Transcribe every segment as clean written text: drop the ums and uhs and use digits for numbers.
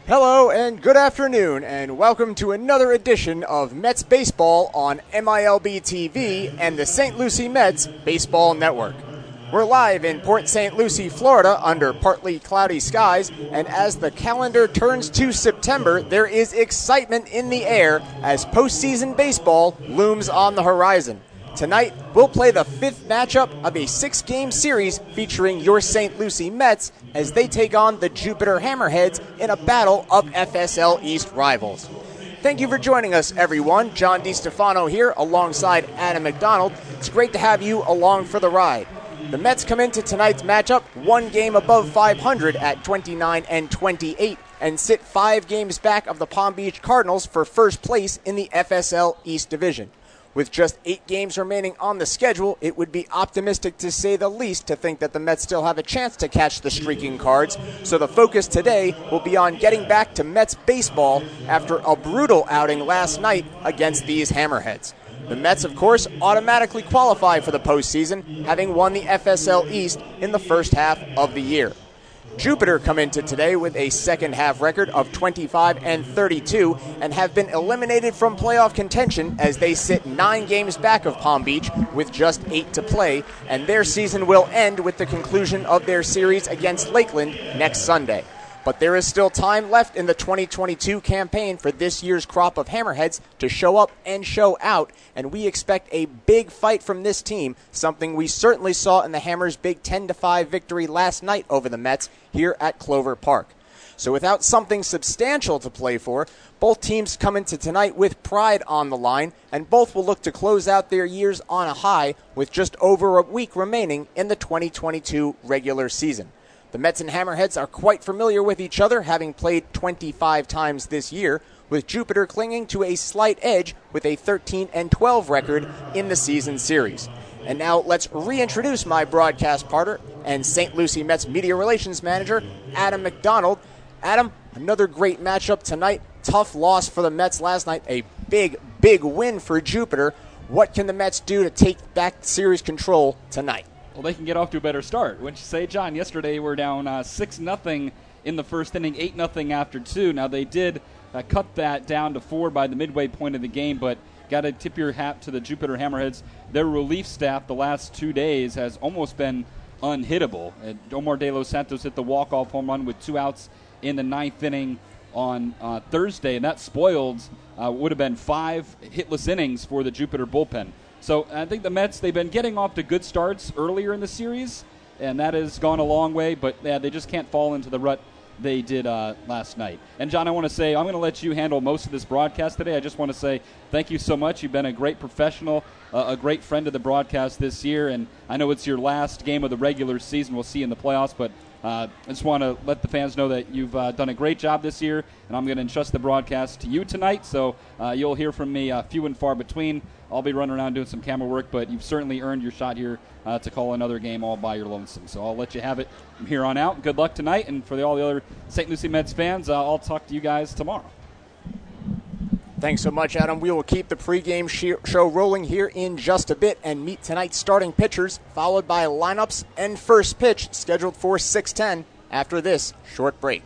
Hello and good afternoon, and welcome to another edition of Mets Baseball on MILB TV and the St. Lucie Mets Baseball Network. We're live in Port St. Lucie, Florida, under partly cloudy skies, and as the calendar turns to September, there is excitement in the air as postseason baseball looms on the horizon. Tonight, we'll play the fifth matchup of a six-game series featuring your St. Lucie Mets as they take on the Jupiter Hammerheads in a battle of FSL East rivals. Thank you for joining us, everyone. John DiStefano here alongside Adam McDonald. It's great to have you along for the ride. The Mets come into tonight's matchup one game above 500 at 29-28 and sit 5 games back of the Palm Beach Cardinals for first place in the FSL East Division. With just 8 games remaining on the schedule, it would be optimistic to say the least to think that the Mets still have a chance to catch the streaking Cards, so the focus today will be on getting back to Mets baseball after a brutal outing last night against these Hammerheads. The Mets, of course, automatically qualify for the postseason, having won the FSL East in the first half of the year. Jupiter come into today with a second-half record of 25-32 and have been eliminated from playoff contention as they sit 9 games back of Palm Beach with just 8 to play, and their season will end with the conclusion of their series against Lakeland next Sunday. But there is still time left in the 2022 campaign for this year's crop of Hammerheads to show up and show out, and we expect a big fight from this team, something we certainly saw in the Hammers' big 10-5 victory last night over the Mets here at Clover Park. So without something substantial to play for, both teams come into tonight with pride on the line, and both will look to close out their years on a high with just over a week remaining in the 2022 regular season. The Mets and Hammerheads are quite familiar with each other, having played 25 times this year, with Jupiter clinging to a slight edge with a 13-12 record in the season series. And now let's reintroduce my broadcast partner and St. Lucie Mets Media Relations Manager, Adam McDonald. Adam, another great matchup tonight. Tough loss for the Mets last night. A big win for Jupiter. What can the Mets do to take back series control tonight? Well, they can get off to a better start. Wouldn't you say, John? Yesterday we're down 6-0 in the first inning, 8-0 after 2. Now they did cut that down to 4 by the midway point of the game, but got to tip your hat to the Jupiter Hammerheads. Their relief staff the last 2 days has almost been unhittable. Omar De Los Santos hit the walk-off home run with 2 outs in the 9th inning on Thursday, and that spoiled would have been 5 hitless innings for the Jupiter bullpen. So I think the Mets, they've been getting off to good starts earlier in the series, and that has gone a long way, but they just can't fall into the rut they did last night. And, John, I want to say, I'm going to let you handle most of this broadcast today. I just want to say thank you so much. You've been a great professional, a great friend of the broadcast this year, and I know it's your last game of the regular season. We'll see you in the playoffs, but I just want to let the fans know that you've done a great job this year, and I'm going to entrust the broadcast to you tonight, so you'll hear from me few and far between. I'll be running around doing some camera work, but you've certainly earned your shot here to call another game all by your lonesome. So I'll let you have it from here on out. Good luck tonight, and for all the other St. Lucie Mets fans, I'll talk to you guys tomorrow. Thanks so much, Adam. We will keep the pregame show rolling here in just a bit and meet tonight's starting pitchers, followed by lineups and first pitch scheduled for 6:10 after this short break.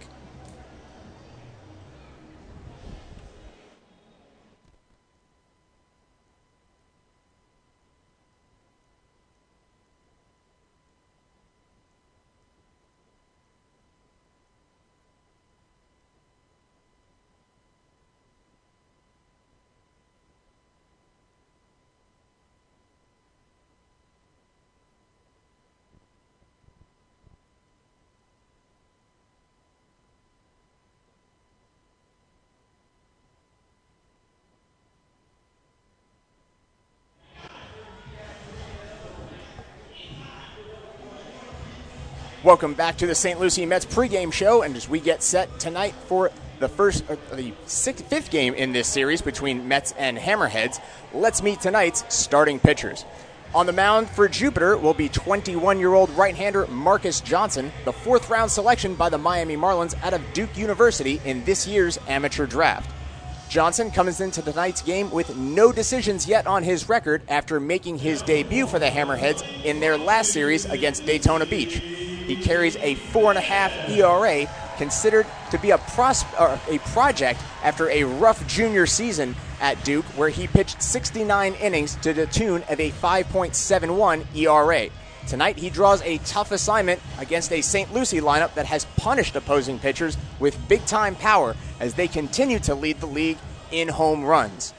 Welcome back to the St. Lucie Mets pregame show, and as we get set tonight for the fifth game in this series between Mets and Hammerheads, let's meet tonight's starting pitchers. On the mound for Jupiter will be 21-year-old right-hander Marcus Johnson, the fourth-round selection by the Miami Marlins out of Duke University in this year's amateur draft. Johnson comes into tonight's game with no decisions yet on his record after making his debut for the Hammerheads in their last series against Daytona Beach. He carries a 4.5 ERA, considered to be a project after a rough junior season at Duke, where he pitched 69 innings to the tune of a 5.71 ERA. Tonight, he draws a tough assignment against a St. Lucie lineup that has punished opposing pitchers with big-time power as they continue to lead the league in home runs.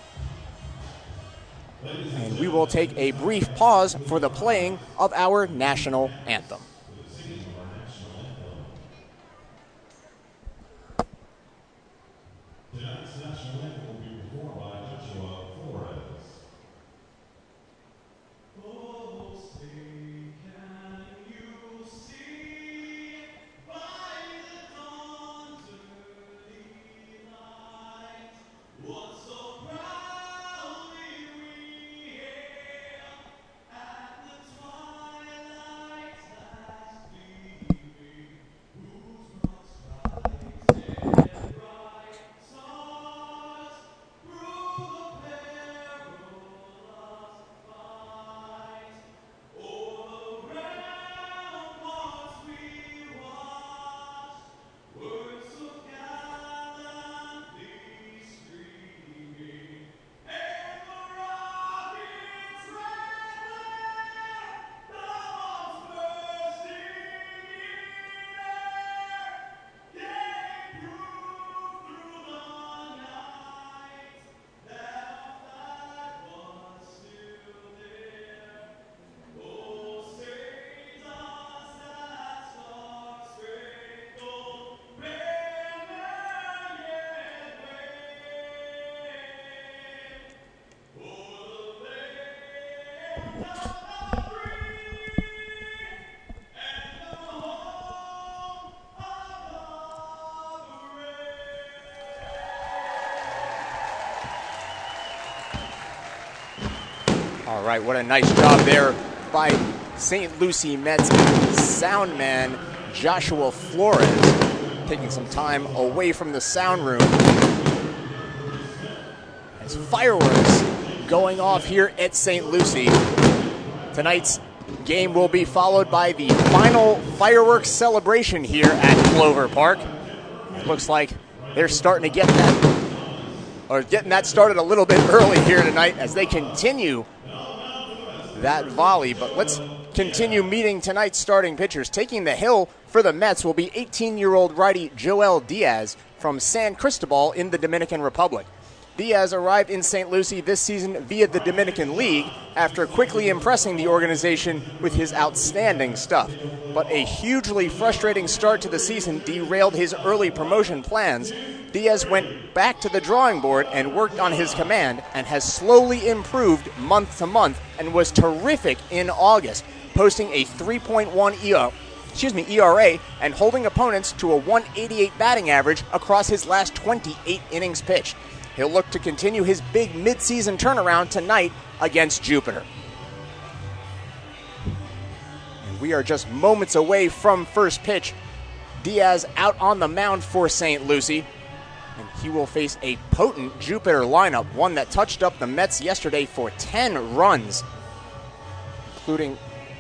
And we will take a brief pause for the playing of our national anthem. Tonight's national anthem will be performed by Joshua Flores. Oh, say can you see by the dawn's early light what so proudly we hailed at the twilight's last gleaming, whose broad stripes and bright stars through the perilous fight o'er the ramparts we watched, words so gallantly streaming, and the rocket's red glare, the bombs bursting in air, gave proof through the night that our flag was still there. Oh, say does that star-spangled banner yet wave o'er the land of the free and the home of the brave? All right, what a nice job there by St. Lucie Mets sound man Joshua Flores, taking some time away from the sound room as fireworks going off here at St. Lucie. Tonight's game will be followed by the final fireworks celebration here at Clover Park. It looks like they're starting to getting that started a little bit early here tonight as they continue that volley. But let's continue meeting tonight's starting pitchers. Taking the hill for the Mets will be 18-year-old righty Joel Diaz from San Cristobal in the Dominican Republic. Diaz arrived in St. Lucie this season via the Dominican League after quickly impressing the organization with his outstanding stuff. But a hugely frustrating start to the season derailed his early promotion plans. Diaz went back to the drawing board and worked on his command and has slowly improved month to month and was terrific in August, posting a 3.1 ERA and holding opponents to a 188 batting average across his last 28 innings pitched. He'll look to continue his big midseason turnaround tonight against Jupiter. And we are just moments away from first pitch. Diaz out on the mound for St. Lucie, and he will face a potent Jupiter lineup, one that touched up the Mets yesterday for 10 runs, including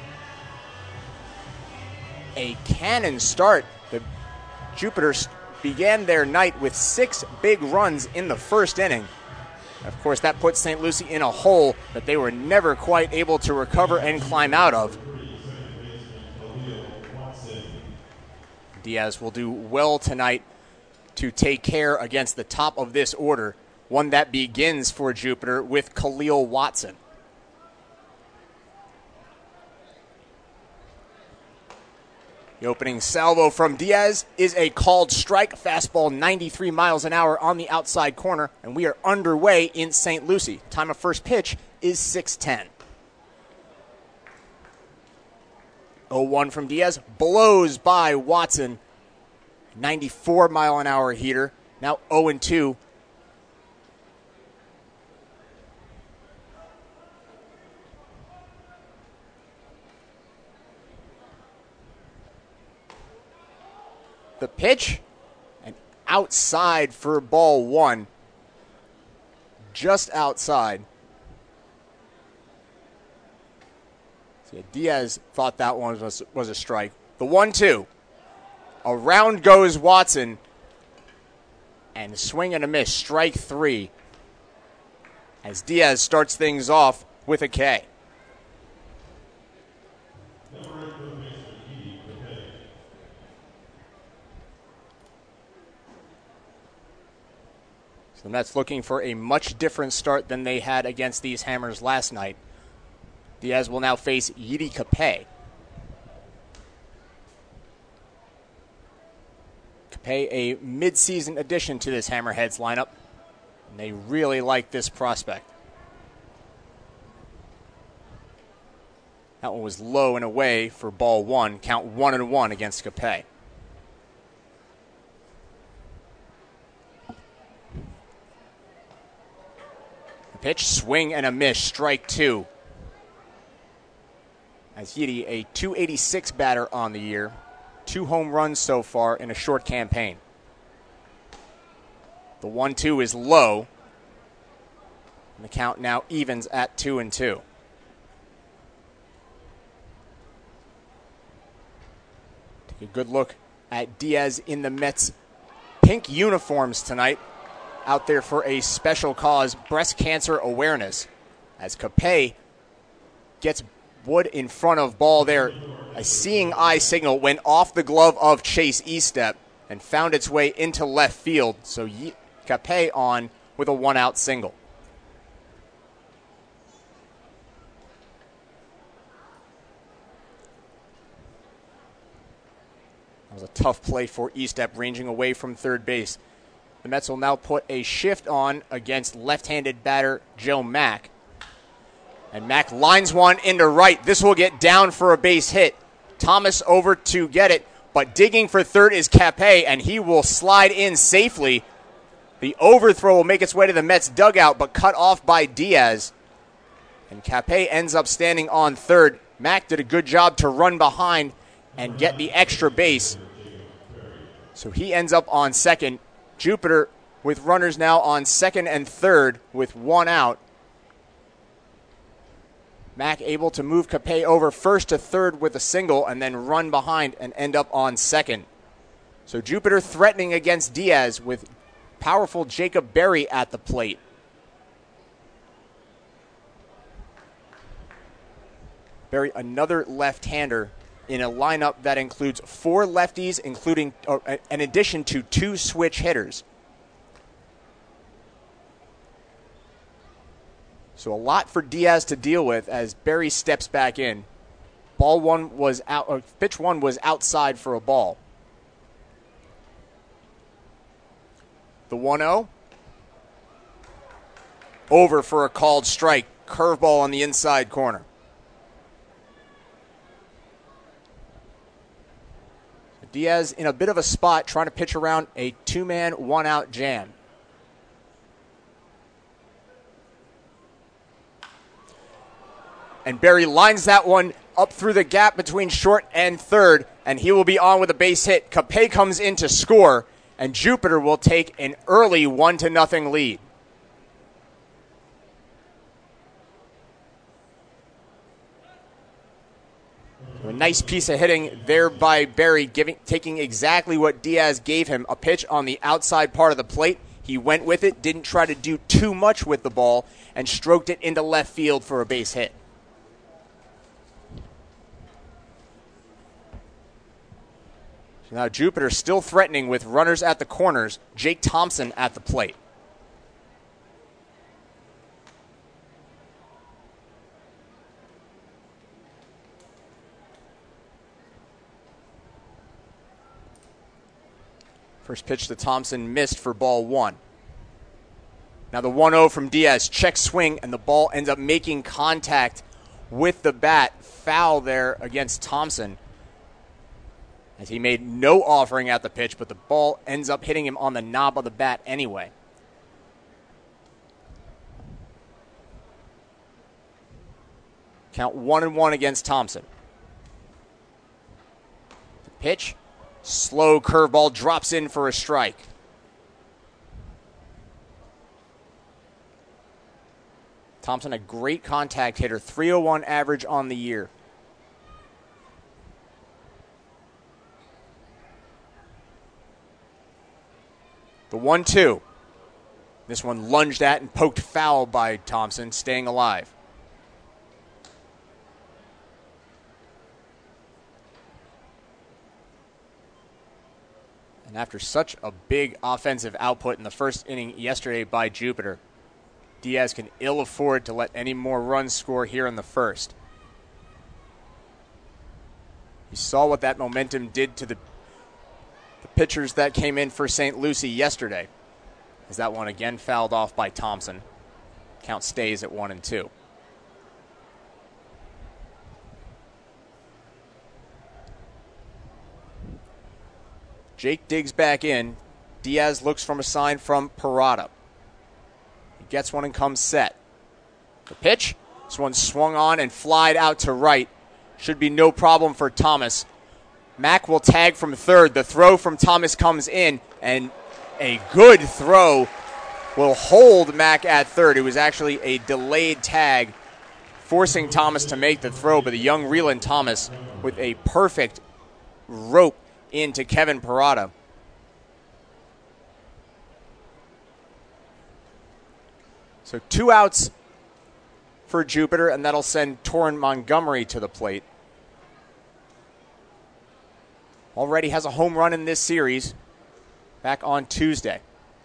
a cannon start. The Jupiter began their night with 6 big runs in the first inning. Of course, that put St. Lucie in a hole that they were never quite able to recover and climb out of. Diaz will do well tonight to take care against the top of this order, one that begins for Jupiter with Khalil Watson. The opening salvo from Diaz is a called strike, fastball 93 miles an hour on the outside corner, and we are underway in St. Lucie. Time of first pitch is 6:10. 0-1 from Diaz, blows by Watson. 94 mile an hour heater, now 0-2. The pitch, and outside for ball one. Just outside. So Diaz thought that one was a strike. The 1-2. Around goes Watson. And swing and a miss, strike 3. As Diaz starts things off with a K. So the Mets looking for a much different start than they had against these Hammers last night. Diaz will now face Yiddy Capay. Capay, a mid-season addition to this Hammerheads lineup. And they really like this prospect. That one was low and away for ball 1. Count 1-1 against Capay. The pitch, swing and a miss, strike 2. As Yiddy, a .286 batter on the year. 2 home runs so far in a short campaign. The 1-2 is low. And the count now evens at 2-2. Take a good look at Diaz in the Mets' pink uniforms tonight. Out there for a special cause, breast cancer awareness. As Capay gets Wood in front of ball there. A seeing eye signal went off the glove of Chase Estep and found its way into left field. So Capay on with a 1-out single. That was a tough play for Estep, ranging away from third base. The Mets will now put a shift on against left-handed batter Joe Mack. And Mack lines one into right. This will get down for a base hit. Thomas over to get it, but digging for third is Capay, and he will slide in safely. The overthrow will make its way to the Mets dugout, but cut off by Diaz. And Capay ends up standing on third. Mack did a good job to run behind and get the extra base. So he ends up on second. Jupiter with runners now on second and third with 1 out. Mack able to move Capay over first to third with a single and then run behind and end up on second. So Jupiter threatening against Diaz with powerful Jacob Berry at the plate. Berry, another left-hander in a lineup that includes 4 lefties, including in addition to 2 switch hitters. So a lot for Diaz to deal with as Berry steps back in. Pitch one was outside for a ball. The 1-0. Over for a called strike. Curveball on the inside corner. Diaz in a bit of a spot trying to pitch around a 2-man, 1-out jam. And Berry lines that one up through the gap between short and third, and he will be on with a base hit. Capay comes in to score, and Jupiter will take an early 1-0 lead. A nice piece of hitting there by Berry, taking exactly what Diaz gave him, a pitch on the outside part of the plate. He went with it, didn't try to do too much with the ball, and stroked it into left field for a base hit. So now Jupiter still threatening with runners at the corners, Jake Thompson at the plate. First pitch to Thompson missed for ball 1. Now the 1-0 from Diaz, check swing, and the ball ends up making contact with the bat. Foul there against Thompson, as he made no offering at the pitch, but the ball ends up hitting him on the knob of the bat anyway. Count 1-1 against Thompson. The pitch. Slow curveball drops in for a strike. Thompson, a great contact hitter, .301 average on the year. The 1-2. This one lunged at and poked foul by Thompson, staying alive. And after such a big offensive output in the first inning yesterday by Jupiter, Diaz can ill afford to let any more runs score here in the first. You saw what that momentum did to the pitchers that came in for St. Lucie yesterday, as that one again fouled off by Thompson. Count stays at 1-2. Jake digs back in. Diaz looks from a sign from Parada. He gets one and comes set. The pitch. This one swung on and flied out to right. Should be no problem for Thomas. Mack will tag from third. The throw from Thomas comes in, and a good throw will hold Mack at third. It was actually a delayed tag, forcing Thomas to make the throw, but the young Reland Thomas with a perfect rope into Kevin Parada. So 2 outs for Jupiter, and that'll send Torrin Montgomery to the plate. Already has a home run in this series back on Tuesday.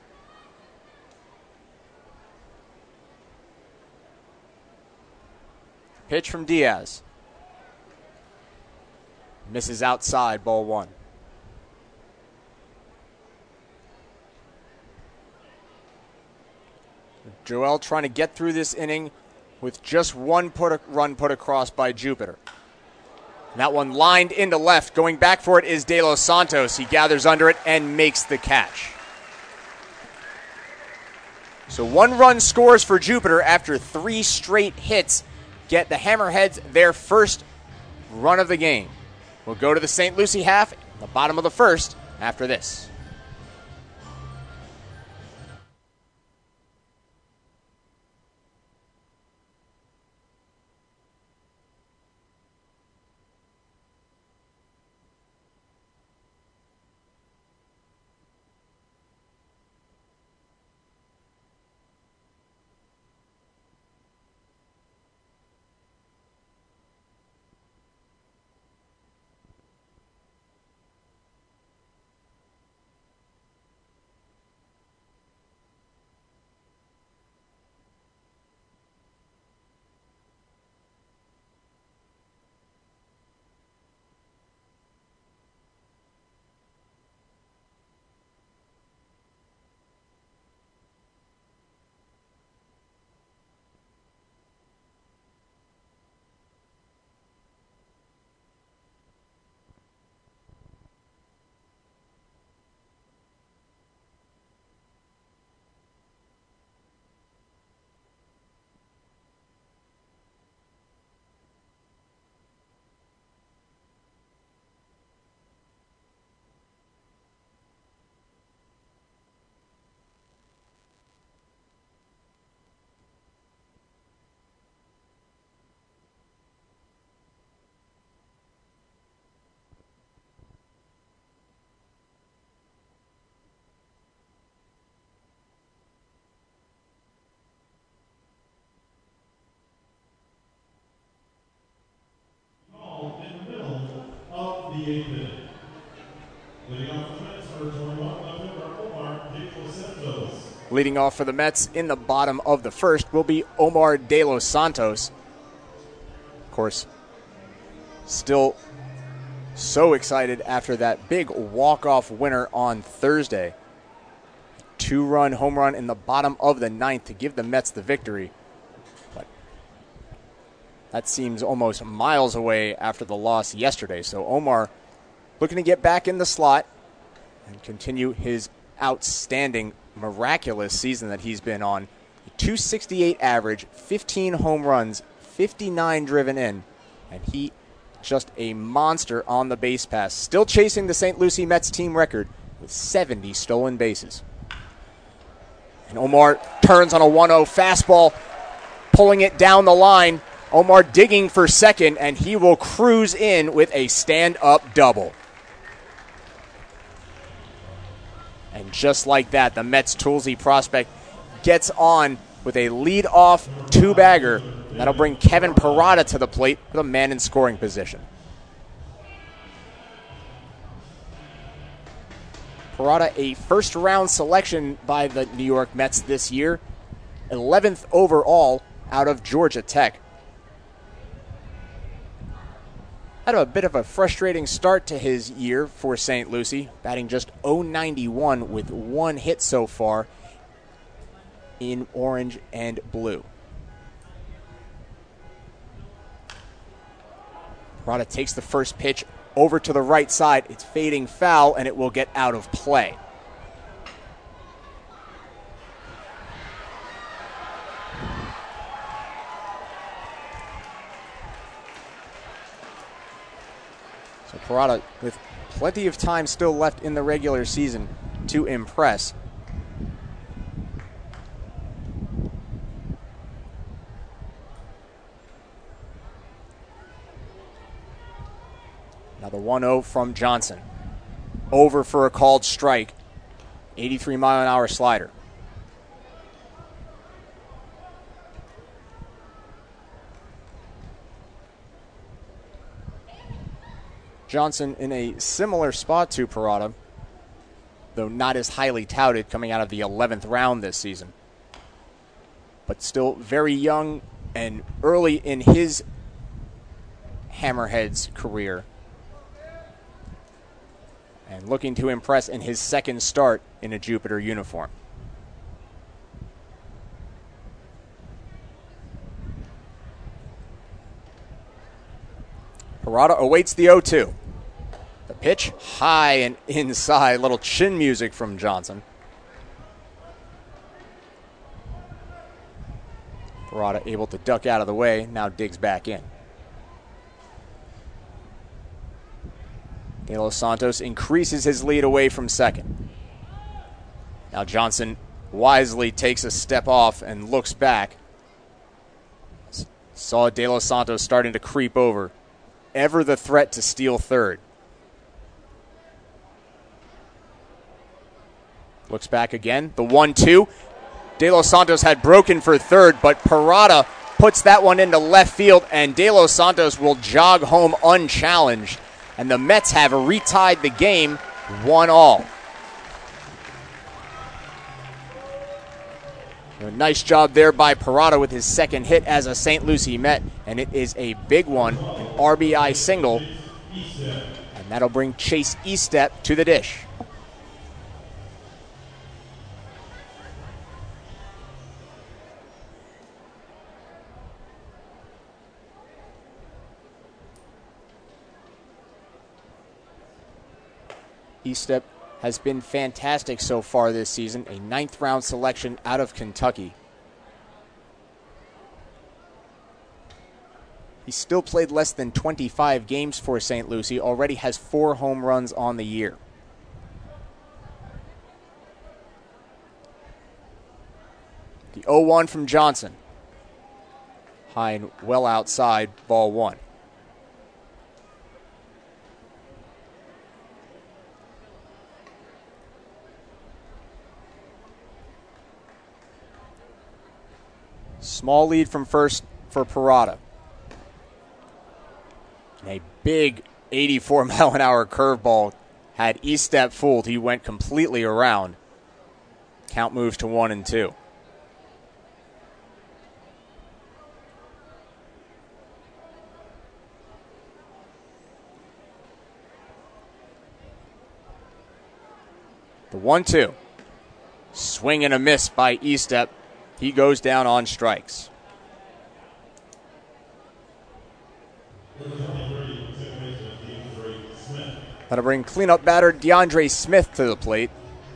Pitch from Diaz. Misses outside, ball 1. Joel trying to get through this inning with just one run put across by Jupiter. And that one lined into left. Going back for it is De Los Santos. He gathers under it and makes the catch. So 1 run scores for Jupiter after 3 straight hits. Get the Hammerheads their first run of the game. We'll go to the St. Lucie half, the bottom of the first, after this. Leading off for the Mets in the bottom of the first will be Omar De Los Santos. Of course, still so excited after that big walk-off winner on Thursday. 2-run home run in the bottom of the 9th to give the Mets the victory. But that seems almost miles away after the loss yesterday. So Omar looking to get back in the slot and continue his outstanding, miraculous season that he's been on. A .268 average, 15 home runs, 59 driven in, and he just a monster on the base pass. Still chasing the St. Lucie Mets team record with 70 stolen bases. And Omar turns on a 1-0 fastball, pulling it down the line. Omar digging for second, and he will cruise in with a stand-up double. And just like that, the Mets' Toolsy prospect gets on with a lead-off two-bagger. That'll bring Kevin Parada to the plate with a man in scoring position. Parada, a first-round selection by the New York Mets this year, 11th overall out of Georgia Tech. Had a bit of a frustrating start to his year for St. Lucie, batting just .091 with one hit so far in orange and blue. Parada takes the first pitch over to the right side. It's fading foul, and it will get out of play. So Parada, with plenty of time still left in the regular season to impress. Now the 1-0 from Johnson. Over for a called strike. 83-mile-an-hour slider. Johnson in a similar spot to Parada, though not as highly touted, coming out of the 11th round this season. But still very young and early in his Hammerheads career. And looking to impress in his second start in a Jupiter uniform. Parada awaits the 0-2. The pitch high and inside. Little chin music from Johnson. Parada able to duck out of the way. Now digs back in. De Los Santos increases his lead away from second. Now Johnson wisely takes a step off and looks back. Saw De Los Santos starting to creep over. Ever the threat to steal third. Looks back again. The 1-2. De Los Santos had broken for third, but Parada puts that one into left field, and De Los Santos will jog home unchallenged. And the Mets have retied the game 1-1. A nice job there by Parada with his second hit as a St. Lucie Met, and it is a big one, an RBI single, and that'll bring Chase Estep to the dish. Estep has been fantastic so far this season, a 9th round selection out of Kentucky. He still played less than 25 games for St. Lucie, already has 4 home runs on the year. The 0-1 from Johnson. High and well outside, ball 1. Small lead from first for Parada. A big 84-mile-an-hour curveball had Estep fooled. He went completely around. Count moves to 1-2. The 1-2. Swing and a miss by Estep. He goes down on strikes. That'll bring cleanup batter DeAndre Smith to the plate.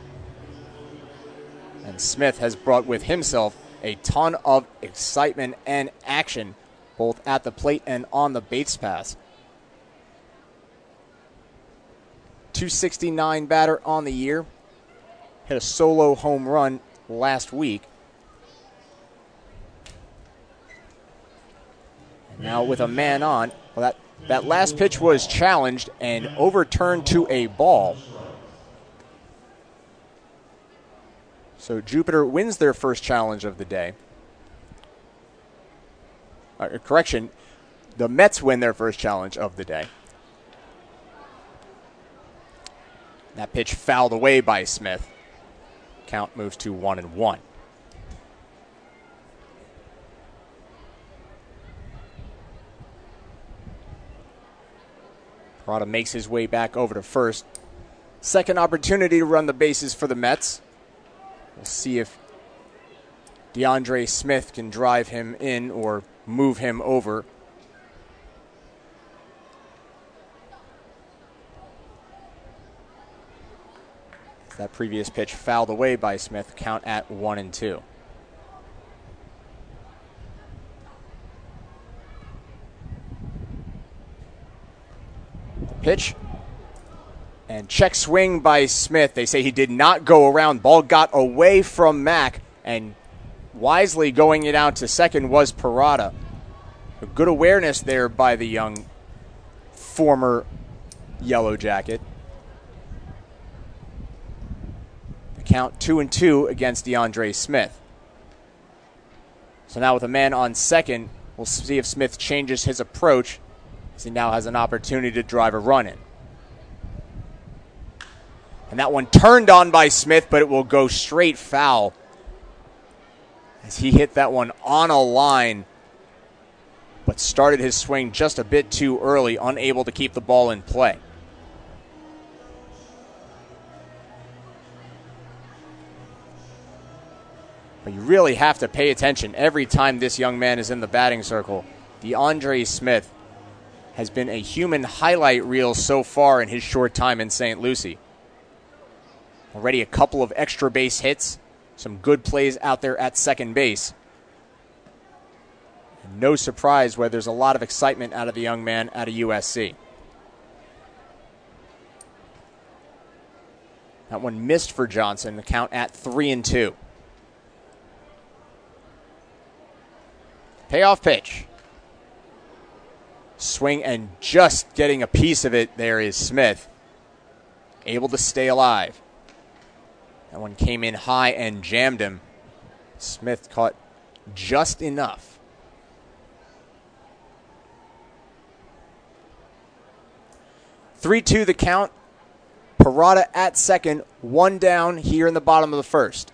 And Smith has brought with himself a ton of excitement and action, both at the plate and on the base pass. .269 batter on the year. Hit a solo home run last week. Now with a man on, well, that last pitch was challenged and overturned to a ball. So Jupiter wins their first challenge of the day. Correction, the Mets win their first challenge of the day. That pitch fouled away by Smith. Count moves to 1-1. Parada makes his way back over to first. Second opportunity to run the bases for the Mets. We'll see if DeAndre Smith can drive him in or move him over. That previous pitch fouled away by Smith. Count at 1-2. Pitch. And check swing by Smith. They say he did not go around. Ball got away from Mack, and wisely going it out to second was Parada. A good awareness there by the young former Yellow Jacket. The count 2-2 against DeAndre Smith. So now with a man on second, we'll see if Smith changes his approach, as he now has an opportunity to drive a run in. And that one turned on by Smith, but it will go straight foul, as he hit that one on a line, but started his swing just a bit too early, unable to keep the ball in play. But you really have to pay attention every time this young man is in the batting circle. DeAndre Smith has been a human highlight reel so far in his short time in St. Lucie. Already a couple of extra base hits, some good plays out there at second base. And no surprise where there's a lot of excitement out of the young man out of USC. That one missed for Johnson, the count at 3-2. Payoff pitch. Swing and just getting a piece of it there is Smith. Able to stay alive. That one came in high and jammed him. Smith caught just enough. "3-2 the count. Parada at second, one down here in the bottom of the first.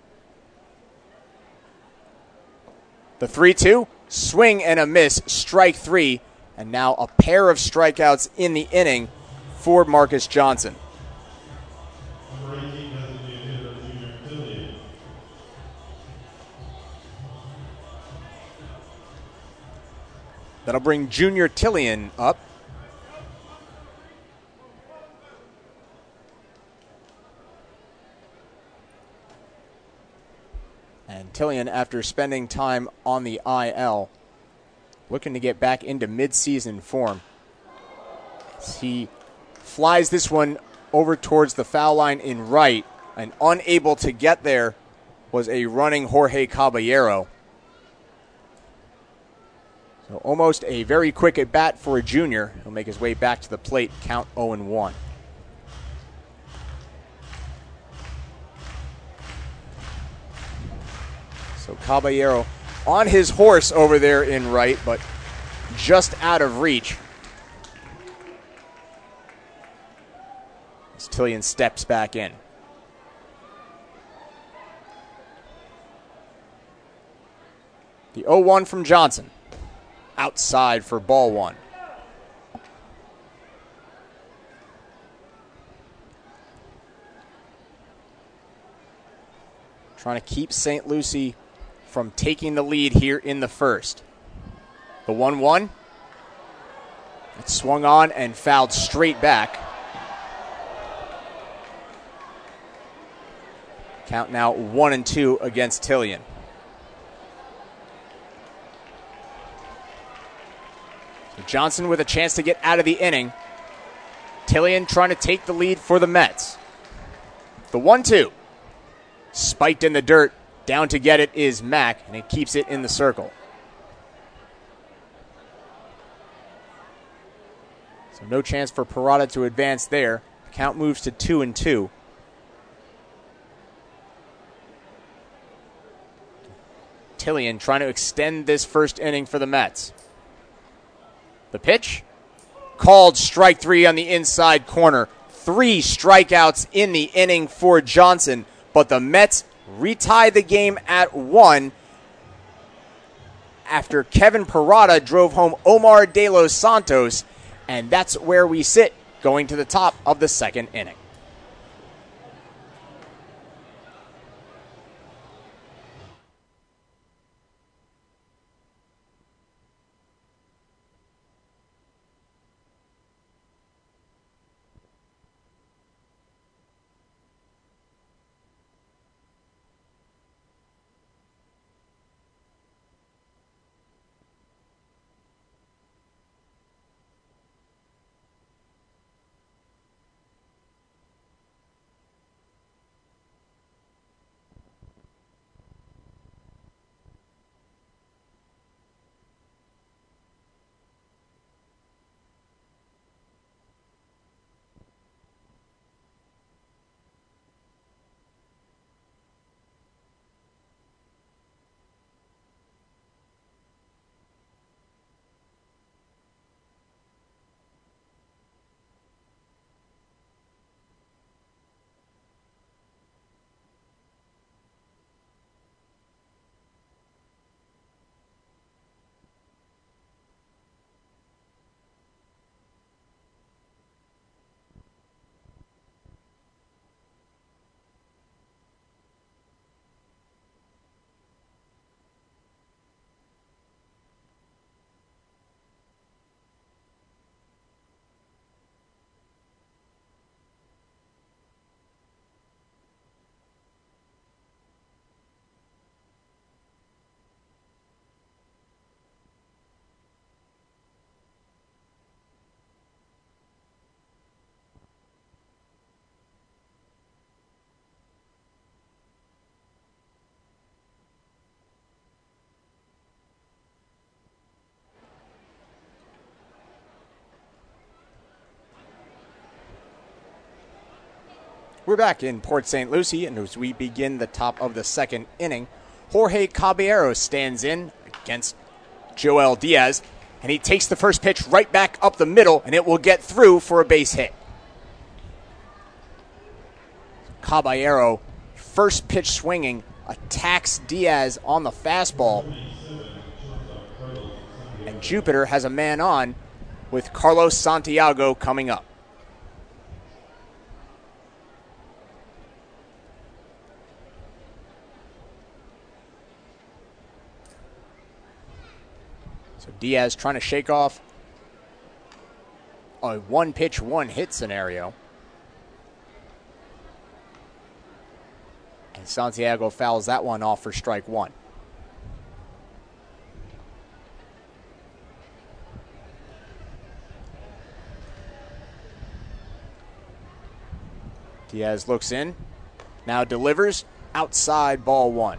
The 3-2, swing and a miss, strike three, and now a pair of strikeouts in the inning for Marcus Johnson. That'll bring Junior Tillian up. And Tillian, after spending time on the IL, looking to get back into midseason form. As he flies this one over towards the foul line in right, and unable to get there was a running Jorge Caballero. So almost a very quick at bat for a junior. He'll make his way back to the plate, count 0-1. So Caballero on his horse over there in right, but just out of reach. As Tillian steps back in. The 0-1 from Johnson. Outside for ball one. Trying to keep St. Lucie from taking the lead here in the first. The 1-1. It swung on and fouled straight back. Count now 1-2 against Tillian. So Johnson with a chance to get out of the inning. Tillian trying to take the lead for the Mets. The 1-2. Spiked in the dirt. Down to get it is Mack, and it keeps it in the circle. So no chance for Parada to advance there. The count moves to 2-2. Tillian trying to extend this first inning for the Mets. The pitch? Called strike 3 on the inside corner. 3 strikeouts in the inning for Johnson, but the Mets retie the game at 1 after Kevin Parada drove home Omar De Los Santos, and that's where we sit going to the top of the second inning. We're back in Port St. Lucie, and as we begin the top of the second inning, Jorge Caballero stands in against Joel Diaz, and he takes the first pitch right back up the middle, and it will get through for a base hit. Caballero, first pitch swinging, attacks Diaz on the fastball, and Jupiter has a man on with Carlos Santiago coming up. So Diaz trying to shake off a one-pitch, one-hit scenario. And Santiago fouls that one off for strike 1. Diaz looks in, now delivers, outside, ball 1.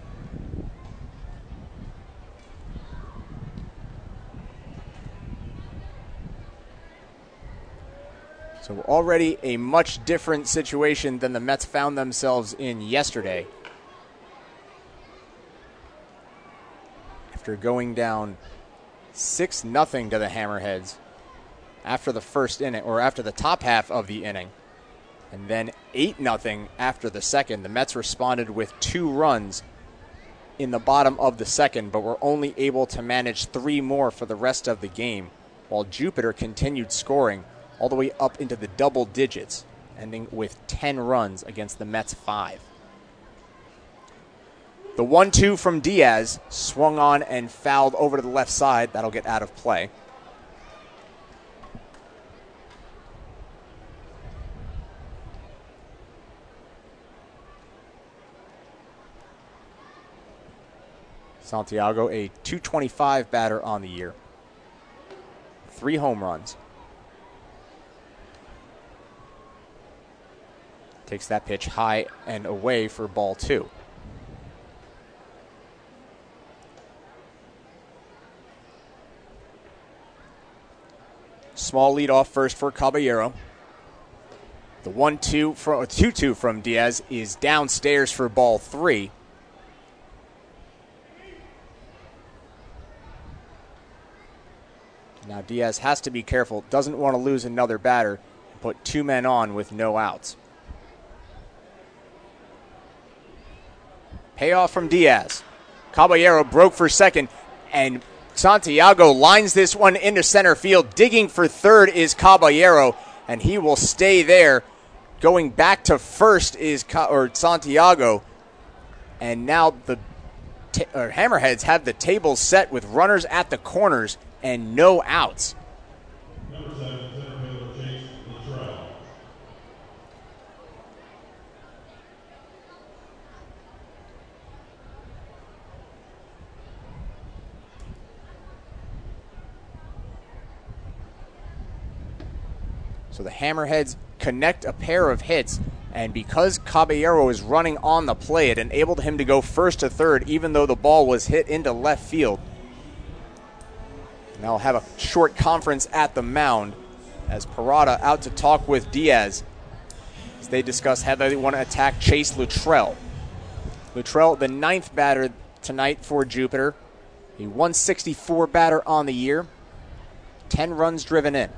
So already a much different situation than the Mets found themselves in yesterday. After going down 6-0 to the Hammerheads after the first inning, or after the top half of the inning, and then 8-0 after the second, the Mets responded with 2 runs in the bottom of the second, but were only able to manage 3 more for the rest of the game, while Jupiter continued scoring all the way up into the double digits, ending with 10 runs against the Mets' 5. The 1-2 from Diaz swung on and fouled over to the left side. That'll get out of play. Santiago, a .225 batter on the year. 3 home runs. Takes that pitch high and away for ball 2. Small lead off first for Caballero. The 2-2 from Diaz is downstairs for ball 3. Now Diaz has to be careful, doesn't want to lose another batter, put 2 men on with no outs. Payoff from Diaz. Caballero broke for second, and Santiago lines this one into center field. Digging for third is Caballero, and he will stay there. Going back to first is Santiago, and now the Hammerheads have the table set with runners at the corners and no outs. Number 7, center fielder Chase Luttrell. So the Hammerheads connect a pair of hits, and because Caballero is running on the play, it enabled him to go first to third even though the ball was hit into left field. Now we'll have a short conference at the mound as Parada out to talk with Diaz as they discuss how they want to attack Chase Luttrell. Luttrell, the 9th batter tonight for Jupiter. A 164 batter on the year. 10 runs driven in.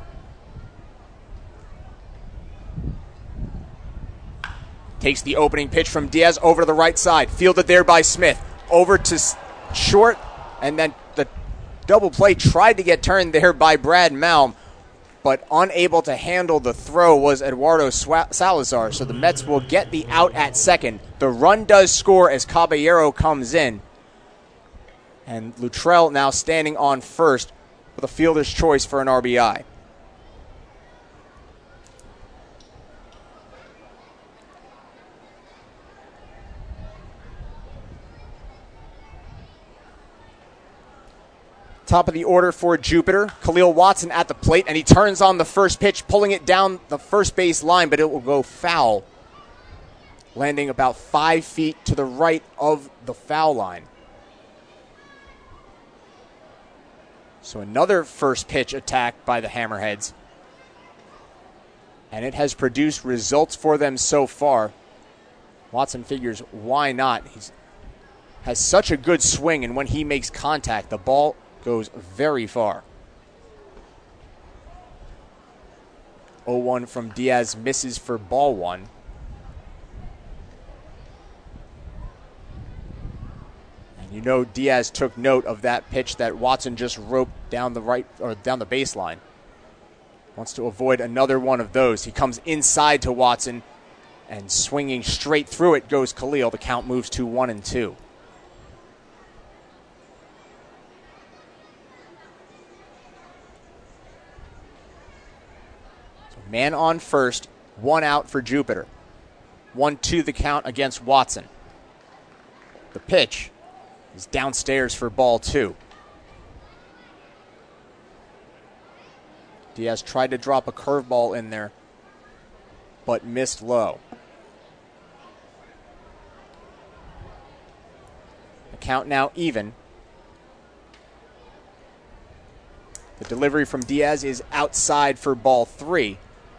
Takes the opening pitch from Diaz over to the right side. Fielded there by Smith. Over to short, and then the double play tried to get turned there by Brad Malm, but unable to handle the throw was Eduardo Salazar, so the Mets will get the out at second. The run does score as Caballero comes in, and Luttrell now standing on first with a fielder's choice for an RBI. Top of the order for Jupiter, Khalil Watson at the plate, and he turns on the first pitch, pulling it down the first base line, but it will go foul, landing about 5 feet to the right of the foul line. So another first pitch attack by the Hammerheads, and it has produced results for them so far. Watson figures, why not? He has such a good swing, and when he makes contact, the ball goes very far. 0-1 from Diaz, misses for ball one. And you know Diaz took note of that pitch that Watson just roped down the right or down the baseline. Wants to avoid another one of those. He comes inside to Watson, and swinging straight through it goes Khalil. The count moves to 1-2. Man on first, 1 out for Jupiter. 1-2 the count against Watson. The pitch is downstairs for ball 2. Diaz tried to drop a curveball in there, but missed low. The count now even. The delivery from Diaz is outside for ball 3.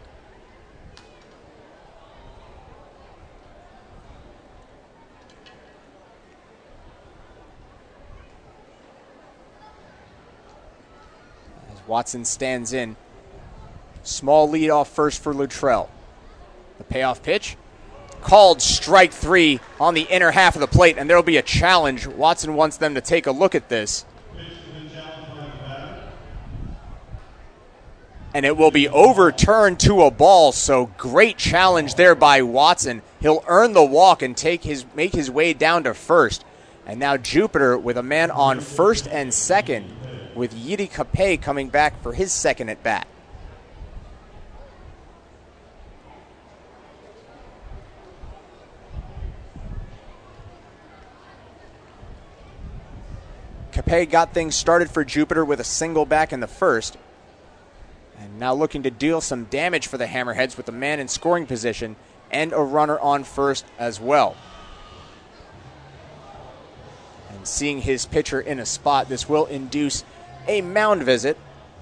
Watson stands in. Small lead off first for Luttrell. The payoff pitch. Called strike 3 on the inner half of the plate, and there will be a challenge. Watson wants them to take a look at this. And it will be overturned to a ball, so great challenge there by Watson. He'll earn the walk and make his way down to first. And now Jupiter with a man on first and second, with Yidi Capet coming back for his second at bat. Capet got things started for Jupiter with a single back in the first, and now looking to deal some damage for the Hammerheads with a man in scoring position and a runner on first as well. And seeing his pitcher in a spot, this will induce a mound visit.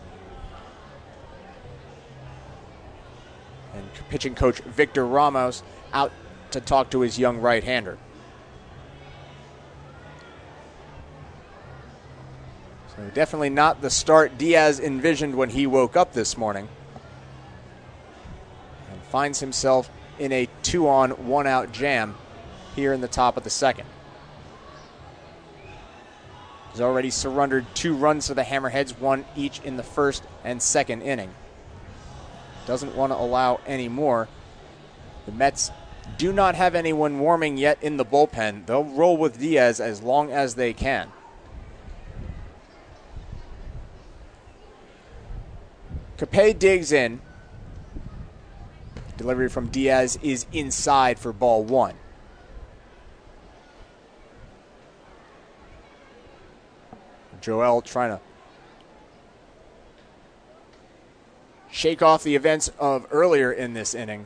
And pitching coach Victor Ramos out to talk to his young right-hander. So So definitely not the start Diaz envisioned when he woke up this morning. And finds himself in a 2-on, 1-out jam here in the top of the second. He's already surrendered 2 runs to the Hammerheads, 1 each in the first and second inning. Doesn't want to allow any more. The Mets do not have anyone warming yet in the bullpen. They'll roll with Diaz as long as they can. Capay digs in. Delivery from Diaz is inside for ball 1. Joel trying to shake off the events of earlier in this inning.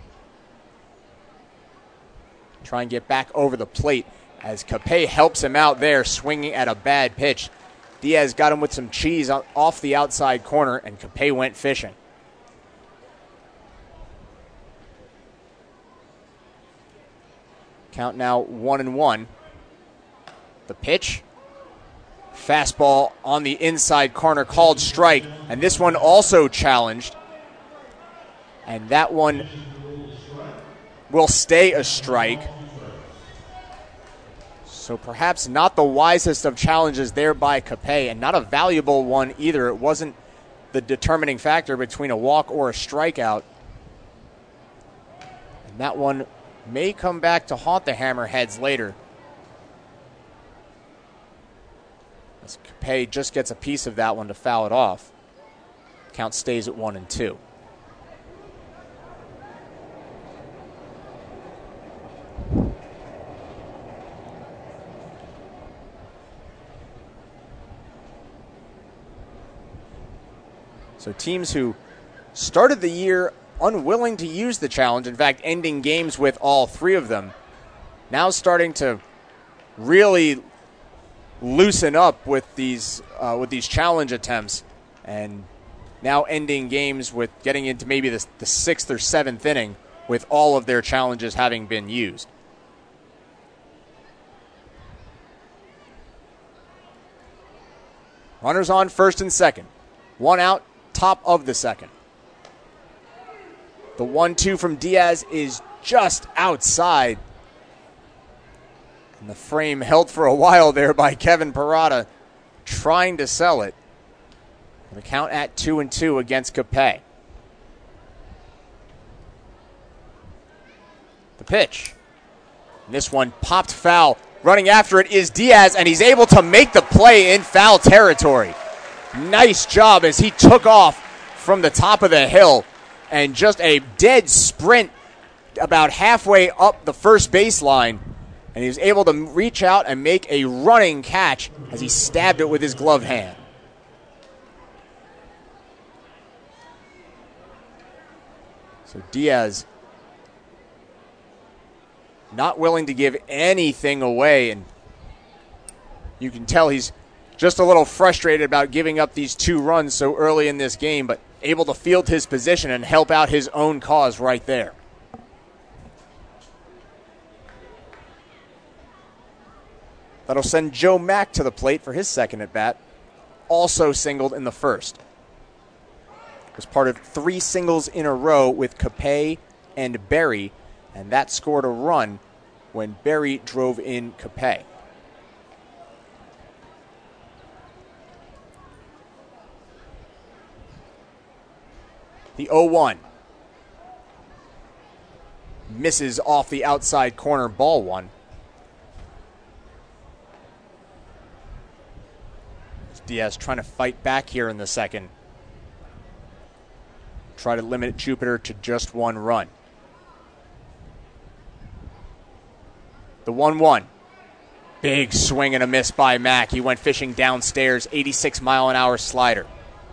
Try and get back over the plate as Capay helps him out there, swinging at a bad pitch. Diaz got him with some cheese off the outside corner, and Capay went fishing. Count now 1-1. The pitch. Fastball on the inside corner, called strike, and this one also challenged. And that one will stay a strike. So perhaps not the wisest of challenges there by Capay, and not a valuable one either. It wasn't the determining factor between a walk or a strikeout. And that one may come back to haunt the Hammerheads later. As Capay just gets a piece of that one to foul it off. Count stays at 1-2. So teams who started the year unwilling to use the challenge, in fact, ending games with all 3 of them, now starting to really loosen up with these challenge attempts, and now ending games with getting into maybe the 6th or 7th inning with all of their challenges having been used. Runners on first and second. 1 out, top of the second. The 1-2 from Diaz is just outside. And the frame held for a while there by Kevin Parada, trying to sell it. The count at 2-2 against Capay. The pitch. And this one popped foul. Running after it is Diaz, and he's able to make the play in foul territory. Nice job as he took off from the top of the hill, and just a dead sprint about halfway up the first baseline. And he was able to reach out and make a running catch as he stabbed it with his gloved hand. So Diaz not willing to give anything away, and you can tell he's just a little frustrated about giving up these 2 runs so early in this game, but able to field his position and help out his own cause right there. That'll send Joe Mack to the plate for his second at-bat. Also singled in the first. Was part of 3 singles in a row with Capay and Berry, and that scored a run when Berry drove in Capay. The 0-1. Misses off the outside corner, ball 1. Diaz trying to fight back here in the second. Try to limit Jupiter to just 1 run. The 1-1. Big swing and a miss by Mack. He went fishing downstairs, 86-mile-an-hour slider.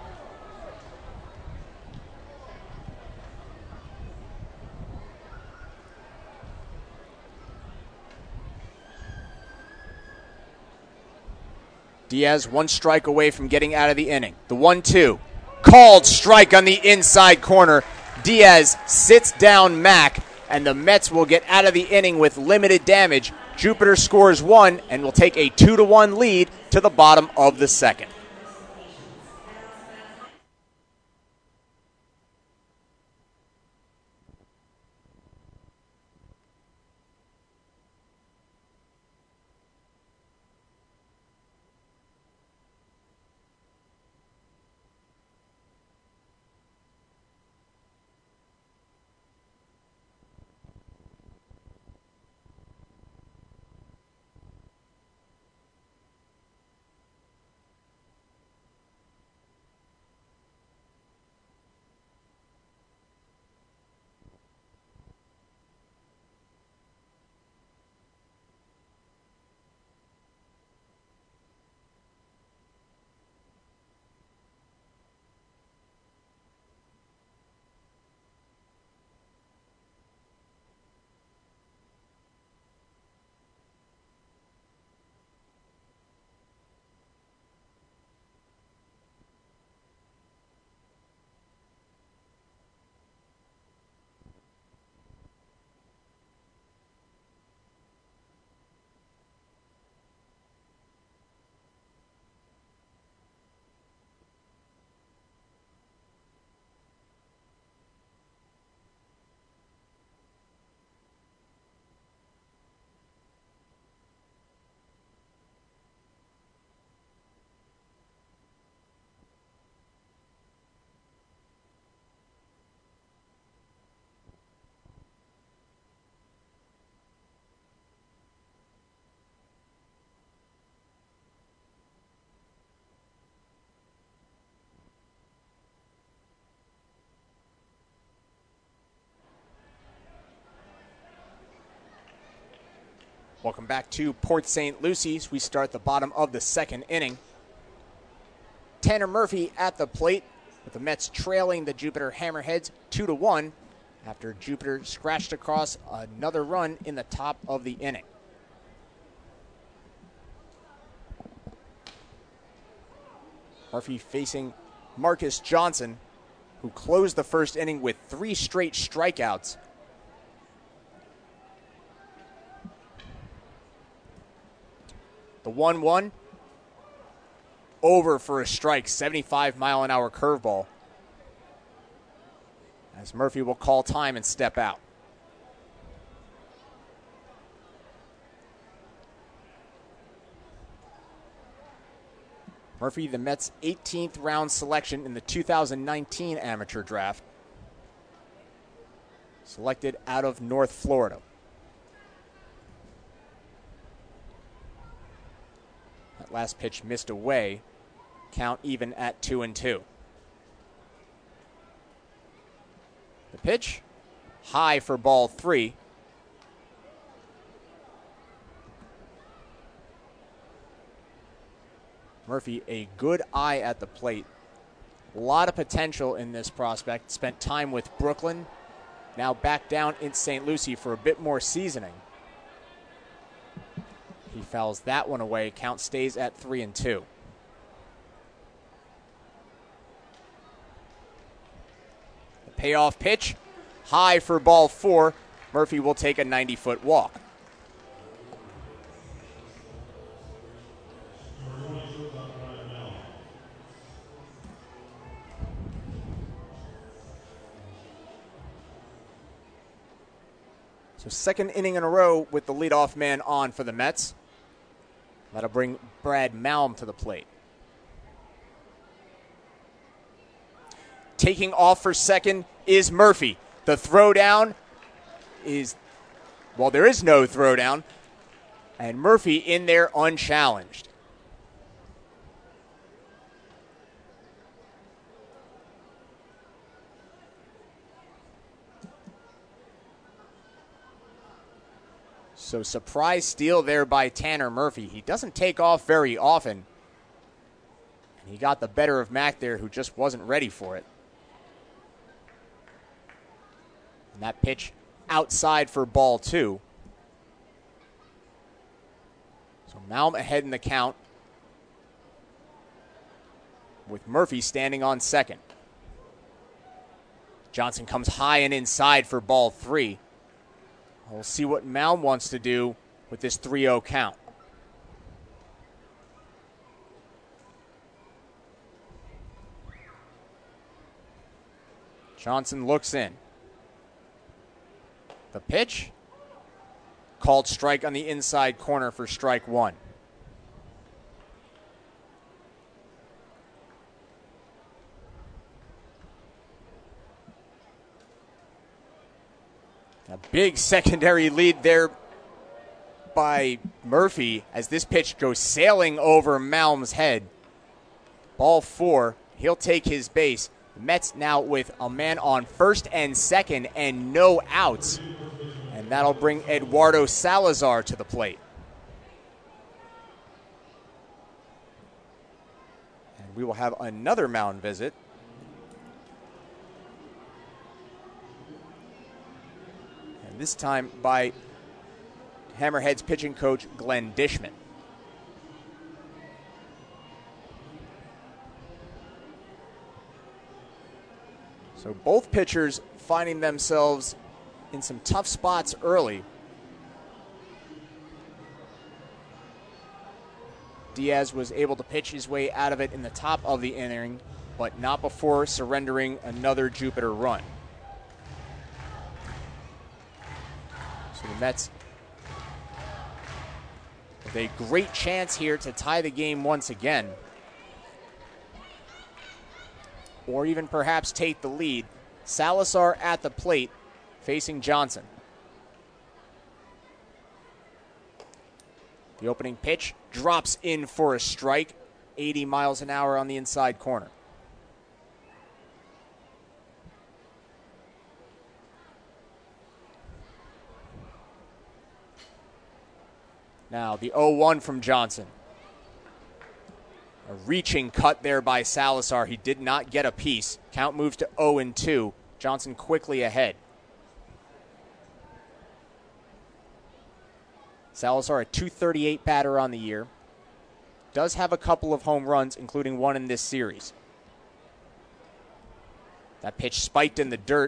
Diaz 1 strike away from getting out of the inning. The 1-2. Called strike on the inside corner. Diaz sits down Mack, and the Mets will get out of the inning with limited damage. Jupiter scores 1 and will take a 2-1 lead to the bottom of the second. Welcome back to Port St. Lucie. We start the bottom of the second inning. Tanner Murphy at the plate, with the Mets trailing the Jupiter Hammerheads 2-1 after Jupiter scratched across another run in the top of the inning. Murphy facing Marcus Johnson, who closed the first inning with 3 straight strikeouts. The 1-1, over for a strike, 75-mile-an-hour curveball, as Murphy will call time and step out. Murphy, the Mets' 18th round selection in the 2019 amateur draft, selected out of North Florida. That last pitch missed away. Count even at 2-2. The pitch, high for ball 3. Murphy, a good eye at the plate. A lot of potential in this prospect. Spent time with Brooklyn. Now back down in St. Lucie for a bit more seasoning. He fouls that one away. Count stays at 3-2. The payoff pitch, high for ball 4. Murphy will take a 90-foot walk. So second inning in a row with the leadoff man on for the Mets. That'll bring Brad Malm to the plate. Taking off for second is Murphy. The throwdown is, well, there is no throwdown. And Murphy in there unchallenged. So surprise steal there by Tanner Murphy. He doesn't take off very often. And he got the better of Mack there, who just wasn't ready for it. And that pitch outside for ball 2. So Malm ahead in the count, with Murphy standing on second. Johnson comes high and inside for ball 3. We'll see what Malm wants to do with this 3-0 count. Johnson looks in. The pitch, called strike on the inside corner for strike 1. A big secondary lead there by Murphy as this pitch goes sailing over Malm's head. Ball 4, he'll take his base. The Mets now with a man on first and second and no outs. And that'll bring Eduardo Salazar to the plate. And we will have another mound visit. And this time by Hammerheads pitching coach Glenn Dishman. So both pitchers finding themselves in some tough spots early. Diaz was able to pitch his way out of it in the top of the inning, but not before surrendering another Jupiter run. So the Mets with a great chance here to tie the game once again, or even perhaps take the lead. Salazar at the plate, facing Johnson. The opening pitch drops in for a strike, 80 miles an hour on the inside corner. Now the 0-1 from Johnson. A reaching cut there by Salazar. He did not get a piece. Count moves to 0-2. Johnson quickly ahead. Salazar, a .238 batter on the year. Does have a couple of home runs, including one in this series. That pitch spiked in the dirt.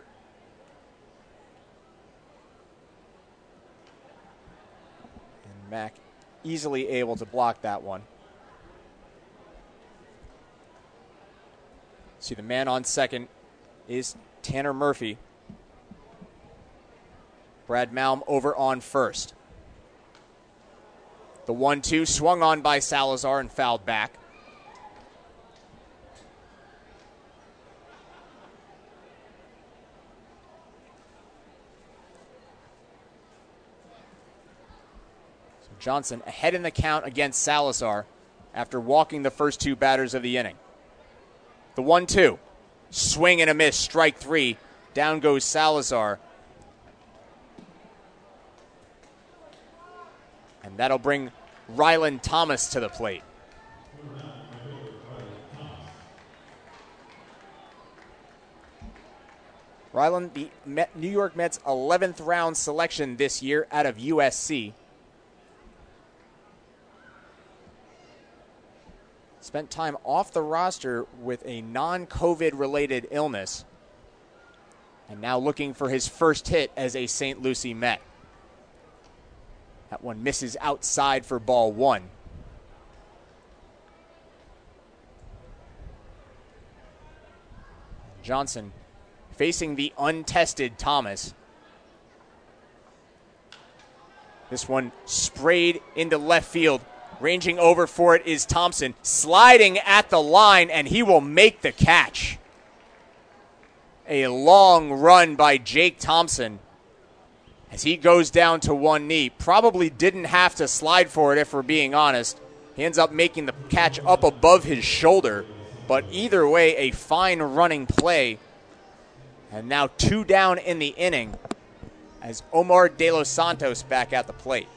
And Mack easily able to block that one. See, the man on second is Tanner Murphy. Brad Malm over on first. The 1-2 swung on by Salazar and fouled back. So Johnson ahead in the count against Salazar after walking the first two batters of the inning. The 1-2, swing and a miss, strike three. Down goes Salazar. And that'll bring Ryland Thomas to the plate. Ryland, the New York Mets' 11th round selection this year out of USC. Spent time off the roster with a non-COVID related illness. And now looking for his first hit as a St. Lucie Met. That one misses outside for ball one. Johnson facing the untested Thomas. This one sprayed into left field. Ranging over for it is Thompson, sliding at the line, and he will make the catch. A long run by Jake Thompson as he goes down to one knee. Probably didn't have to slide for it, if we're being honest. He ends up making the catch up above his shoulder, but either way, a fine running play. And now two down in the inning as Omar De Los Santos back at the plate.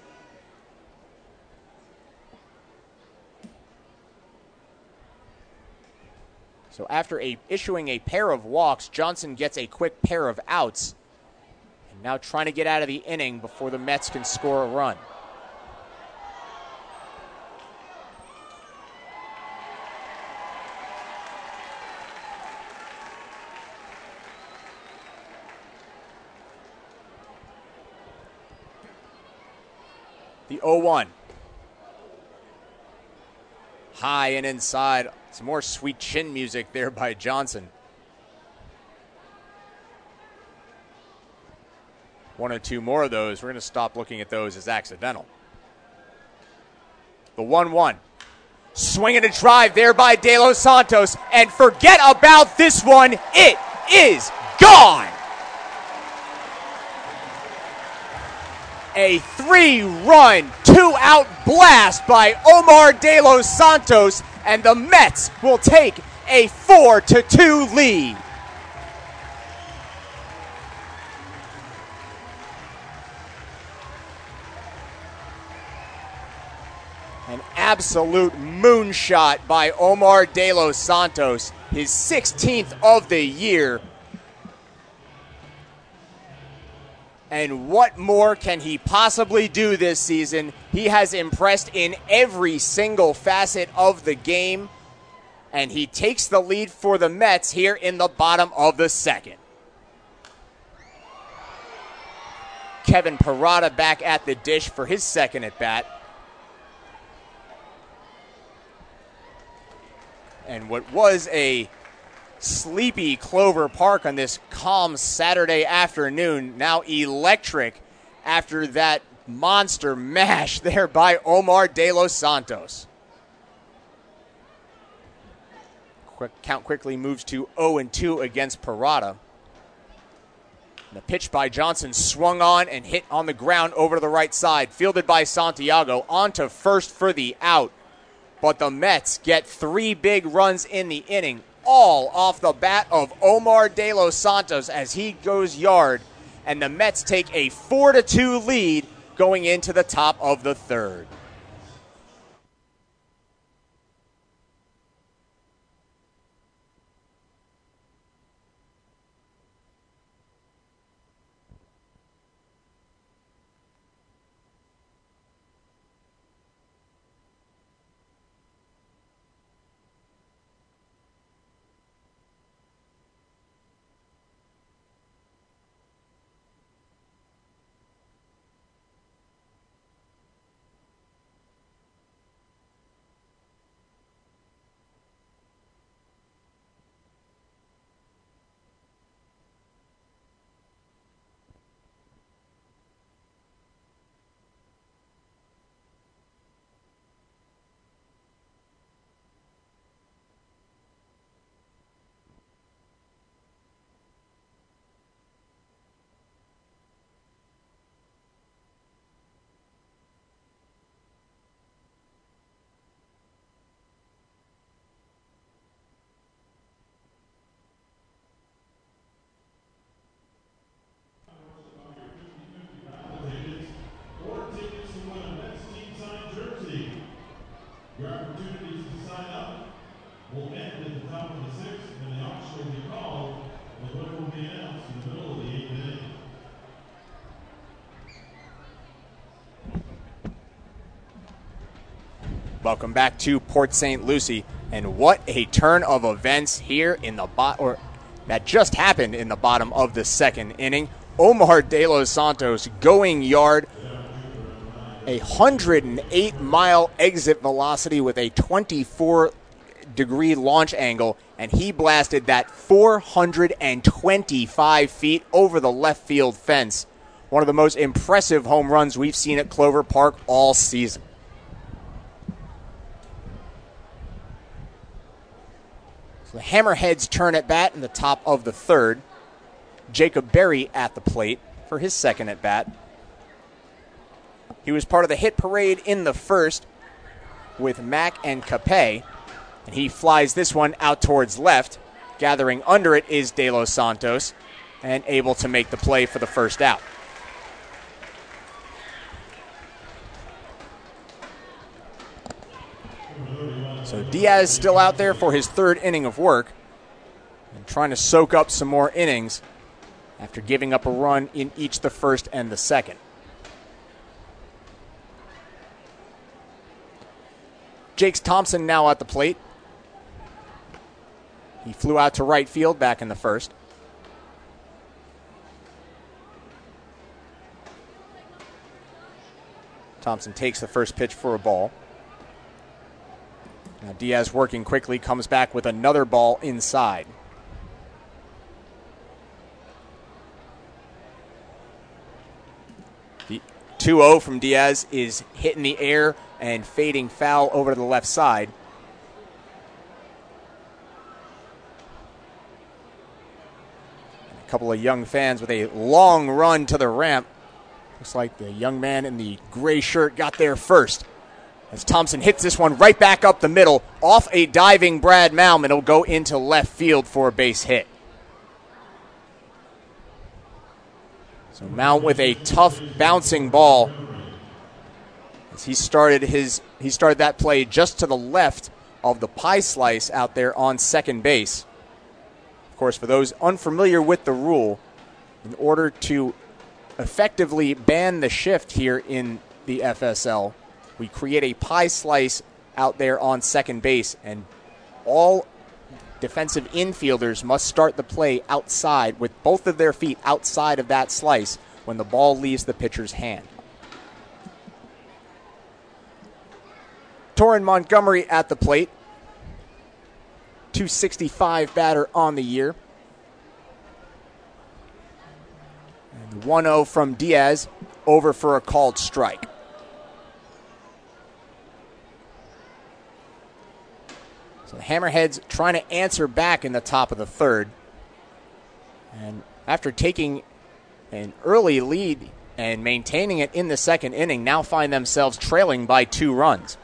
So after issuing a pair of walks, Johnson gets a quick pair of outs. And now trying to get out of the inning before the Mets can score a run. The 0-1. High and inside. Some more sweet chin music there by Johnson. 1 or 2 more of those. We're going to stop looking at those as accidental. The 1-1. Swing and a drive there by De Los Santos. And forget about this one. It is gone. A 3-run, 2-out blast by Omar De Los Santos, and the Mets will take a 4-2 lead. An absolute moonshot by Omar De Los Santos, his 16th of the year. And what more can he possibly do this season? He has impressed in every single facet of the game. And he takes the lead for the Mets here in the bottom of the second. Kevin Parada back at the dish for his second at bat. And what was a sleepy Clover Park on this calm Saturday afternoon, now electric after that monster mash there by Omar De Los Santos. Count quickly moves to 0-2 against Parada. The pitch by Johnson swung on and hit on the ground over to the right side, fielded by Santiago, on to first for the out. But the Mets get 3 big runs in the inning, all off the bat of Omar De Los Santos as he goes yard, and the Mets take a 4-2 lead going into the top of the third. Your opportunities to sign up will end at the top of the sixth, and the auction will be called, and the winner will be announced in the middle of the eighth inning. Welcome back to Port St. Lucie, and what a turn of events here in the that just happened in the bottom of the second inning. Omar De Los Santos going yard, a 108-mile exit velocity with a 24-degree launch angle, and he blasted that 425 feet over the left field fence. One of the most impressive home runs we've seen at Clover Park all season. So the Hammerheads turn at bat in the top of the third. Jacob Berry at the plate for his second at bat. He was part of the hit parade in the first with Mack and Capay, and he flies this one out towards left. Gathering under it is De Los Santos, and able to make the play for the first out. So Diaz still out there for his third inning of work and trying to soak up some more innings after giving up a run in each the first and the second. Jakes Thompson now at the plate. He flew out to right field back in the first. Thompson takes the first pitch for a ball. Now Diaz working quickly, comes back with another ball inside. The 2-0 from Diaz is hit in the air and fading foul over to the left side. And a couple of young fans with a long run to the ramp. Looks like the young man in the gray shirt got there first. As Thompson hits this one right back up the middle, off a diving Brad Malm, and it'll go into left field for a base hit. So Mount with a tough bouncing ball. As he started that play just to the left of the pie slice out there on second base. Of course, for those unfamiliar with the rule, in order to effectively ban the shift here in the FSL, we create a pie slice out there on second base, and all defensive infielders must start the play outside with both of their feet outside of that slice when the ball leaves the pitcher's hand. Torrin Montgomery at the plate. .265 batter on the year. And 1-0 from Diaz, over for a called strike. So the Hammerheads trying to answer back in the top of the third. And after taking an early lead and maintaining it in the second inning, now find themselves trailing by 2 runs.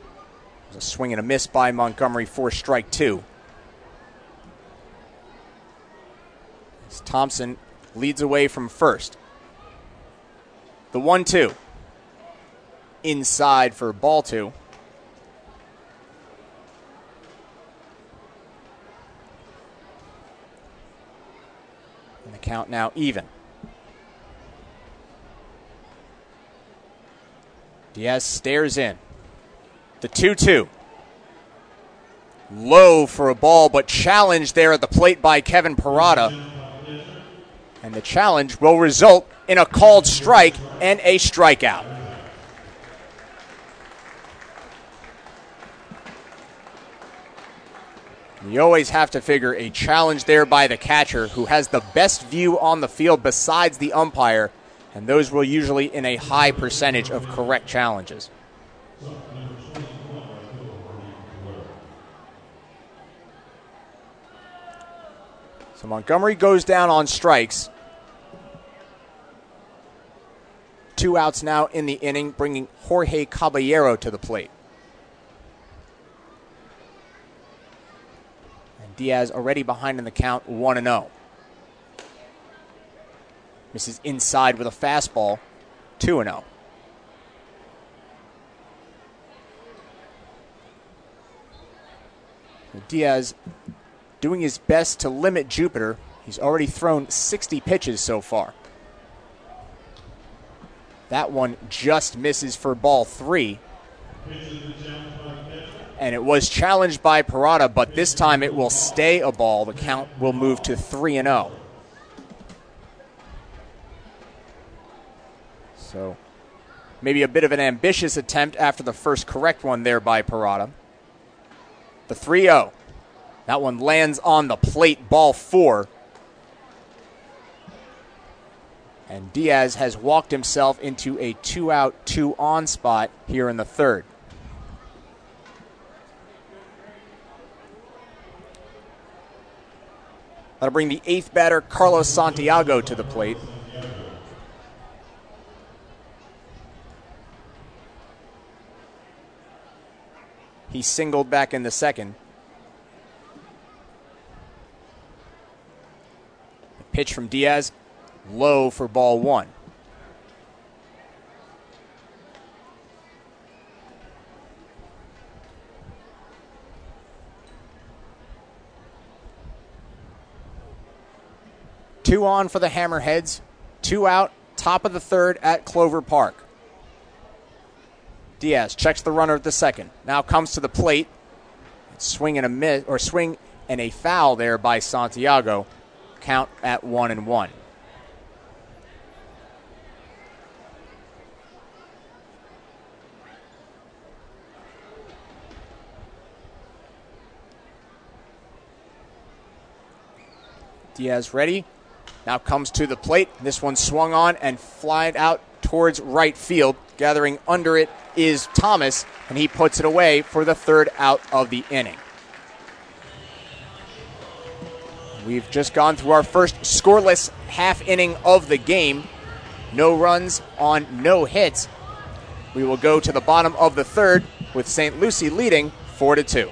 A swing and a miss by Montgomery for strike 2. Thompson leads away from first. The 1-2. Inside for ball 2. And the count now even. Diaz stares in. The 2-2. Low for a ball, but challenged there at the plate by Kevin Parada. And the challenge will result in a called strike and a strikeout. You always have to figure a challenge there by the catcher, who has the best view on the field besides the umpire, and those will usually in a high percentage of correct challenges. So Montgomery goes down on strikes. 2 outs now in the inning, bringing Jorge Caballero to the plate. And Diaz already behind in the count, 1-0. Misses inside with a fastball, 2-0. Diaz doing his best to limit Jupiter. He's already thrown 60 pitches so far. That one just misses for ball 3. And it was challenged by Parada, but this time it will stay a ball. The count will move to 3-0. So maybe a bit of an ambitious attempt after the first correct one there by Parada. The 3-0. That one lands on the plate, ball 4. And Diaz has walked himself into a 2-out, 2-on spot here in the third. That'll bring the 8th batter, Carlos Santiago, to the plate. He singled back in the second. The pitch from Diaz, low for ball 1. Two on for the Hammerheads. 2 out, top of the third at Clover Park. Diaz checks the runner at the second. Now comes to the plate. Swing and a miss, or swing and a foul there by Santiago. Count at 1-1. Diaz ready. Now comes to the plate. This one swung on and flied out towards right field. Gathering under it is Thomas, and he puts it away for the 3rd out of the inning. We've just gone through our first scoreless half inning of the game. No runs on no hits. We will go to the bottom of the 3rd with St. Lucie leading 4-2.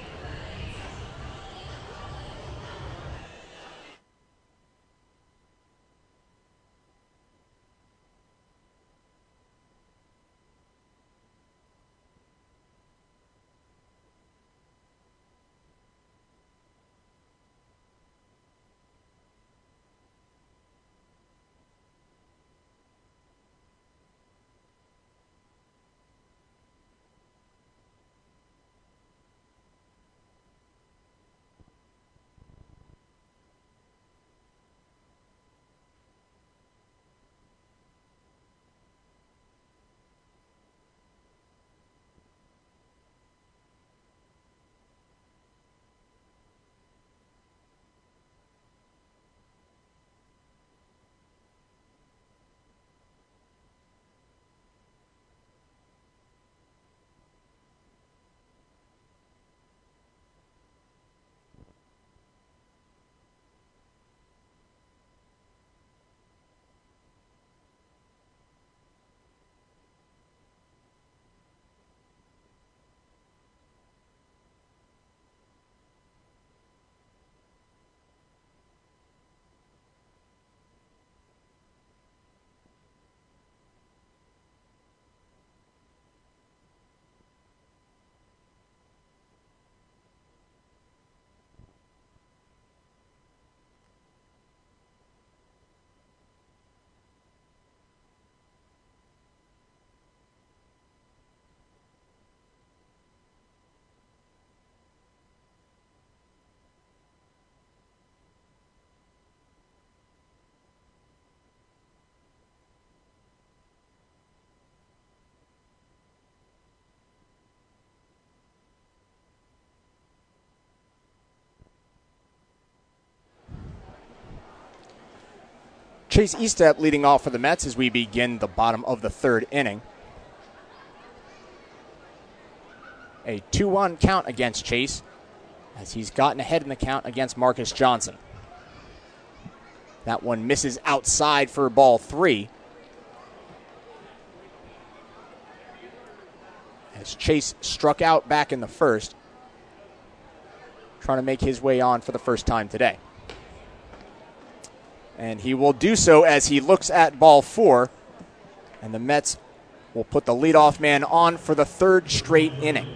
Chase Estep leading off for the Mets as we begin the bottom of the third inning. A 2-1 count against Chase as he's gotten ahead in the count against Marcus Johnson. That one misses outside for ball 3. As Chase struck out back in the first, trying to make his way on for the first time today. And he will do so as he looks at ball 4, and the Mets will put the leadoff man on for the third straight inning.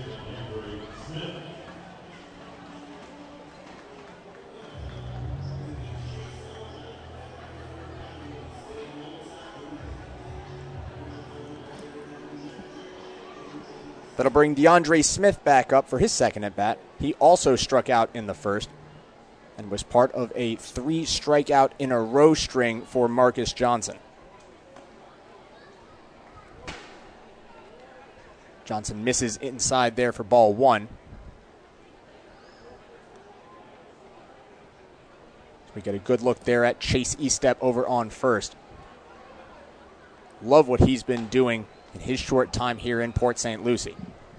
That'll bring DeAndre Smith back up for his second at-bat. He also struck out in the first and was part of a 3-strikeout-in-a-row string for Marcus Johnson. Johnson misses inside there for ball 1. So we get a good look there at Chase Estep over on first. Love what he's been doing in his short time here in Port St. Lucie.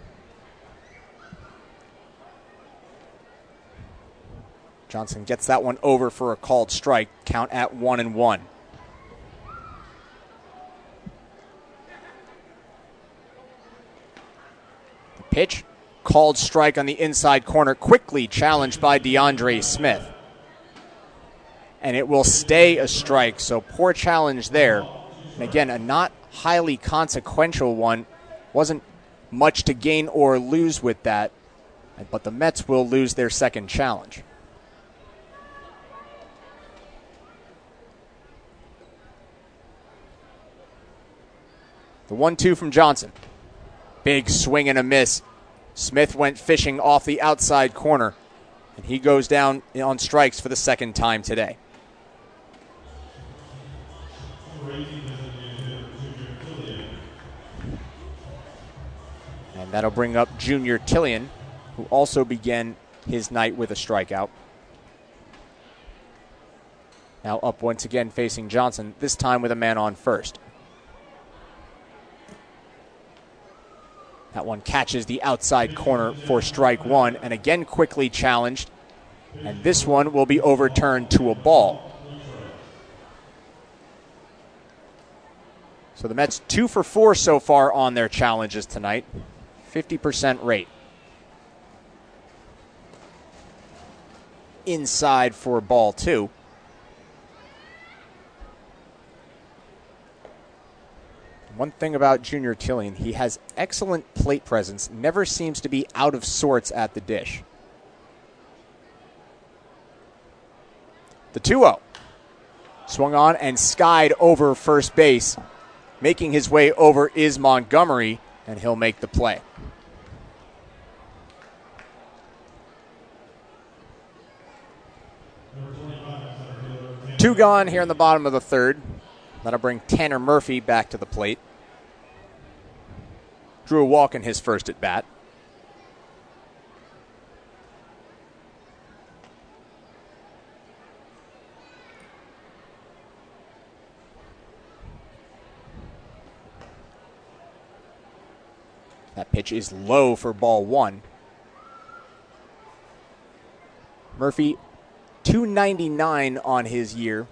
Johnson gets that one over for a called strike. Count at 1-1. The pitch, called strike on the inside corner, quickly challenged by DeAndre Smith. And it will stay a strike, so poor challenge there. And again, a not highly consequential one. Wasn't much to gain or lose with that, but the Mets will lose their second challenge. The 1-2 from Johnson. Big swing and a miss. Smith went fishing off the outside corner, and he goes down on strikes for the second time today. And that'll bring up Junior Tillian, who also began his night with a strikeout. Now up once again facing Johnson, this time with a man on first. That one catches the outside corner for strike 1, and again quickly challenged. And this one will be overturned to a ball. So the Mets 2 for 4 so far on their challenges tonight. 50% rate. Inside for ball 2. One thing about Junior Tillian, he has excellent plate presence, never seems to be out of sorts at the dish. The 2-0. Swung on and skied over first base. Making his way over is Montgomery, and he'll make the play. Two gone here in the bottom of the third. That'll bring Tanner Murphy back to the plate. Drew a walk in his first at bat. That pitch is low for ball 1. Murphy, .299 on his year.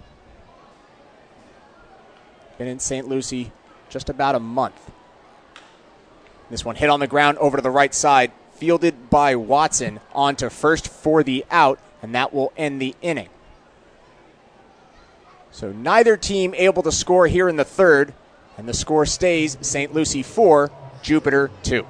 Been in St. Lucie just about a month. This one hit on the ground over to the right side, fielded by Watson onto first for the out, and that will end the inning. So neither team able to score here in the third, and the score stays St. Lucie 4, Jupiter 2.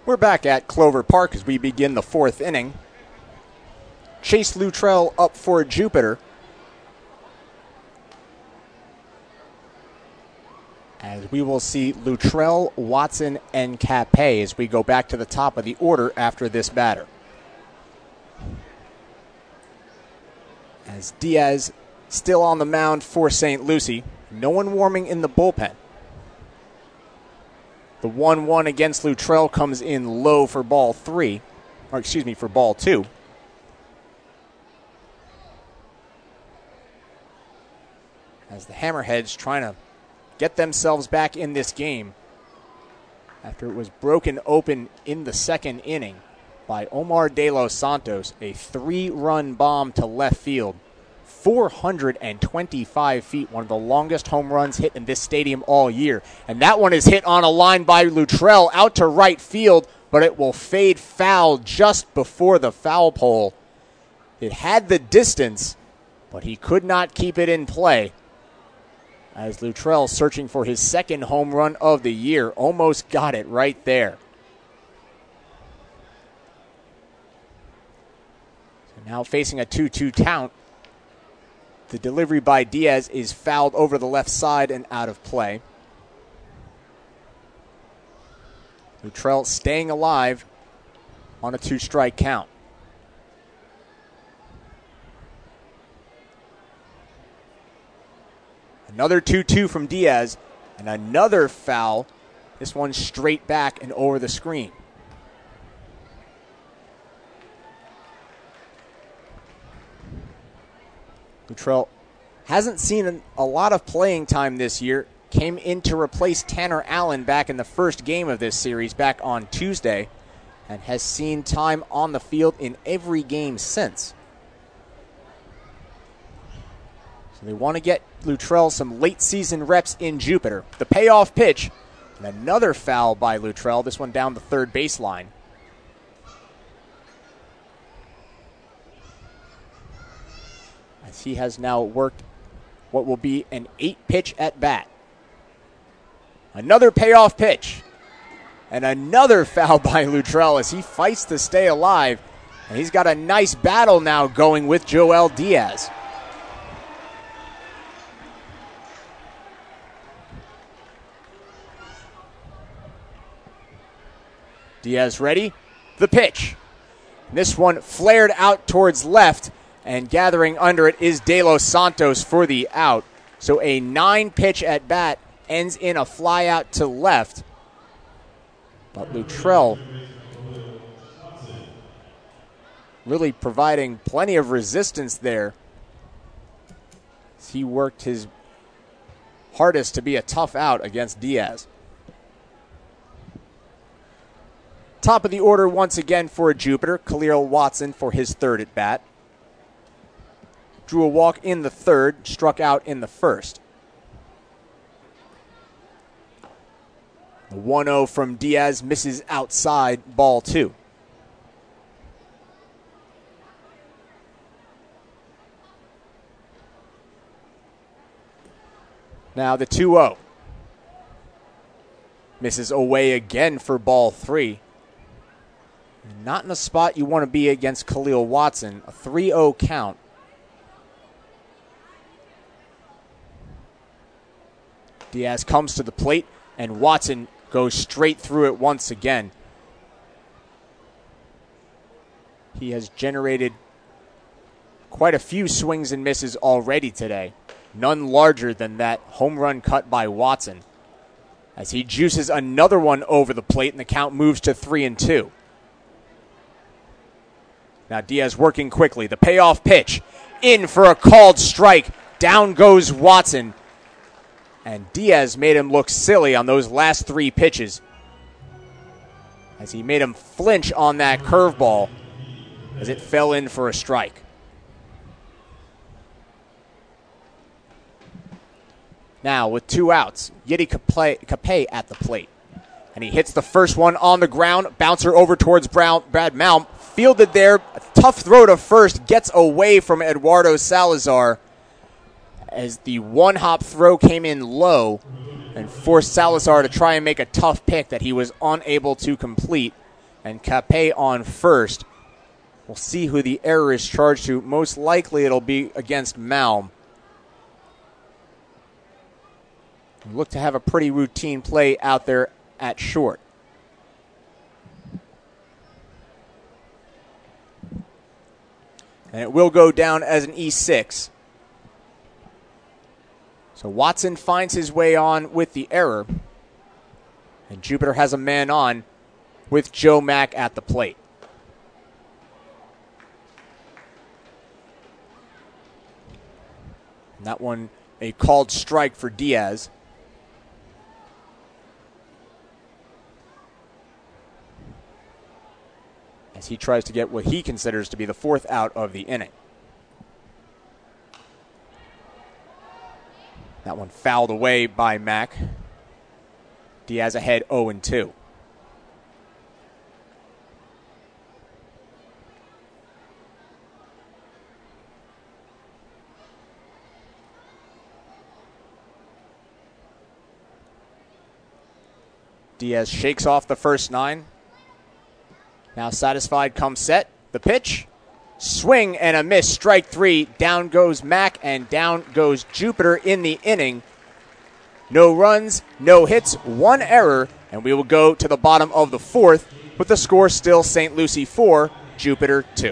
We're back at Clover Park as we begin the fourth inning. Chase Luttrell up for Jupiter. As we will see Luttrell, Watson, and Capay as we go back to the top of the order after this batter. As Diaz still on the mound for St. Lucie. No one warming in the bullpen. The 1-1 against Luttrell comes in low for ball three. Or excuse me, for ball two. As the Hammerheads trying to get themselves back in this game after it was broken open in the second inning by Omar De Los Santos, a 3-run bomb to left field. 425 feet, one of the longest home runs hit in this stadium all year. And that one is hit on a line by Luttrell out to right field, but it will fade foul just before the foul pole. It had the distance, but he could not keep it in play. As Luttrell searching for his second home run of the year, almost got it right there. So now facing a 2-2 count. The delivery by Diaz is fouled over the left side and out of play. Luttrell staying alive on a 2-strike count. Another 2-2 from Diaz, and another foul. This one straight back and over the screen. Luttrell hasn't seen a lot of playing time this year. Came in to replace Tanner Allen back in the first game of this series back on Tuesday, and has seen time on the field in every game since. So they want to get Luttrell some late season reps in Jupiter. The payoff pitch, and another foul by Luttrell, this one down the third baseline. As he has now worked what will be an 8-pitch at bat. Another payoff pitch, and another foul by Luttrell as he fights to stay alive. And he's got a nice battle now going with Joel Diaz. Diaz ready. The pitch. This one flared out towards left, and gathering under it is De Los Santos for the out. So a 9-pitch at bat ends in a fly out to left. But Luttrell really providing plenty of resistance there. He worked his hardest to be a tough out against Diaz. Top of the order once again for Jupiter. Khalil Watson for his third at bat. Drew a walk in the third, struck out in the first. The 1-0 from Diaz misses outside, ball two. Now the 2-0. Misses away again for ball three. Not in the spot you want to be against Khalil Watson. A 3-0 count. Diaz comes to the plate, and Watson goes straight through it once again. He has generated quite a few swings and misses already today. None larger than that home run cut by Watson. As he juices another one over the plate, and the count moves to 3-2. Now Diaz working quickly. The payoff pitch. In for a called strike. Down goes Watson. And Diaz made him look silly on those last three pitches, as he made him flinch on that curveball as it fell in for a strike. Now with 2 outs, Yiddy Capay at the plate. And he hits the first one on the ground. Bouncer over towards Brad Malm. Fielded there. A tough throw to first. Gets away from Eduardo Salazar, as the one-hop throw came in low and forced Salazar to try and make a tough pick that he was unable to complete. and Capet on first. We'll see who the error is charged to. Most likely it'll be against Malm. We look to have a pretty routine play out there at short. And it will go down as an E6. So Watson finds his way on with the error. And Jupiter has a man on with Joe Mack at the plate. And that one, a called strike for Diaz. As he tries to get what he considers to be the fourth out of the inning. That one fouled away by Mack. Diaz ahead 0-2. Diaz shakes off the first 9. Now satisfied, comes set. The pitch. Swing and a miss. Strike 3. Down goes Mack and down goes Jupiter in the inning. No runs, no hits, 1 error, and we will go to the bottom of the 4th with the score still St. Lucie 4, Jupiter 2.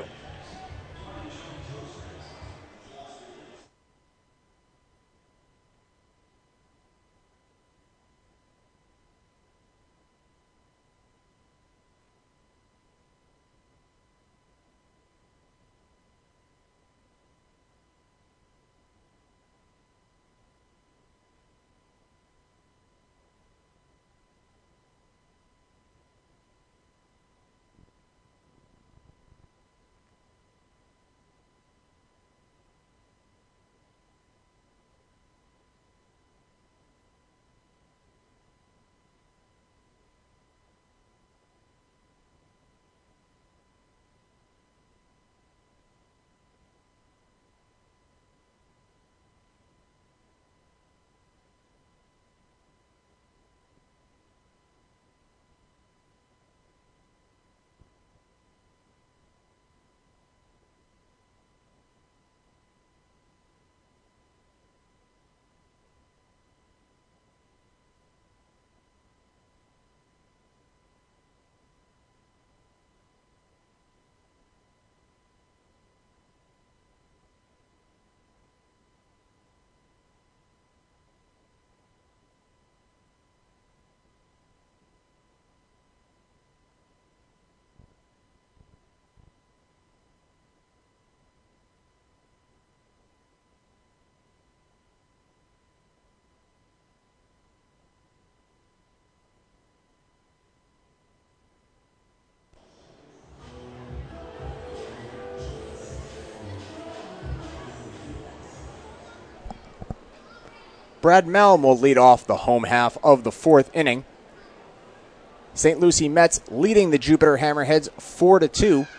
Brad Malm will lead off the home half of the 4th inning. St. Lucie Mets leading the Jupiter Hammerheads 4-2.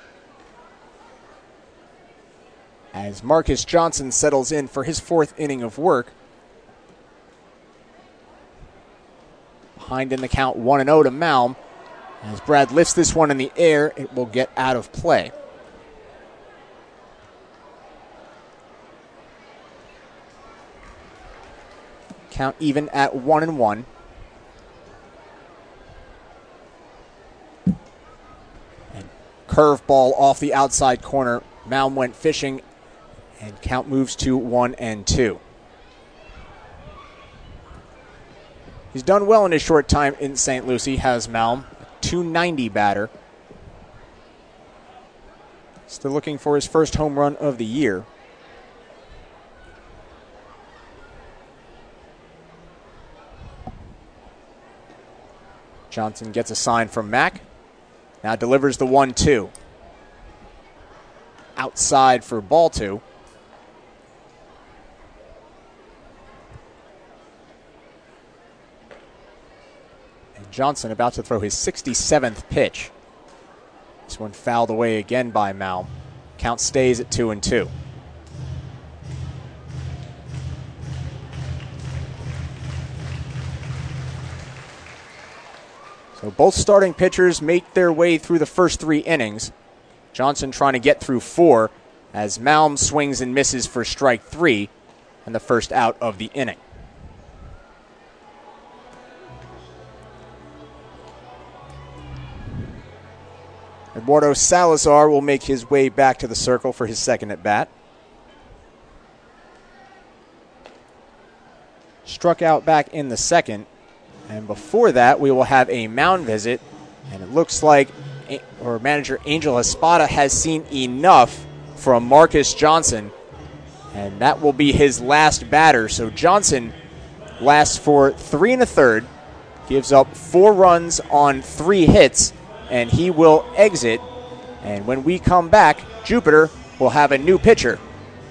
As Marcus Johnson settles in for his 4th inning of work. Behind in the count 1-0 to Malm. As Brad lifts this one in the air, it will get out of play. Count even at 1-1. And curveball off the outside corner. Malm went fishing, and count moves to 1-2. He's done well in his short time in St. Lucie, has Malm. A .290 batter. Still looking for his first home run of the year. Johnson gets a sign from Mack. Now delivers the 1-2. Outside for ball 2. And Johnson about to throw his 67th pitch. This one fouled away again by Malm. Count stays at 2-2. So both starting pitchers make their way through the first 3 innings. Johnson trying to get through 4 as Malm swings and misses for strike 3 and the first out of the inning. Eduardo Salazar will make his way back to the circle for his second at bat. Struck out back in the second. And before that, we will have a mound visit. And it looks like manager Angel Espada has seen enough from Marcus Johnson. And that will be his last batter. So Johnson lasts for 3 1/3, gives up 4 runs on 3 hits, and he will exit. And when we come back, Jupiter will have a new pitcher.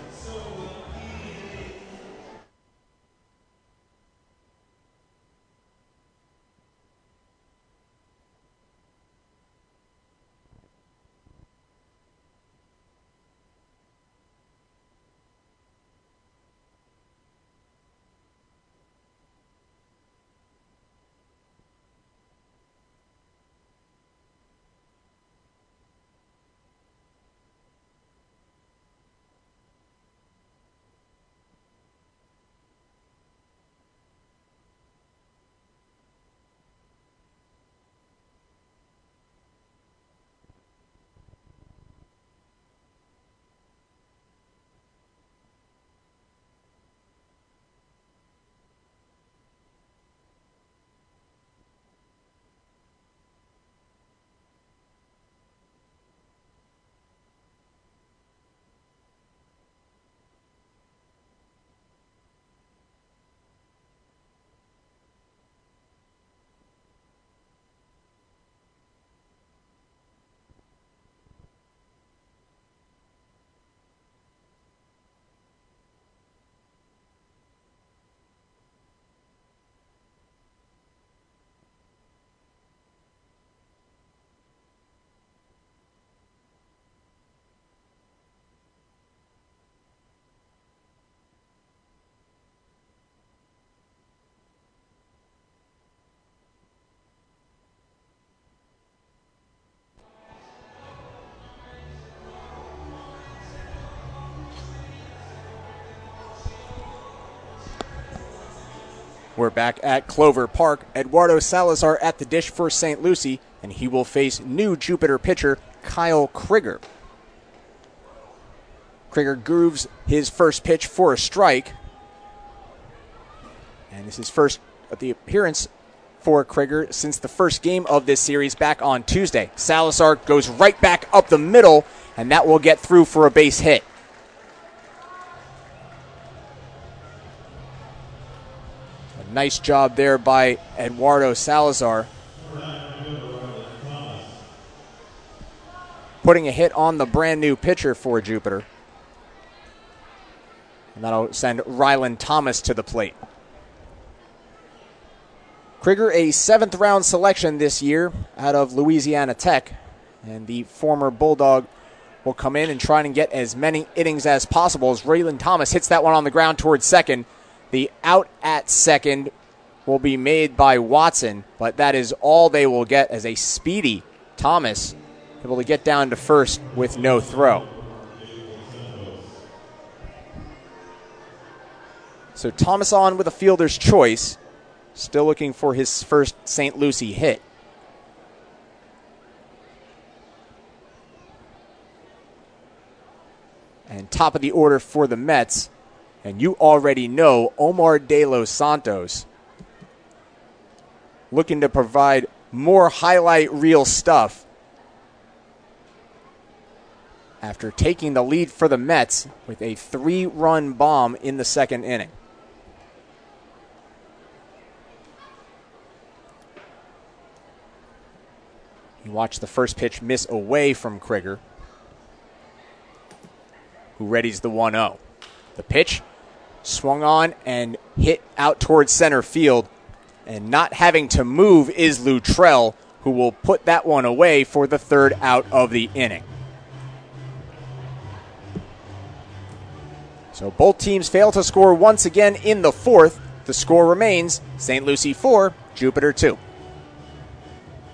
We're back at Clover Park. Eduardo Salazar at the dish for St. Lucie, and he will face new Jupiter pitcher Kyle Krieger. Krieger grooves his first pitch for a strike. And this is first of the appearance for Krieger since the first game of this series back on Tuesday. Salazar goes right back up the middle, and that will get through for a base hit. Nice job there by Eduardo Salazar. Putting a hit on the brand new pitcher for Jupiter. And that'll send Ryland Thomas to the plate. Krieger, a 7th round selection this year out of Louisiana Tech. And the former Bulldog will come in and try and get as many innings as possible as Ryland Thomas hits that one on the ground towards second. The out at second will be made by Watson, but that is all they will get as a speedy Thomas able to get down to first with no throw. So Thomas on with a fielder's choice, still looking for his first St. Lucie hit. And top of the order for the Mets, and you already know Omar De Los Santos looking to provide more highlight reel stuff after taking the lead for the Mets with a 3-run bomb in the second inning. You watch the first pitch miss away from Krieger, who readies the 1-0. The pitch swung on and hit out towards center field. And not having to move is Luttrell, who will put that one away for the 3rd out of the inning. So both teams fail to score once again in the 4th. The score remains St. Lucie 4, Jupiter 2.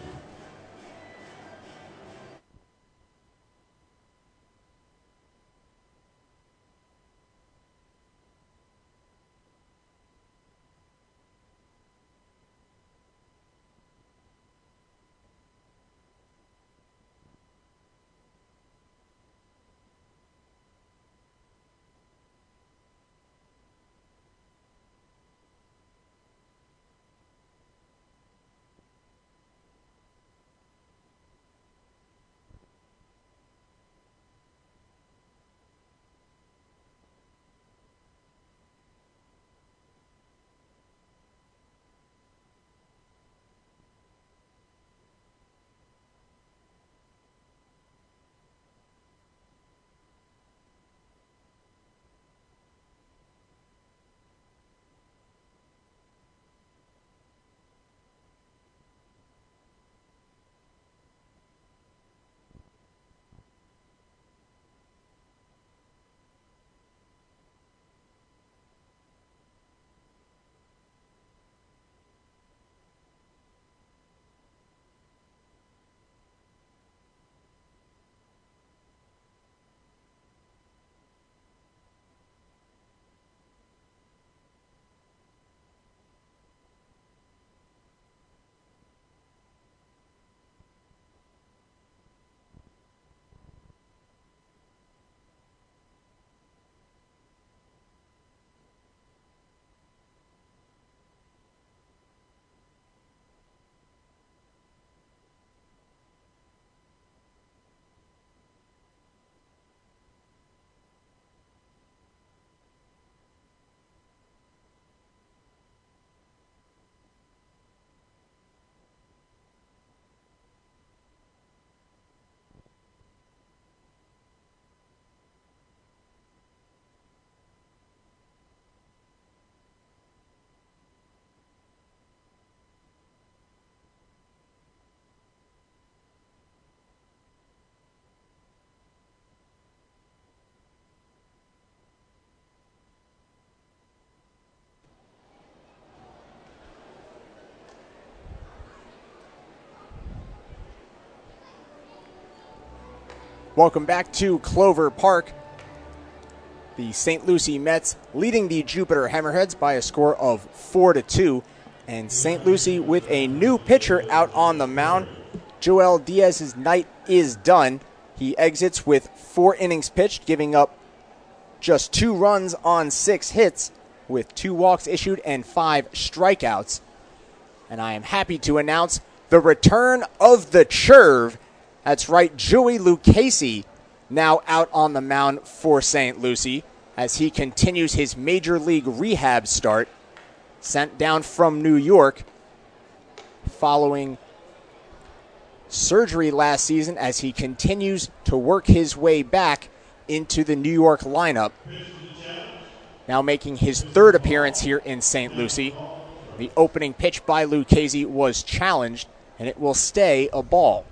Welcome back to Clover Park. The St. Lucie Mets leading the Jupiter Hammerheads by a score of 4-2. And St. Lucie with a new pitcher out on the mound. Joel Diaz's night is done. He exits with 4 innings pitched, giving up just 2 runs on 6 hits with 2 walks issued and 5 strikeouts. And I am happy to announce the return of the Churve. That's right, Joey Lucchesi now out on the mound for St. Lucie as he continues his major league rehab start. Sent down from New York following surgery last season as he continues to work his way back into the New York lineup. Now making his 3rd appearance here in St. Lucie. The opening pitch by Lucchesi was challenged, and it will stay a ball.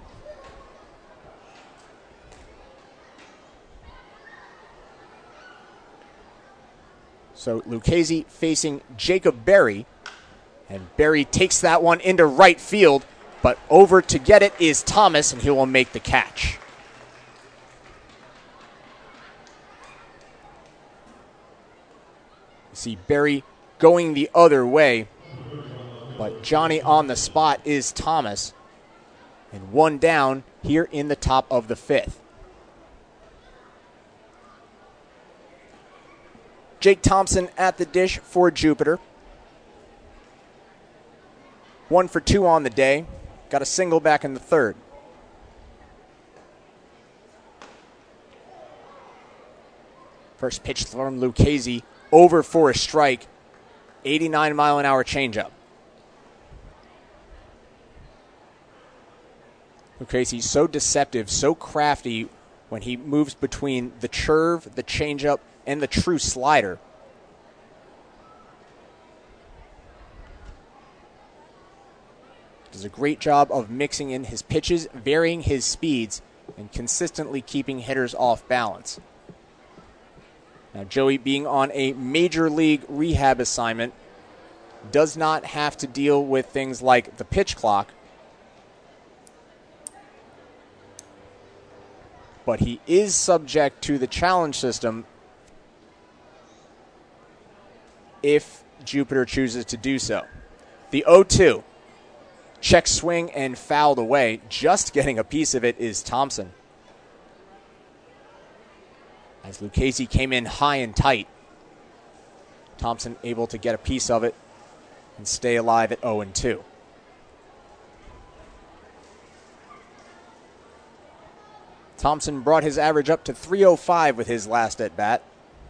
So Lucchesi facing Jacob Berry, and Berry takes that one into right field, but over to get it is Thomas, and he will make the catch. You see Berry going the other way, but Johnny on the spot is Thomas, and 1 down here in the top of the 5th. Jake Thompson at the dish for Jupiter. 1 for 2 on the day. Got a single back in the 3rd. First pitch from Lucchesi, over for a strike. 89-mile-an-hour changeup. Lucchesi so deceptive, so crafty when he moves between the curve, the changeup, and the true slider. Does a great job of mixing in his pitches, varying his speeds, and consistently keeping hitters off balance. Now, Joey, being on a major league rehab assignment, does not have to deal with things like the pitch clock, but he is subject to the challenge system if Jupiter chooses to do so. The 0-2. Check swing and fouled away. Just getting a piece of it is Thompson. As Lucchesi came in high and tight, Thompson able to get a piece of it and stay alive at 0-2. Thompson brought his average up to .305 with his last at-bat.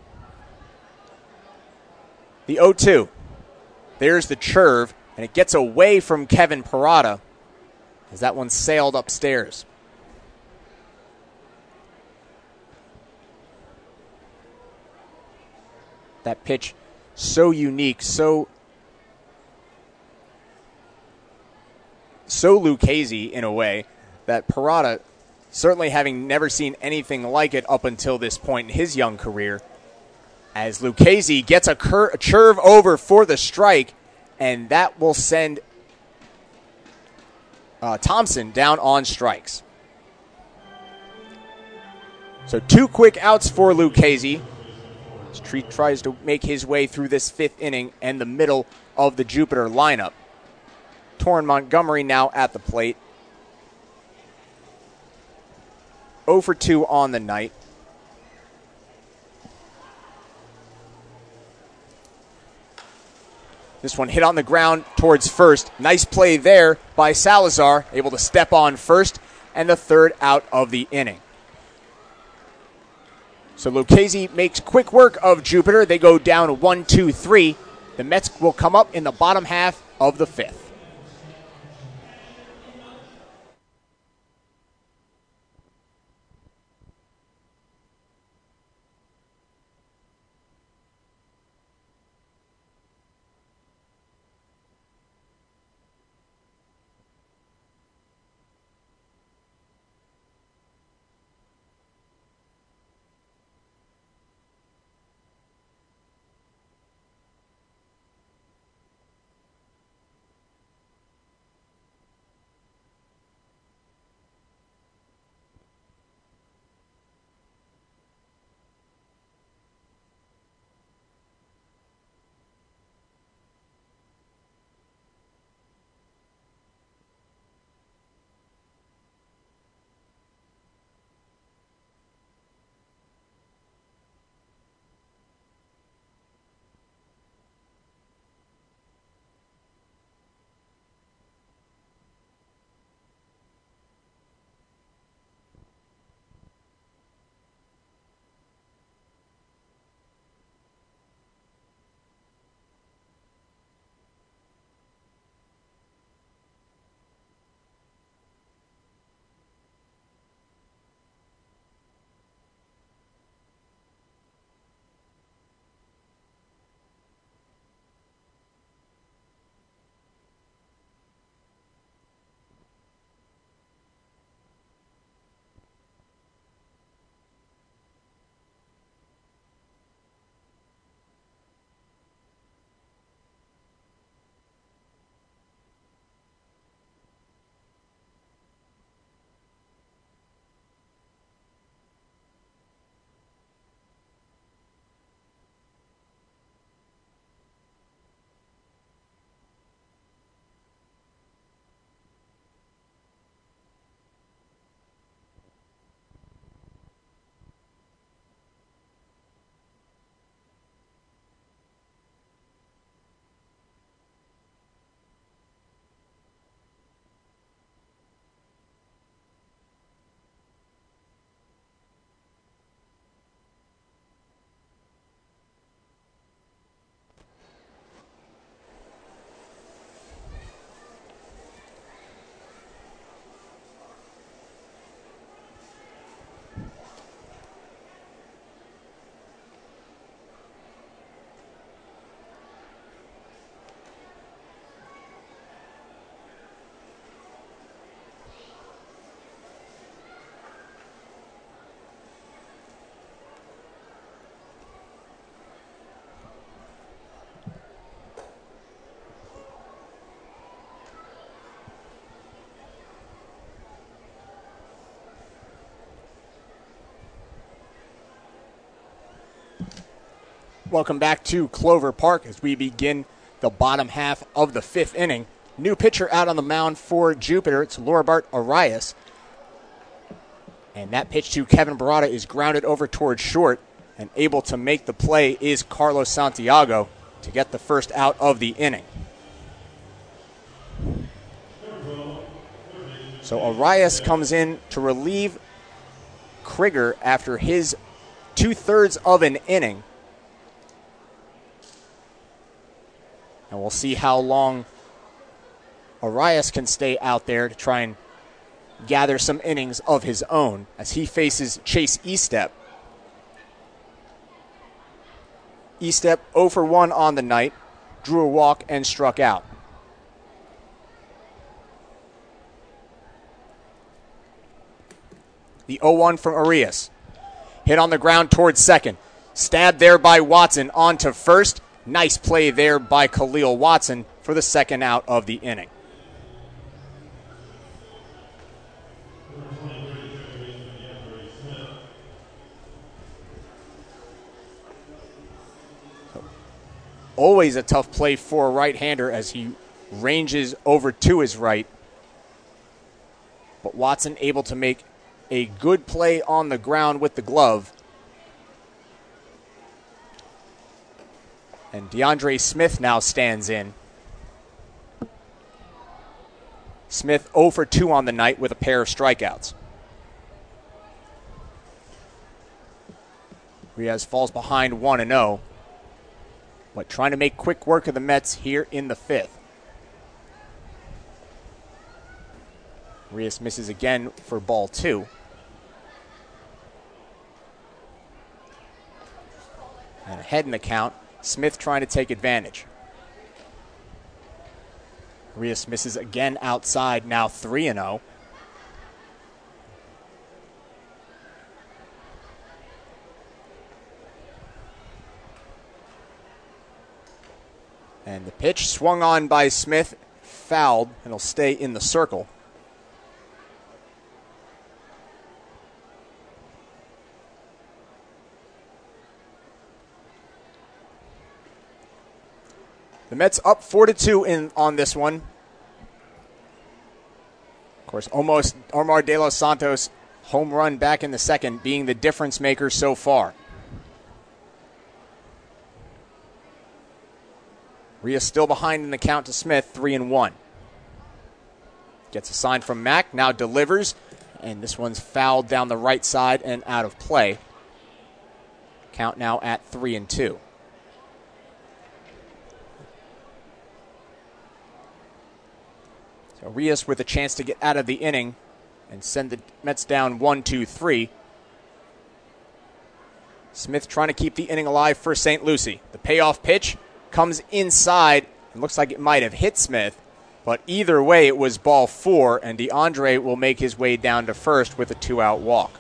The 0-2. There's the curve, and it gets away from Kevin Parada as that one sailed upstairs. That pitch so unique, so Lucchesi in a way that Parada, certainly having never seen anything like it up until this point in his young career, as Lucchesi gets a curve over for the strike, and that will send Thompson down on strikes. So 2 quick outs for Lucchesi. He tries to make his way through this 5th inning and the middle of the Jupiter lineup. Torrin Montgomery now at the plate. 0 for 2 on the night. This one hit on the ground towards first. Nice play there by Salazar, able to step on first, and the 3rd out of the inning. So Lucchesi makes quick work of Jupiter. They go down 1-2-3. The Mets will come up in the bottom half of the 5th. Welcome back to Clover Park as we begin the bottom half of the 5th inning. New pitcher out on the mound for Jupiter. It's Loribart Arias. And that pitch to Kevin Barada is grounded over towards short. And able to make the play is Carlos Santiago to get the first out of the inning. So Arias comes in to relieve Krieger after his 2/3 of an inning. And we'll see how long Arias can stay out there to try and gather some innings of his own as he faces Chase Estep. Estep 0 for 1 on the night, drew a walk and struck out. The 0-1 from Arias. Hit on the ground towards second. Stabbed there by Watson on to first. Nice play there by Khalil Watson for the second out of the inning. Always a tough play for a right-hander as he ranges over to his right. But Watson able to make a good play on the ground with the glove. And DeAndre Smith now stands in. Smith 0 for 2 on the night with a pair of strikeouts. Riaz falls behind 1-0. But trying to make quick work of the Mets here in the 5th. Riaz misses again for ball 2. And ahead in the count, Smith trying to take advantage. Riaz misses again outside, now 3-0. And the pitch swung on by Smith, fouled, and will stay in the circle. The Mets up 4-2 on this one. Of course, almost Omar De Los Santos home run back in the second being the difference maker so far. Riaz still behind in the count to Smith, 3-1. Gets a sign from Mack, now delivers, and this one's fouled down the right side and out of play. Count now at 3-2. So Riaz with a chance to get out of the inning and send the Mets down 1-2-3. Smith trying to keep the inning alive for St. Lucie. The payoff pitch comes inside. It looks like it might have hit Smith, but either way it was ball 4, and DeAndre will make his way down to first with a 2-out walk.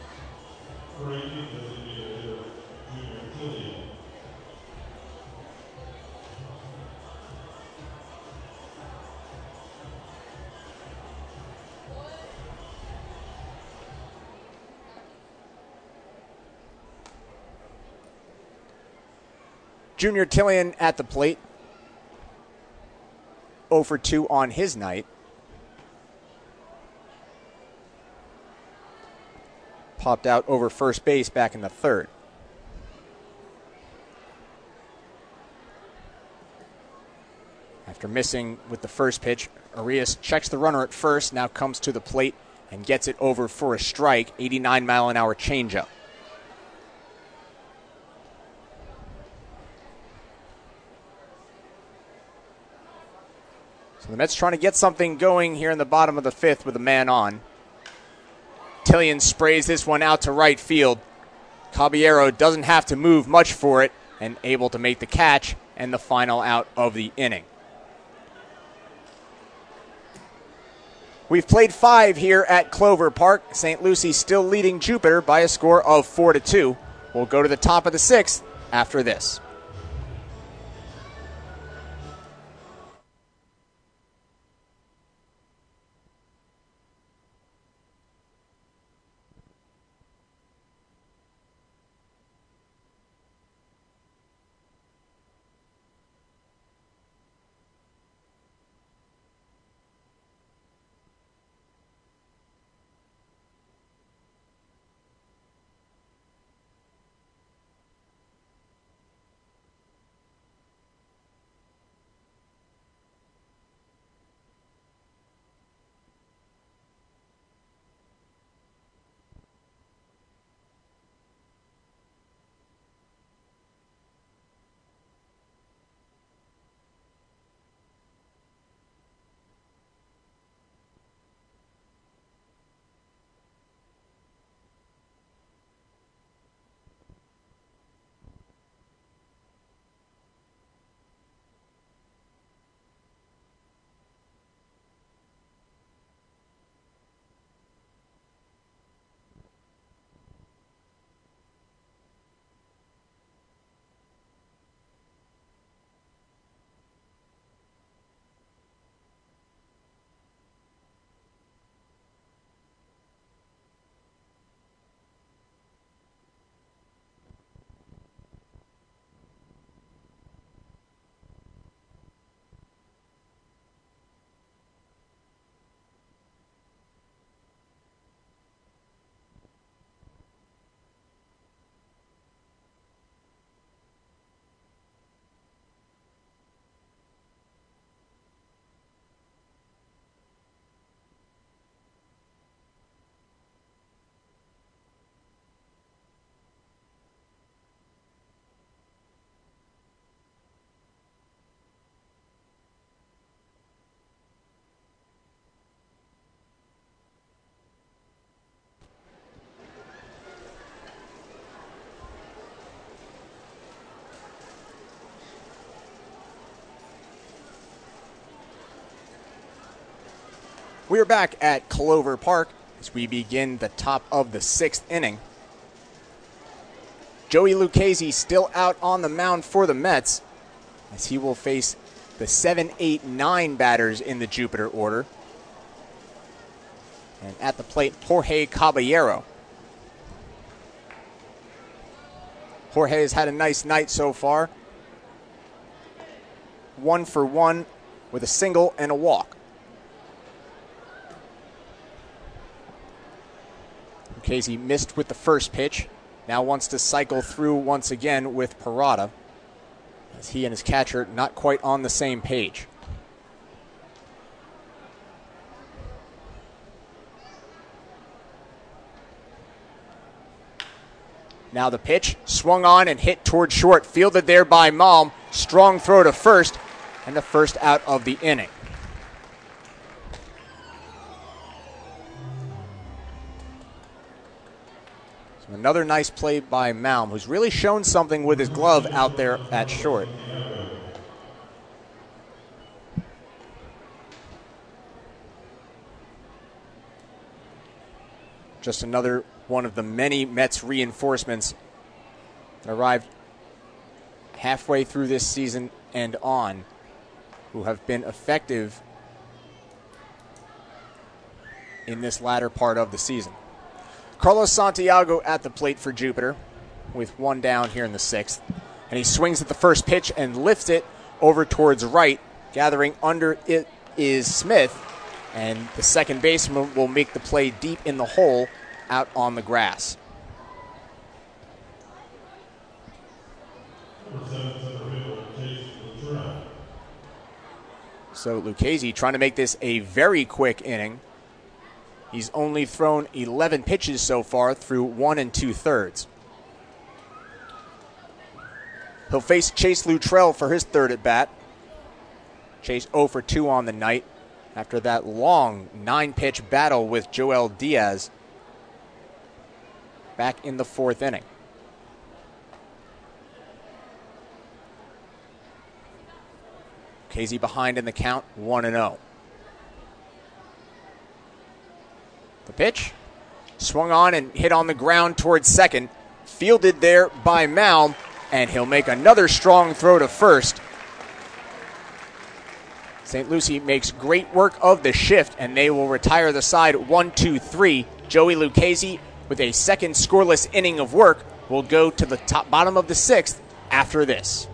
Junior Tillian at the plate. 0 for 2 on his night. Popped out over first base back in the 3rd. After missing with the first pitch, Arias checks the runner at first, now comes to the plate and gets it over for a strike, 89-mile-an-hour changeup. So the Mets trying to get something going here in the bottom of the 5th with a man on. Tillian sprays this one out to right field. Caballero doesn't have to move much for it and able to make the catch and the final out of the inning. We've played 5 here at Clover Park. St. Lucie still leading Jupiter by a score of 4-2. We'll go to the top of the 6th after this. We are back at Clover Park as we begin the top of the 6th inning. Joey Lucchese still out on the mound for the Mets as he will face the 7, 8, 9 batters in the Jupiter order. And at the plate, Jorge Caballero. Jorge has had a nice night so far. 1 for 1 with a single and a walk. Lucchese missed with the first pitch. Now wants to cycle through once again with Parada, as he and his catcher not quite on the same page. Now the pitch, swung on and hit toward short, fielded there by Malm. Strong throw to first, and the first out of the inning. So another nice play by Malm, who's really shown something with his glove out there at short. Just another one of the many Mets reinforcements that arrived halfway through this season and on, who have been effective in this latter part of the season. Carlos Santiago at the plate for Jupiter with 1 down here in the 6th. And he swings at the first pitch and lifts it over towards right. Gathering under it is Smith. And the second baseman will make the play deep in the hole out on the grass. So Lucchese trying to make this a very quick inning. He's only thrown 11 pitches so far through 1 2/3. He'll face Chase Luttrell for his third at bat. Chase 0 for 2 on the night after that long 9-pitch battle with Joel Diaz back in the 4th inning. Casey behind in the count, 1-0. The pitch, swung on and hit on the ground towards second. Fielded there by Malm, and he'll make another strong throw to first. St. Lucie makes great work of the shift, and they will retire the side 1-2-3. Joey Lucchese, with a second scoreless inning of work, will go to the bottom of the 6th after this.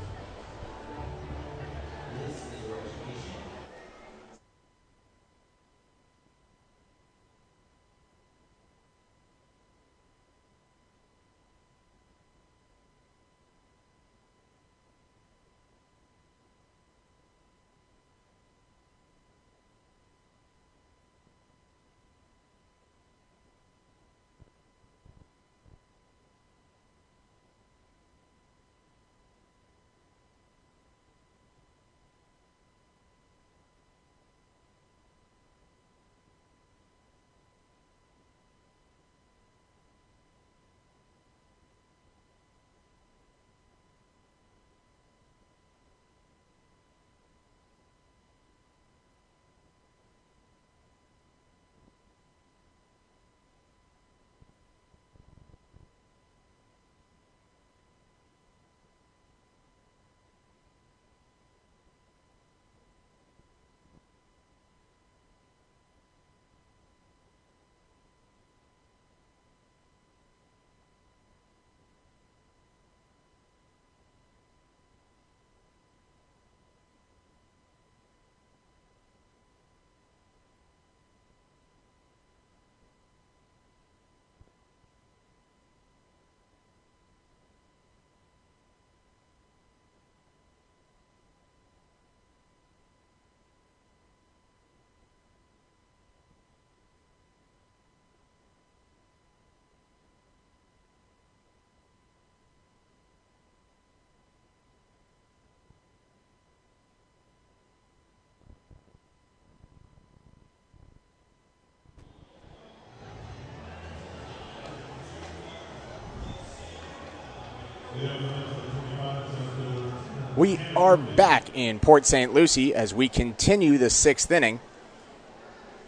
We are back in Port St. Lucie as we continue the 6th inning.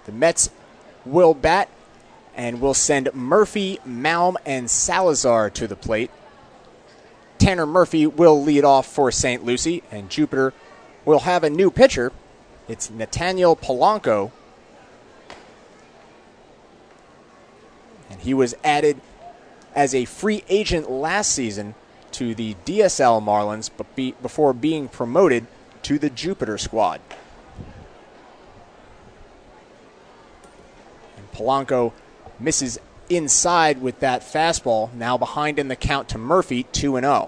The Mets will bat and will send Murphy, Malm, and Salazar to the plate. Tanner Murphy will lead off for St. Lucie, and Jupiter will have a new pitcher. It's Nathaniel Polanco. And he was added as a free agent last season to the DSL Marlins before being promoted to the Jupiter squad. And Polanco misses inside with that fastball, now behind in the count to Murphy, 2-0.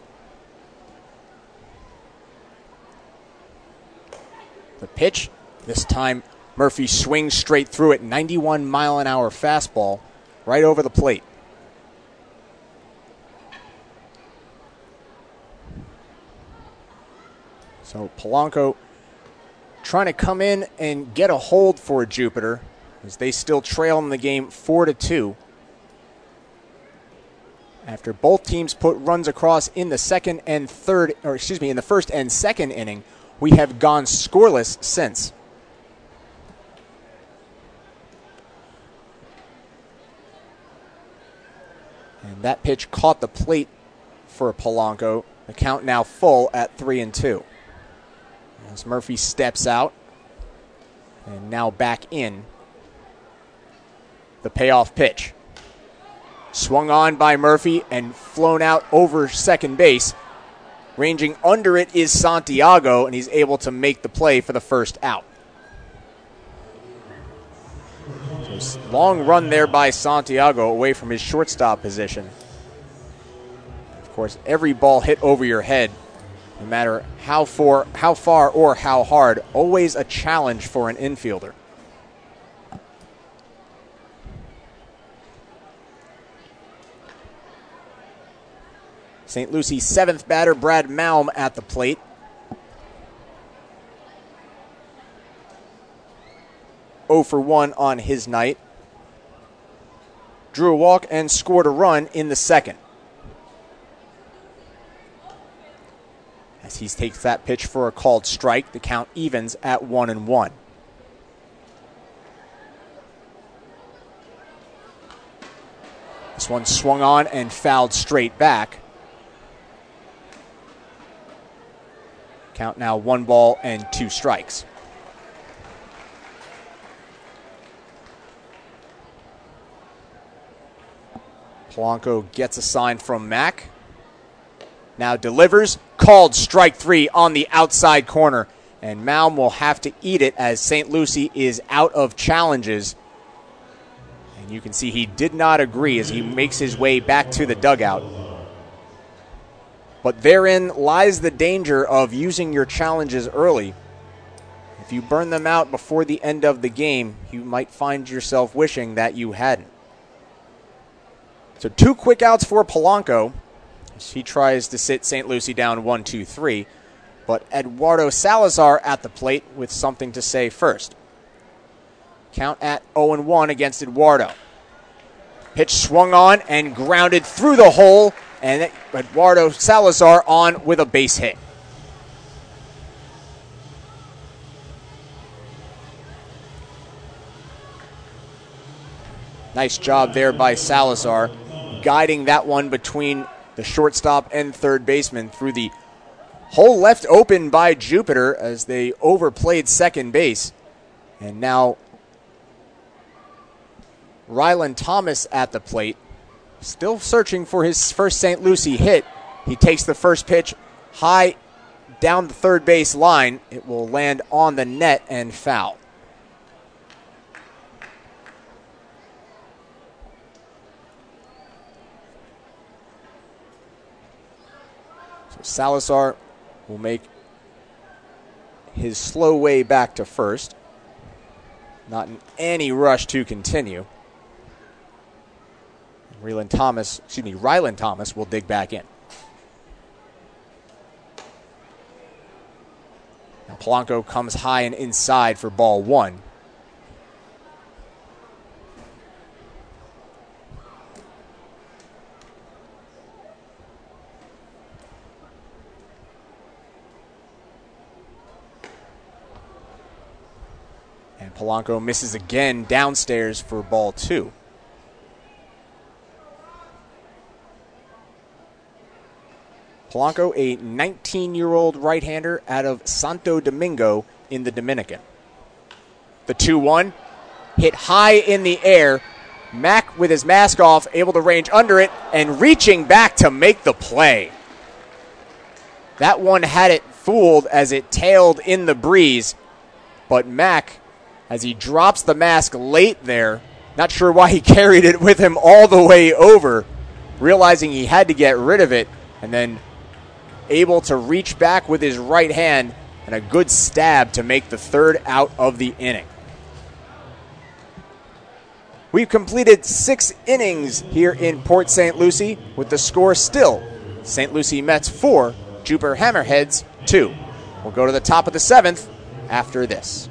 The pitch, this time Murphy swings straight through it, 91-mile-an-hour fastball, right over the plate. So Polanco trying to come in and get a hold for Jupiter as they still trail in the game 4-2. After both teams put runs across in the in the first and second inning, we have gone scoreless since. And that pitch caught the plate for Polanco. The count now full at 3-2. As Murphy steps out and now back in. The payoff pitch. Swung on by Murphy and flown out over second base. Ranging under it is Santiago, and he's able to make the play for the first out. So long run there by Santiago away from his shortstop position. Of course, every ball hit over your head, no matter how far or how hard, always a challenge for an infielder. St. Lucie's seventh batter, Brad Malm, at the plate. Oh for 1 on his night. Drew a walk and scored a run in the second. As he takes that pitch for a called strike, the count evens at 1-1. This one swung on and fouled straight back. Count now 1 ball and 2 strikes. Polanco gets a sign from Mack. Now delivers. Called strike 3 on the outside corner. And Malm will have to eat it as St. Lucie is out of challenges. And you can see he did not agree as he makes his way back to the dugout. But therein lies the danger of using your challenges early. If you burn them out before the end of the game, you might find yourself wishing that you hadn't. So 2 quick outs for Polanco as he tries to sit St. Lucie down 1-2-3. But Eduardo Salazar at the plate with something to say first. Count at 0-1 against Eduardo. Pitch swung on and grounded through the hole. And Eduardo Salazar on with a base hit. Nice job there by Salazar, guiding that one between the shortstop and third baseman through the hole left open by Jupiter as they overplayed second base. And now Rylan Thomas at the plate. Still searching for his first St. Lucie hit. He takes the first pitch high down the third base line. It will land on the net and foul. So Salazar will make his slow way back to first. Not in any rush to continue. Rylan Thomas will dig back in. Now Polanco comes high and inside for ball 1. And Polanco misses again downstairs for ball 2. Polanco, a 19-year-old right-hander out of Santo Domingo in the Dominican. The 2-1, hit high in the air. Mack, with his mask off, able to range under it and reaching back to make the play. That one had it fooled as it tailed in the breeze. But Mack, as he drops the mask late there, not sure why he carried it with him all the way over, realizing he had to get rid of it, and then able to reach back with his right hand and a good stab to make the third out of the inning. We've completed 6 innings here in Port St. Lucie, with the score still St. Lucie Mets 4, Jupiter Hammerheads 2. We'll go to the top of the 7th after this.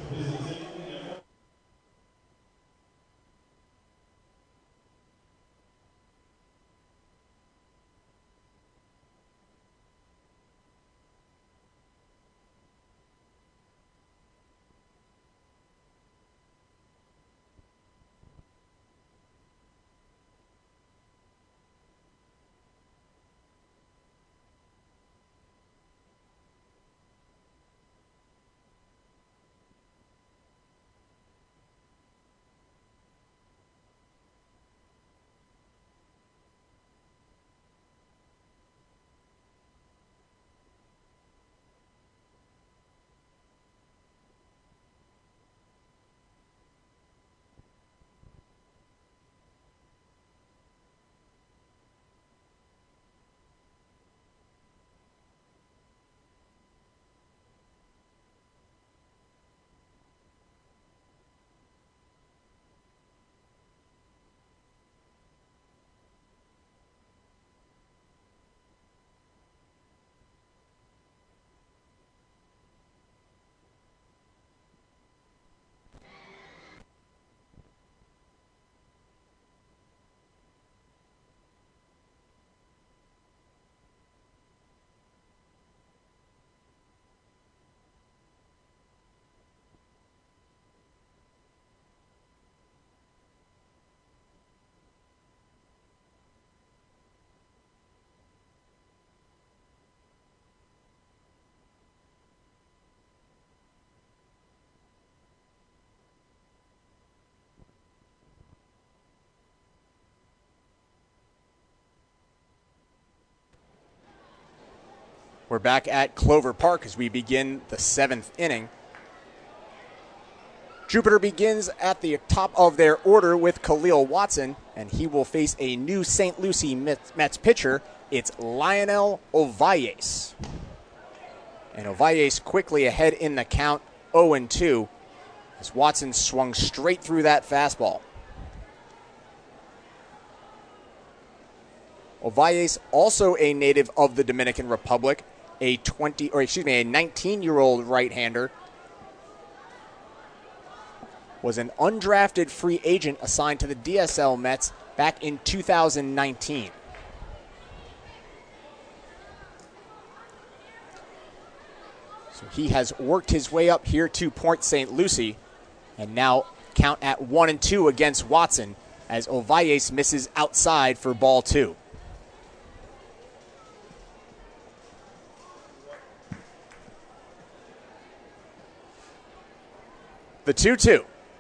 We're back at Clover Park as we begin the 7th inning. Jupiter begins at the top of their order with Khalil Watson, and he will face a new St. Lucie Mets pitcher. It's Lionel Ovalles. And Ovalles quickly ahead in the count, 0-2, as Watson swung straight through that fastball. Ovalles, also a native of the Dominican Republic, a 19-year-old right-hander, was an undrafted free agent assigned to the DSL Mets back in 2019. So he has worked his way up here to Port St. Lucie, and now count at 1-2 against Watson as Ovalles misses outside for ball 2. The 2-2.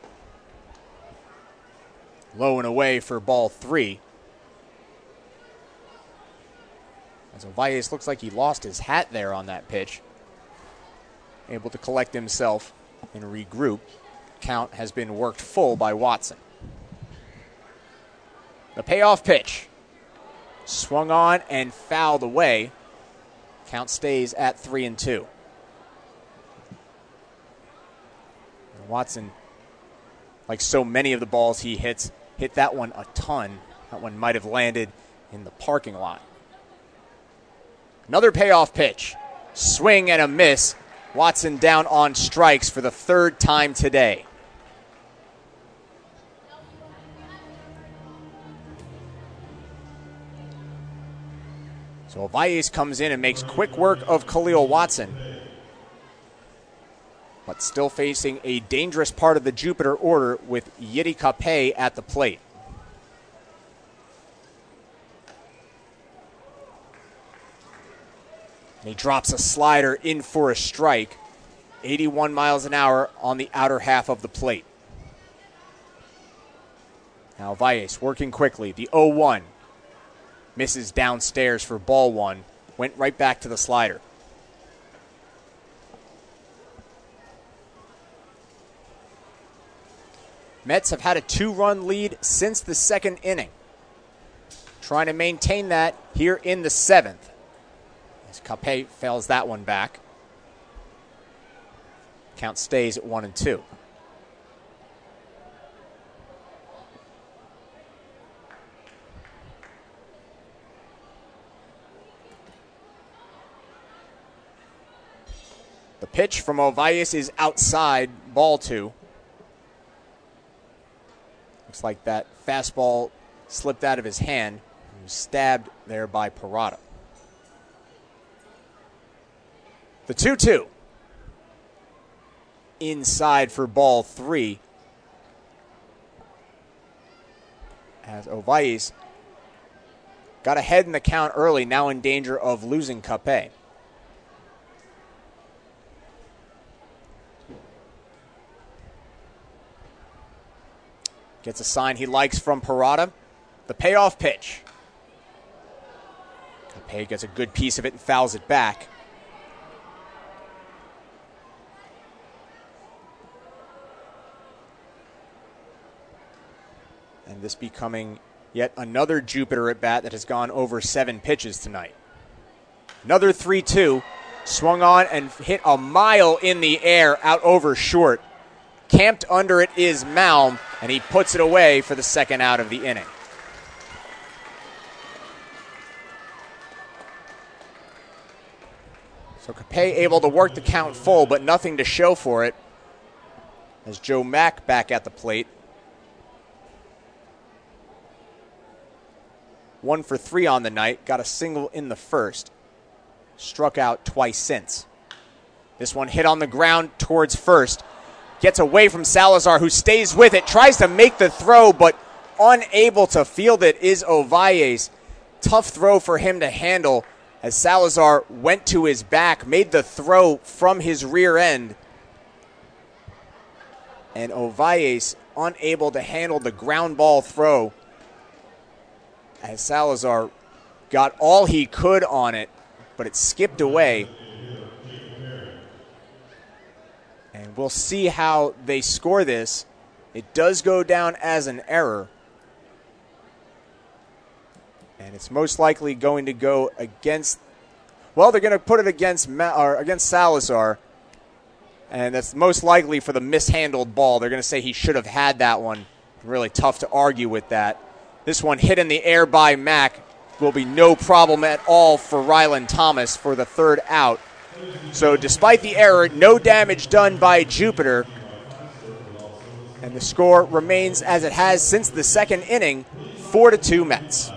Low and away for ball 3. As Ovalles looks like he lost his hat there on that pitch. Able to collect himself and regroup. Count has been worked full by Watson. The payoff pitch. Swung on and fouled away. Count stays at 3-2. Watson, like so many of the balls he hits, hit that one a ton. That one might have landed in the parking lot. Another payoff pitch. Swing and a miss. Watson down on strikes for the 3rd time today. So Ovalles comes in and makes quick work of Khalil Watson. but still facing a dangerous part of the Jupiter order with Yiddi Capet at the plate. And he drops a slider in for a strike. 81 miles an hour on the outer half of the plate. Now Valles working quickly. The 0-1 misses downstairs for ball one. Went right back to the slider. Mets have had a 2-run lead since the second inning. Trying to maintain that here in the seventh. As Capet fails that one back. Count stays at 1-2. The pitch from Ovalles is outside, ball two. Looks like that fastball slipped out of his hand and was stabbed there by Parada. The 2-2. Inside for ball three. As Ovalles got ahead in the count early, now in danger of losing Capet. Gets a sign he likes from Parada. The payoff pitch. Capet gets a good piece of it and fouls it back. And this becoming yet another Jupiter at bat that has gone over 7 pitches tonight. Another 3-2. Swung on and hit a mile in the air out over short. Camped under it is Malm, and he puts it away for the second out of the inning. So Capet able to work the count full, but nothing to show for it. As Joe Mack back at the plate. 1 for 3 on the night, got a single in the first. Struck out twice since. This one hit on the ground towards first. Gets away from Salazar, who stays with it, tries to make the throw, but unable to field it is Ovalles. Tough throw for him to handle as Salazar went to his back, made the throw from his rear end. And Ovalles unable to handle the ground ball throw as Salazar got all he could on it, but it skipped away. And we'll see how they score this. It does go down as an error. And it's most likely going to go against, well, they're going to put it against Salazar. And that's most likely for the mishandled ball. They're going to say he should have had that one. Really tough to argue with that. This one hit in the air by Mack. Will be no problem at all for Ryland Thomas for the third out. So despite the error, no damage done by Jupiter. And the score remains as it has since the second inning, 4-2 Mets.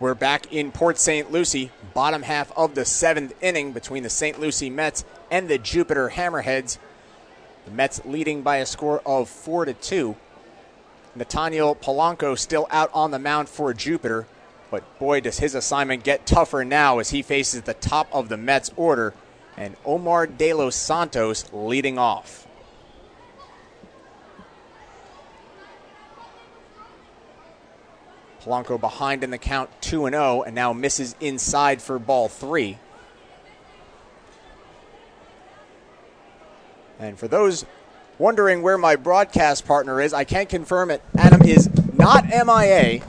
We're back in Port St. Lucie, bottom half of the 7th inning between the St. Lucie Mets and the Jupiter Hammerheads. The Mets leading by a score of 4-2. Nathaniel Polanco still out on the mound for Jupiter, but boy, does his assignment get tougher now as he faces the top of the Mets order and Omar De Los Santos leading off. Polanco behind in the count 2-0 and now misses inside for ball 3. And for those wondering where my broadcast partner is, I can confirm it. Adam is not MIA.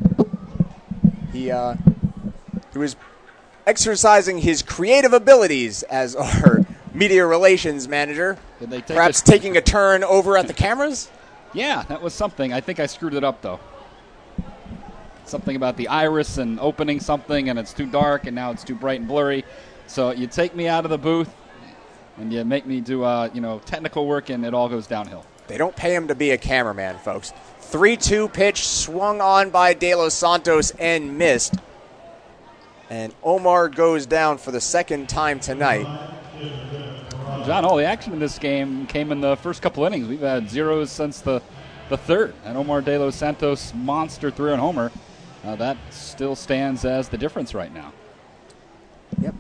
He was exercising his creative abilities as our media relations manager. Perhaps taking a turn over at the cameras? Yeah, that was something. I think I screwed it up, though. Something about the iris and opening something, and it's too dark, and now it's too bright and blurry. So you take me out of the booth, and you make me do technical work, and it all goes downhill. They don't pay him to be a cameraman, folks. 3-2 pitch swung on by De Los Santos and missed. And Omar goes down for the second time tonight. John, all the action in this game came in the first couple innings. We've had zeros since the third. And Omar De Los Santos' monster 3-run homer. That still stands as the difference right now. Yep.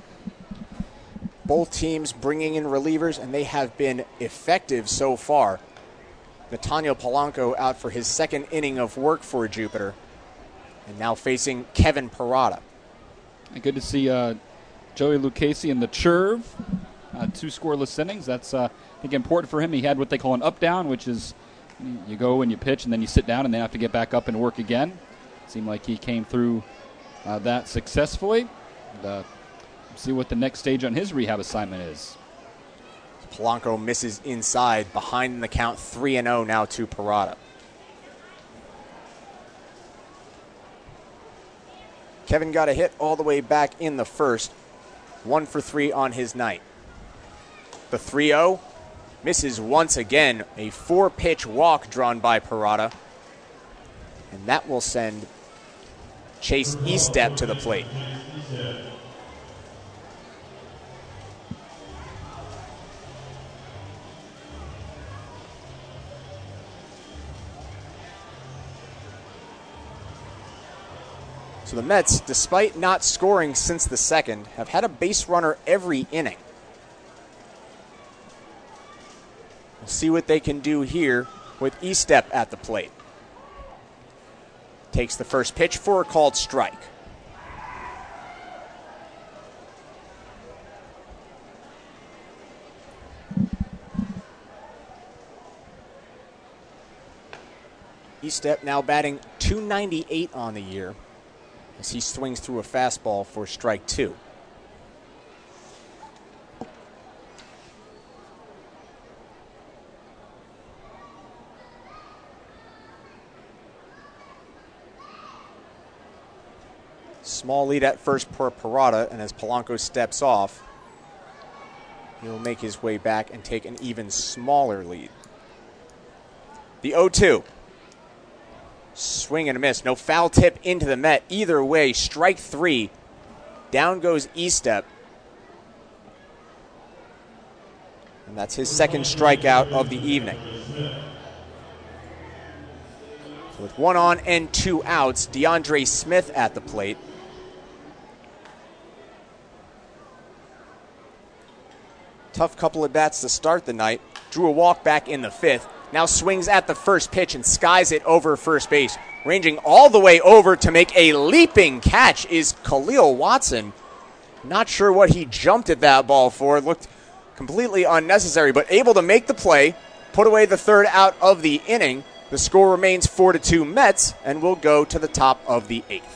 Both teams bringing in relievers, and they have been effective so far. Nathaniel Polanco out for his second inning of work for Jupiter, and now facing Kevin Parada. Good to see Joey Lucchesi in the Churv. 2 scoreless innings. That's, I think, important for him. He had what they call an up-down, which is you go and you pitch, and then you sit down, and then have to get back up and work again. Seemed like he came through that successfully. See what the next stage on his rehab assignment is. Polanco misses inside, behind in the count 3-0 now to Parada. Kevin got a hit all the way back in the first, 1 for 3 on his night. The 3-0 misses once again, a 4-pitch walk drawn by Parada, and that will send Chase Estep to the plate. So the Mets, despite not scoring since the second, have had a base runner every inning. We'll see what they can do here with Estep at the plate. Takes the first pitch for a called strike. Estep now batting .298 on the year as he swings through a fastball for strike 2. Small lead at first for Parada, and as Polanco steps off, he'll make his way back and take an even smaller lead. The 0-2. Swing and a miss. No foul tip into the Met. Either way, strike 3. Down goes Estep. And that's his second strikeout of the evening. So with 1 on and 2 outs, DeAndre Smith at the plate. Tough couple of bats to start the night. Drew a walk back in the 5th. Now swings at the first pitch and skies it over first base. Ranging all the way over to make a leaping catch is Khalil Watson. Not sure what he jumped at that ball for. It looked completely unnecessary, but able to make the play, put away the third out of the inning. The score remains 4-2 Mets, and we'll go to the top of the 8th.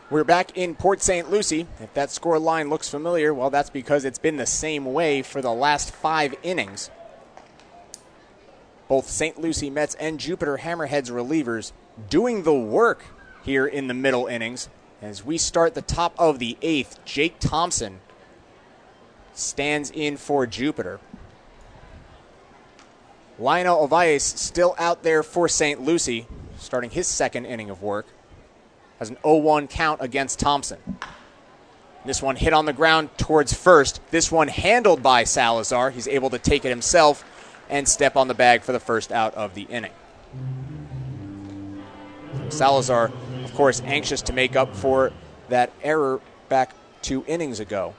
We're back in Port St. Lucie. If that score line looks familiar, well, that's because it's been the same way for the last 5 innings. Both St. Lucie Mets and Jupiter Hammerheads relievers doing the work here in the middle innings. As we start the top of the 8th, Jake Thompson stands in for Jupiter. Lionel Ovalles still out there for St. Lucie, starting his second inning of work. Has an 0-1 count against Thompson. This one hit on the ground towards first. This one handled by Salazar. He's able to take it himself and step on the bag for the first out of the inning. Salazar, of course, anxious to make up for that error back 2 innings ago.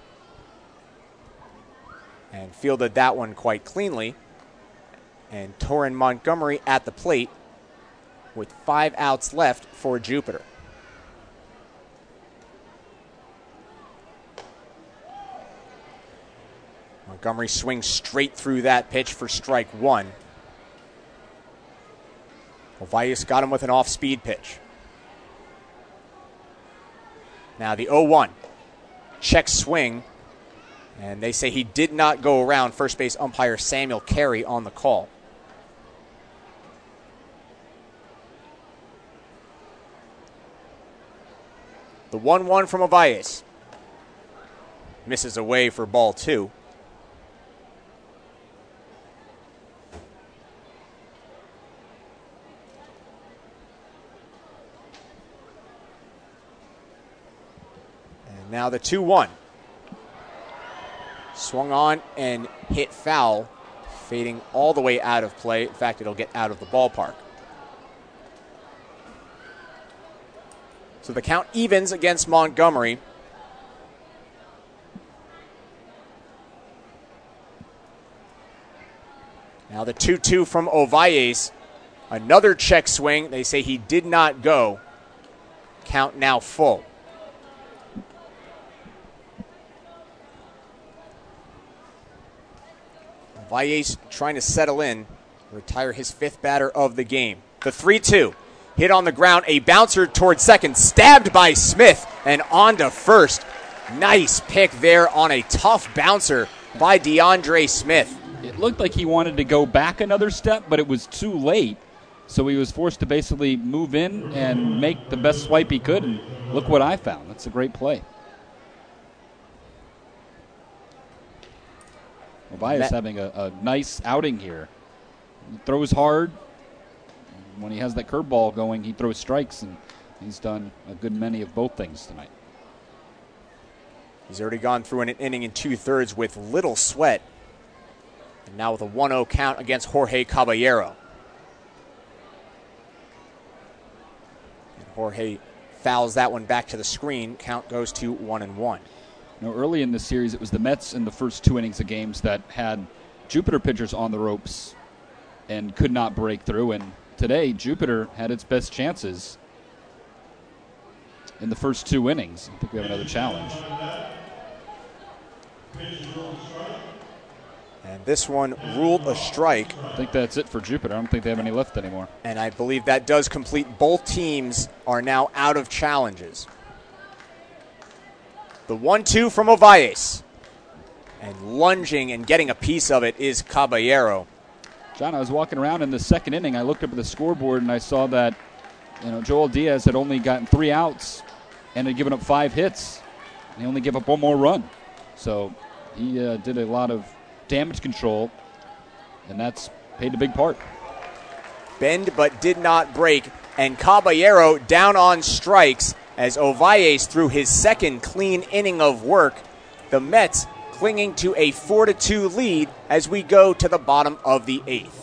And fielded that one quite cleanly. And Torrin Montgomery at the plate with 5 outs left for Jupiter. Montgomery swings straight through that pitch for strike 1. Ovalles got him with an off-speed pitch. Now the 0-1. Check swing. And they say he did not go around. First base umpire Samuel Carey on the call. The 1-1 from Ovalles. Misses away for ball 2. And now the 2-1. Swung on and hit foul, fading all the way out of play. In fact, it'll get out of the ballpark. So the count evens against Montgomery. Now the 2-2 from Ovalles. Another check swing. They say he did not go. Count now full. Ovalles trying to settle in, retire his 5th batter of the game. The 3-2. Hit on the ground, a bouncer towards second, stabbed by Smith, and on to first. Nice pick there on a tough bouncer by DeAndre Smith. It looked like he wanted to go back another step, but it was too late. So he was forced to basically move in and make the best swipe he could, and look what I found. That's a great play. Ovalles having a nice outing here. He throws hard. When he has that curveball going, he throws strikes, and he's done a good many of both things tonight. He's already gone through an inning and 2/3 with little sweat. And now with a 1-0 count against Jorge Caballero. And Jorge fouls that one back to the screen. Count goes to 1-1. You know, early in the series, it was the Mets in the first 2 innings of games that had Jupiter pitchers on the ropes and could not break through. And today, Jupiter had its best chances in the first 2 innings. I think we have another challenge. And this one ruled a strike. I think that's it for Jupiter. I don't think they have any left anymore. And I believe that does complete. Both teams are now out of challenges. The 1-2 from Ovalles. And lunging and getting a piece of it is Caballero. John, I was walking around in the second inning. I looked up at the scoreboard and I saw that Joel Diaz had only gotten 3 outs and had given up 5 hits. And he only gave up 1 more run. So he did a lot of damage control, and that's played a big part. Bend but did not break, and Caballero down on strikes as Ovalles threw his second clean inning of work. The Mets clinging to a 4-2 lead as we go to the bottom of the 8th.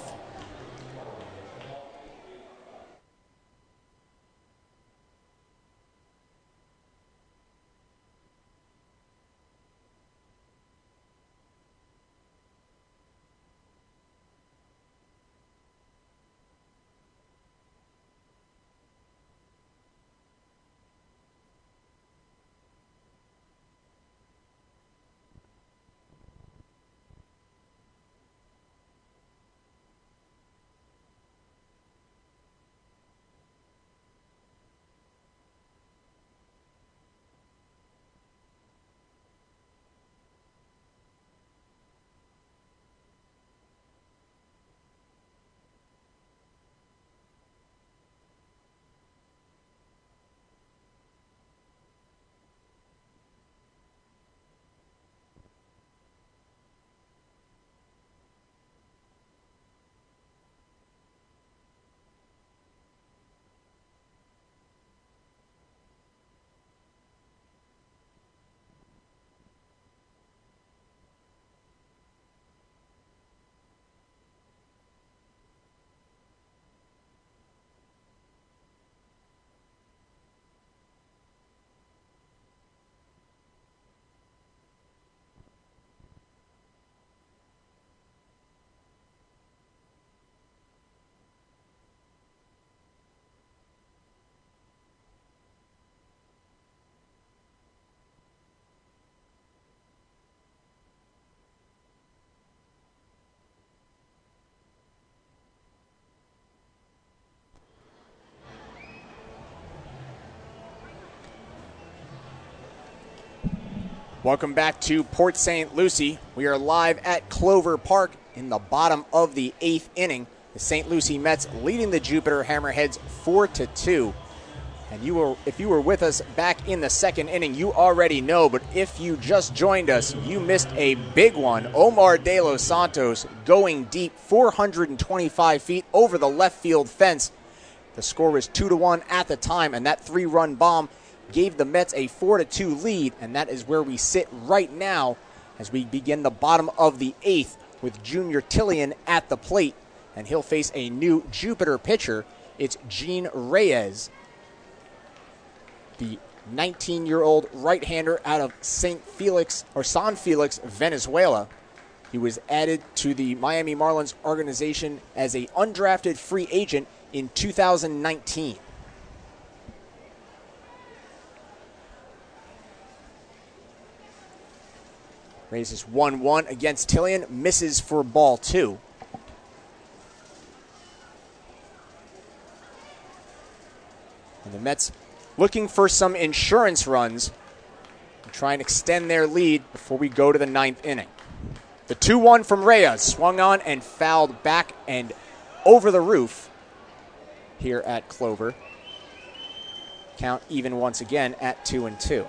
Welcome back to Port St. Lucie. We are live at Clover Park in the bottom of the 8th inning. The St. Lucie Mets leading the Jupiter Hammerheads 4-2. And if you were with us back in the 2nd inning, you already know, but if you just joined us, you missed a big one. Omar De Los Santos going deep 425 feet over the left field fence. The score was 2-1 at the time, and that 3-run bomb gave the Mets a 4-2 lead, and that is where we sit right now as we begin the bottom of the 8th with Junior Tilian at the plate, and he'll face a new Jupiter pitcher. It's Gene Reyes, the 19-year-old right-hander out of San Felix, Venezuela. He was added to the Miami Marlins organization as an undrafted free agent in 2019. Raises 1-1 against Tilian, misses for ball 2. And the Mets looking for some insurance runs to try and extend their lead before we go to the 9th inning. The 2-1 from Reyes, swung on and fouled back and over the roof here at Clover. Count even once again at 2-2.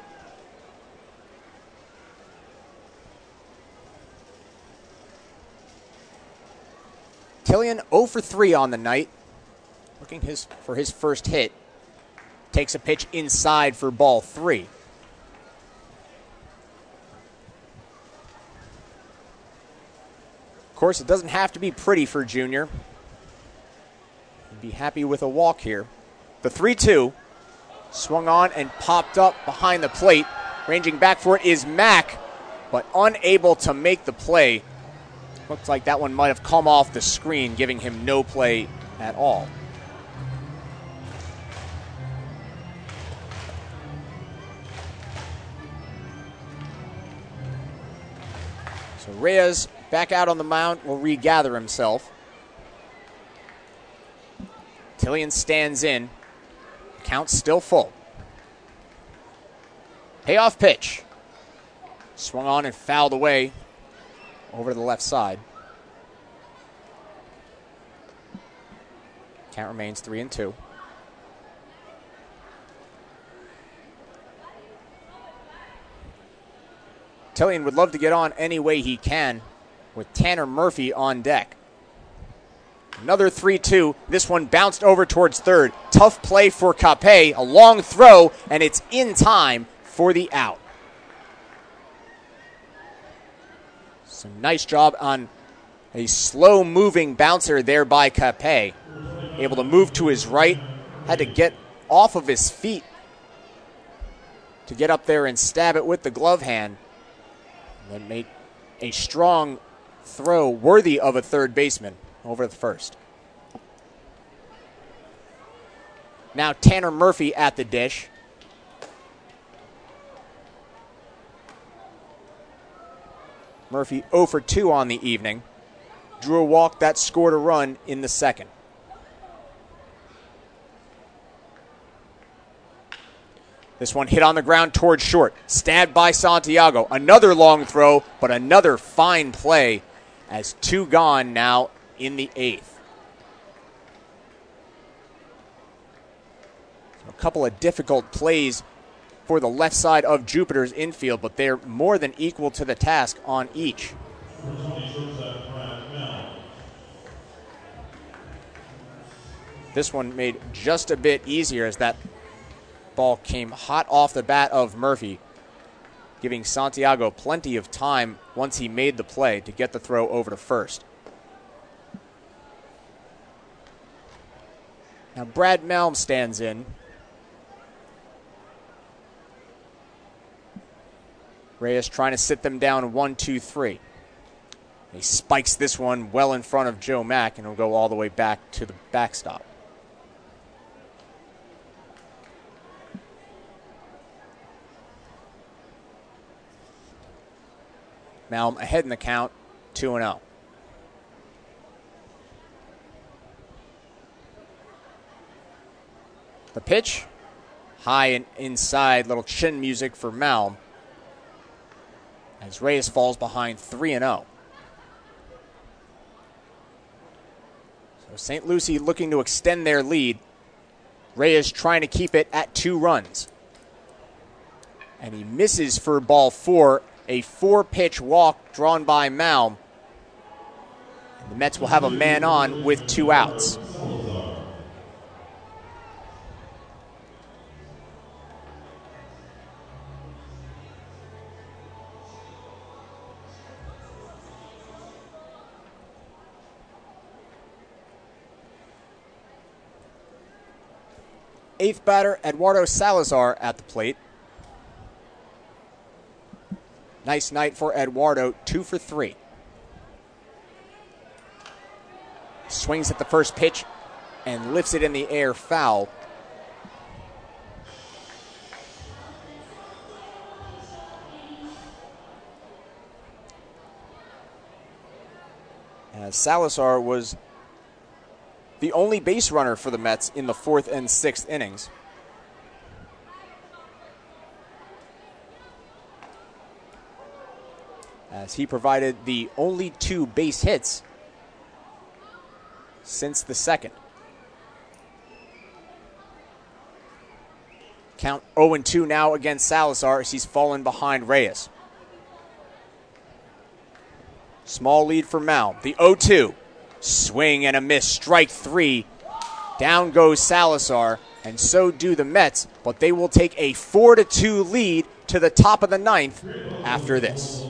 Tilian 0 for 3 on the night, looking for his first hit. Takes a pitch inside for ball 3. Of course, it doesn't have to be pretty for Junior. He'd be happy with a walk here. The 3-2 swung on and popped up behind the plate. Ranging back for it is Mack, but unable to make the play. Looks like that one might have come off the screen, giving him no play at all. So Reyes back out on the mound, will regather himself. Tilian stands in. Count still full. Payoff pitch. Swung on and fouled away over to the left side. Count remains 3-2. Tilian would love to get on any way he can with Tanner Murphy on deck. Another 3-2. This one bounced over towards third. Tough play for Capet. A long throw, and it's in time for the out. So nice job on a slow-moving bouncer there by Capet. Able to move to his right. Had to get off of his feet to get up there and stab it with the glove hand. And then made a strong throw worthy of a third baseman over the first. Now Tanner Murphy at the dish. Murphy 0 for 2 on the evening. Drew a walk that scored a run in the second. This one hit on the ground towards short. Stabbed by Santiago. Another long throw, but another fine play as 2 gone now in the 8th. A couple of difficult plays for the left side of Jupiter's infield, but they're more than equal to the task on each. This one made just a bit easier as that ball came hot off the bat of Murphy, giving Santiago plenty of time once he made the play to get the throw over to first. Now Brad Melm stands in. Reyes trying to sit them down 1-2-3. He spikes this one well in front of Joe Mack, and will go all the way back to the backstop. Malm ahead in the count, 2-0. The pitch, high and inside, little chin music for Malm. as Reyes falls behind 3-0. So St. Lucie looking to extend their lead. Reyes trying to keep it at 2 runs. And he misses for ball 4, a 4-pitch walk drawn by Malm. And the Mets will have a man on with 2 outs. Eighth batter, Eduardo Salazar at the plate. Nice night for Eduardo, 2 for 3. Swings at the first pitch and lifts it in the air foul. As Salazar was the only base runner for the Mets in the 4th and 6th innings. As he provided the only 2 base hits since the 2nd. Count 0-2 now against Salazar as he's fallen behind Reyes. Small lead for Malm. The 0-2. Swing and a miss, strike 3. Down goes Salazar, and so do the Mets, but they will take a 4-2 lead to the top of the 9th after this.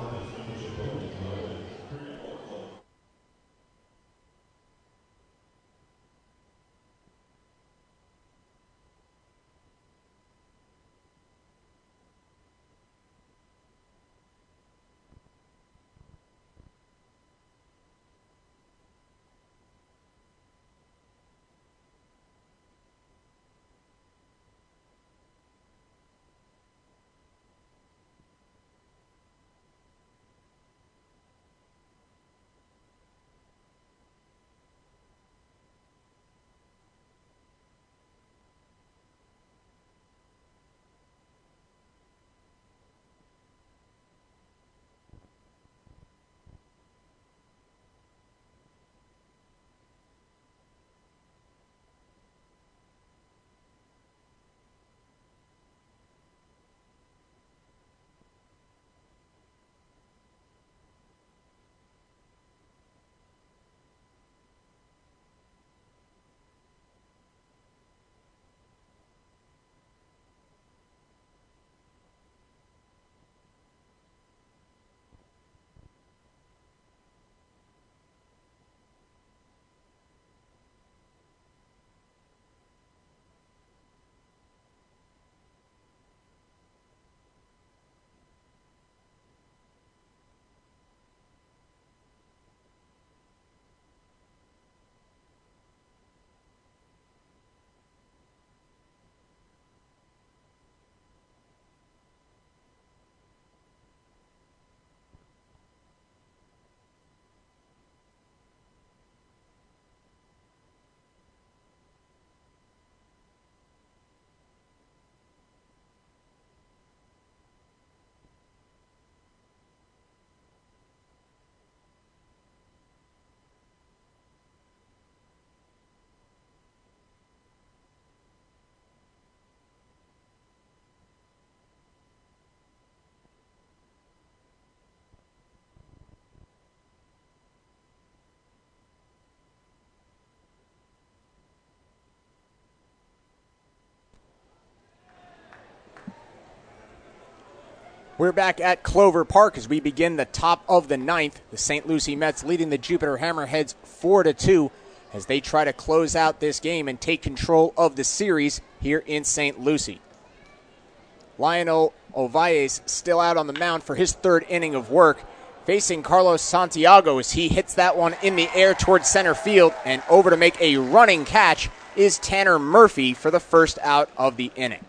We're back at Clover Park as we begin the top of the 9th. The St. Lucie Mets leading the Jupiter Hammerheads 4-2 as they try to close out this game and take control of the series here in St. Lucie. Lionel Ovalles still out on the mound for his 3rd inning of work, facing Carlos Santiago as he hits that one in the air towards center field, and over to make a running catch is Tanner Murphy for the first out of the inning.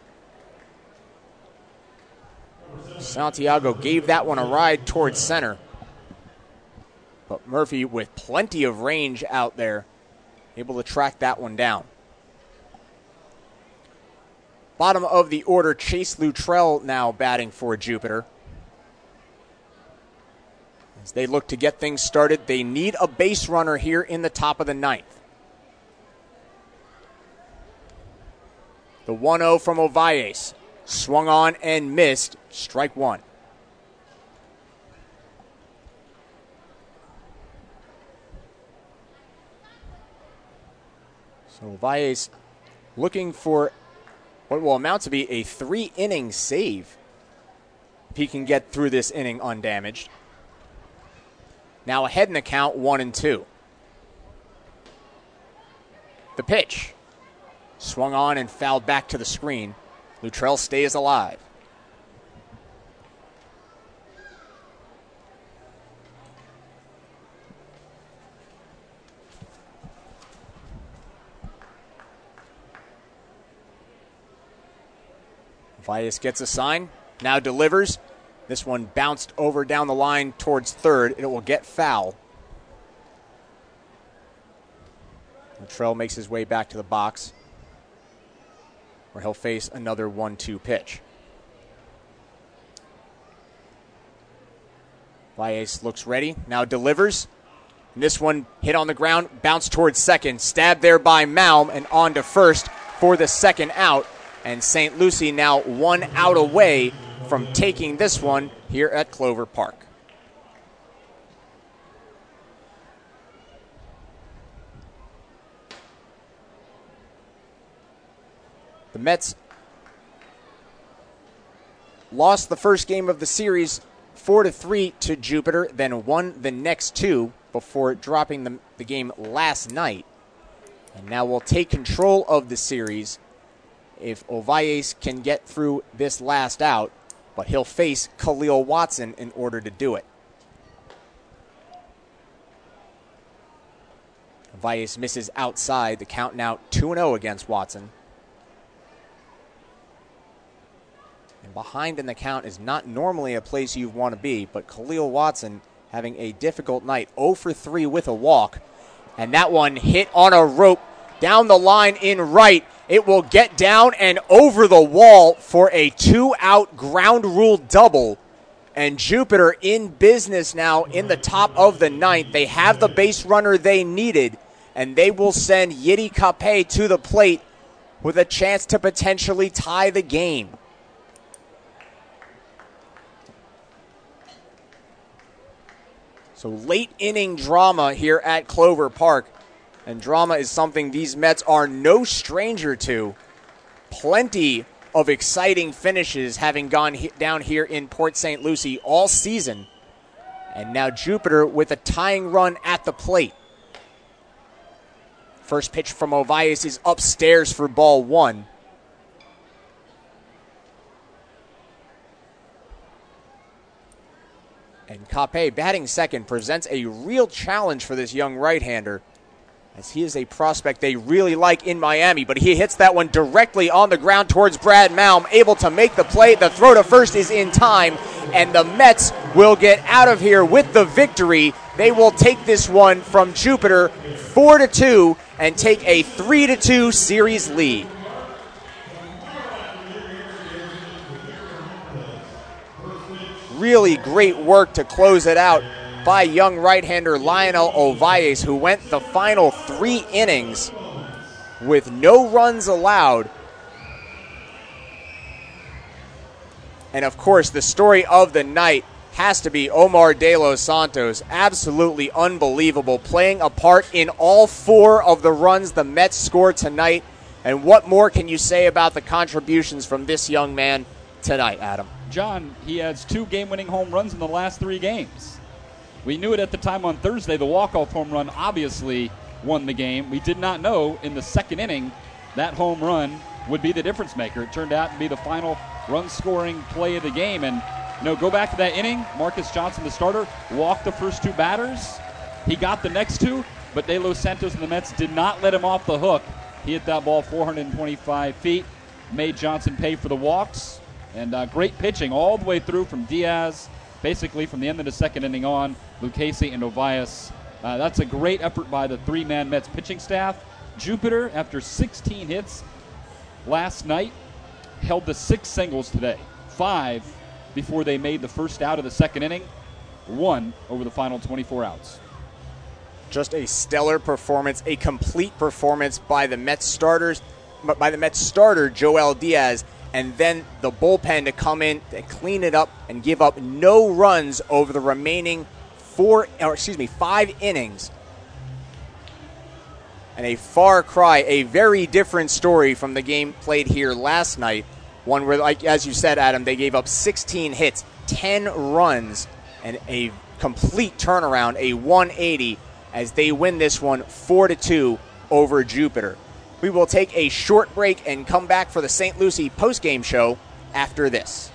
Santiago gave that one a ride towards center, but Murphy with plenty of range out there, able to track that one down. Bottom of the order, Chase Luttrell now batting for Jupiter. As they look to get things started, they need a base runner here in the top of the ninth. The 1-0 from Ovalles. Swung on and missed. Strike one. So Ovalles looking for what will amount to be a 3-inning save if he can get through this inning undamaged. Now ahead in the count, 1-2. The pitch. Swung on and fouled back to the screen. Luttrell stays alive. Vias gets a sign, now delivers. This one bounced over down the line towards third. It will get foul. Luttrell makes his way back to the box, where he'll face another 1-2 pitch. Valles looks ready, now delivers. And this one hit on the ground, bounced towards second, stabbed there by Malm, and on to first for the second out. And St. Lucie now 1 out away from taking this one here at Clover Park. The Mets lost the first game of the series 4-3 to Jupiter, then won the next two before dropping the game last night. And now will take control of the series if Ovalles can get through this last out, but he'll face Khalil Watson in order to do it. Ovalles misses outside. The count now 2-0 against Watson. And behind in the count is not normally a place you want to be, but Khalil Watson having a difficult night, 0 for 3 with a walk. And that one hit on a rope down the line in right. It will get down and over the wall for a 2-out ground rule double. And Jupiter in business now in the top of the ninth. They have the base runner they needed, and they will send Yiddi Capet to the plate with a chance to potentially tie the game. So late inning drama here at Clover Park. And drama is something these Mets are no stranger to. Plenty of exciting finishes having gone down here in Port St. Lucie all season. And now Jupiter with a tying run at the plate. First pitch from Ovalles is upstairs for ball one. And Capet, batting second, presents a real challenge for this young right-hander, as he is a prospect they really like in Miami, but he hits that one directly on the ground towards Brad Malm, able to make the play. The throw to first is in time, and the Mets will get out of here with the victory. They will take this one from Jupiter 4-2 and take a 3-2 series lead. Really great work to close it out by young right-hander Lionel Ovalles, who went the final 3 innings with no runs allowed. And of course, the story of the night has to be Omar De Los Santos. Absolutely unbelievable, playing a part in all 4 of the runs the Mets scored tonight. And what more can you say about the contributions from this young man tonight, Adam? John, he has 2 game-winning home runs in the last 3 games. We knew it at the time on Thursday. The walk-off home run obviously won the game. We did not know in the second inning that home run would be the difference maker. It turned out to be the final run-scoring play of the game. And, go back to that inning. Marcus Johnson, the starter, walked the first 2 batters. He got the next 2, but De Los Santos and the Mets did not let him off the hook. He hit that ball 425 feet, made Johnson pay for the walks. And great pitching all the way through from Diaz, basically from the end of the second inning on, Lucchesi and Ovalles. That's a great effort by the 3-man Mets pitching staff. Jupiter, after 16 hits last night, held to 6 singles today, 5 before they made the first out of the second inning. 1 over the final 24 outs. Just a stellar performance, a complete performance by the Mets starter, Joel Diaz, and then the bullpen to come in and clean it up and give up no runs over the remaining 5 innings. And a far cry, a very different story from the game played here last night. One where, like as you said, Adam, they gave up 16 hits, 10 runs, and a complete turnaround, a 180, as they win this one 4-2 over Jupiter. We will take a short break and come back for the St. Lucie postgame show after this.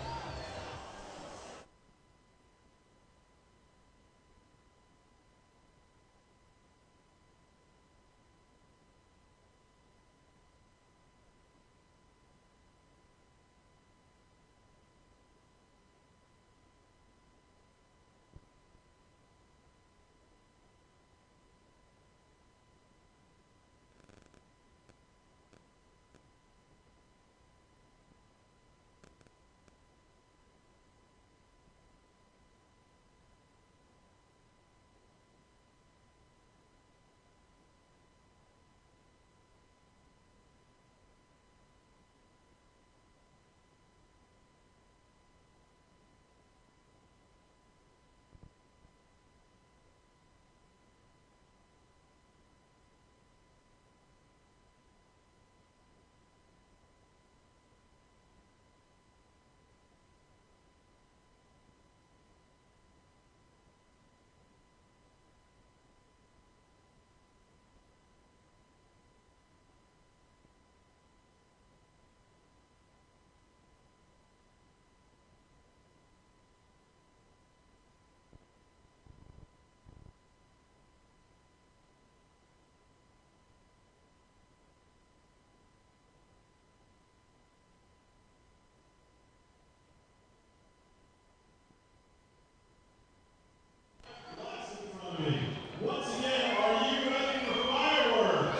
Once again, are you ready for fireworks?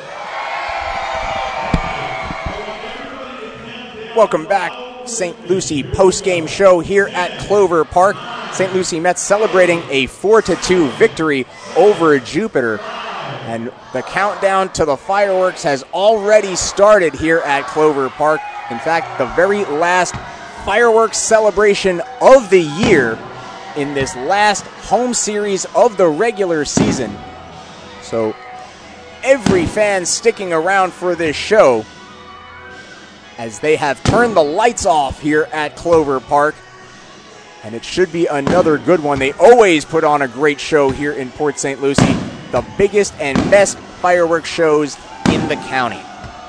Welcome back, St. Lucie postgame show here at Clover Park. St. Lucie Mets celebrating a 4-2 victory over Jupiter. And the countdown to the fireworks has already started here at Clover Park. In fact, the very last fireworks celebration of the year in this last home series of the regular season. So every fan sticking around for this show, as they have turned the lights off here at Clover Park. And it should be another good one. They always put on a great show here in Port St. Lucie. The biggest and best fireworks shows in the county.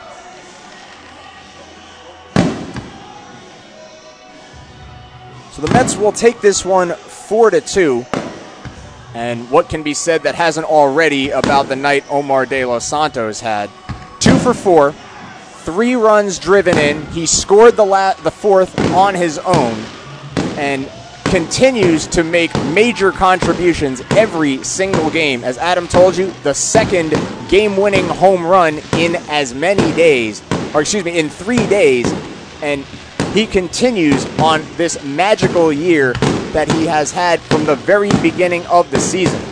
So the Mets will take this one 4-2. And what can be said that hasn't already about the night Omar De Los Santos had? 2 for 4, 3 runs driven in. He scored the fourth on his own and continues to make major contributions every single game. As Adam told you, the second game-winning home run in in 3 days. And he continues on this magical year that he has had from the very beginning of the season.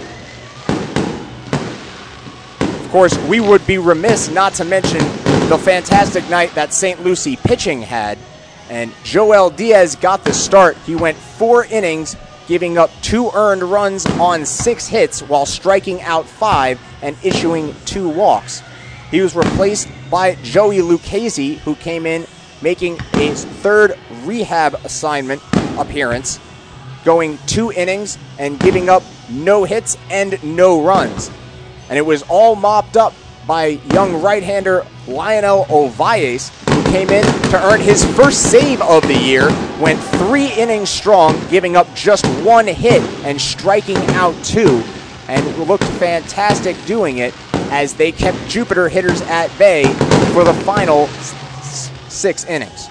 Of course, we would be remiss not to mention the fantastic night that St. Lucie pitching had. And Joel Diaz got the start. He went 4 innings, giving up 2 earned runs on 6 hits while striking out 5 and issuing 2 walks. He was replaced by Joey Lucchese, who came in making his 3rd rehab assignment appearance, going 2 innings and giving up no hits and no runs. And it was all mopped up by young right-hander Lionel Ovalles, who came in to earn his first save of the year, went 3 innings strong, giving up just 1 hit and striking out 2, and looked fantastic doing it as they kept Jupiter hitters at bay for the final 6 innings.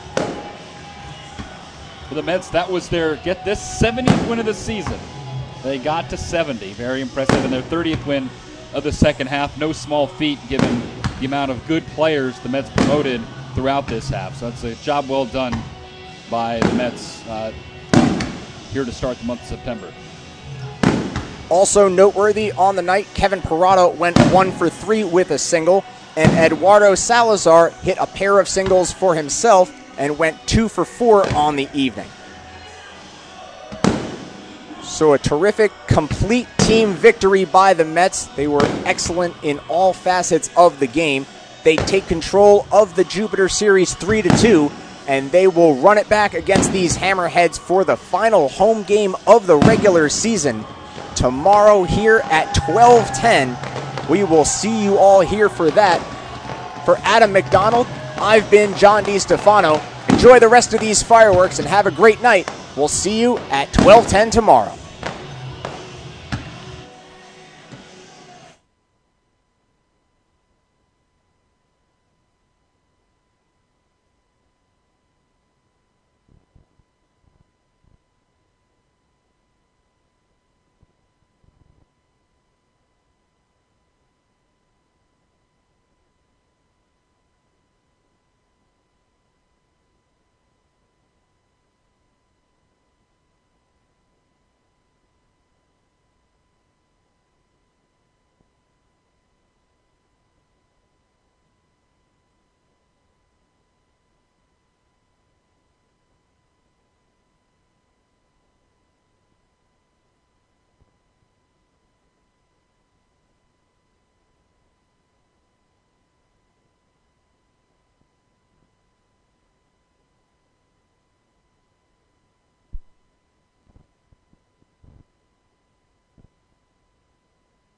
For the Mets, that was their, get this, 70th win of the season. They got to 70. Very impressive in their 30th win of the second half. No small feat given the amount of good players the Mets promoted throughout this half. So that's a job well done by the Mets here to start the month of September. Also noteworthy on the night, Kevin Parada went 1 for 3 with a single, and Eduardo Salazar hit a pair of singles for himself and went 2 for 4 on the evening. So a terrific, complete team victory by the Mets. They were excellent in all facets of the game. They take control of the Jupiter Series 3-2, and they will run it back against these Hammerheads for the final home game of the regular season tomorrow here at 12:10. We will see you all here for that. For Adam McDonald, I've been John DiStefano. Enjoy the rest of these fireworks and have a great night. We'll see you at 12:10 tomorrow.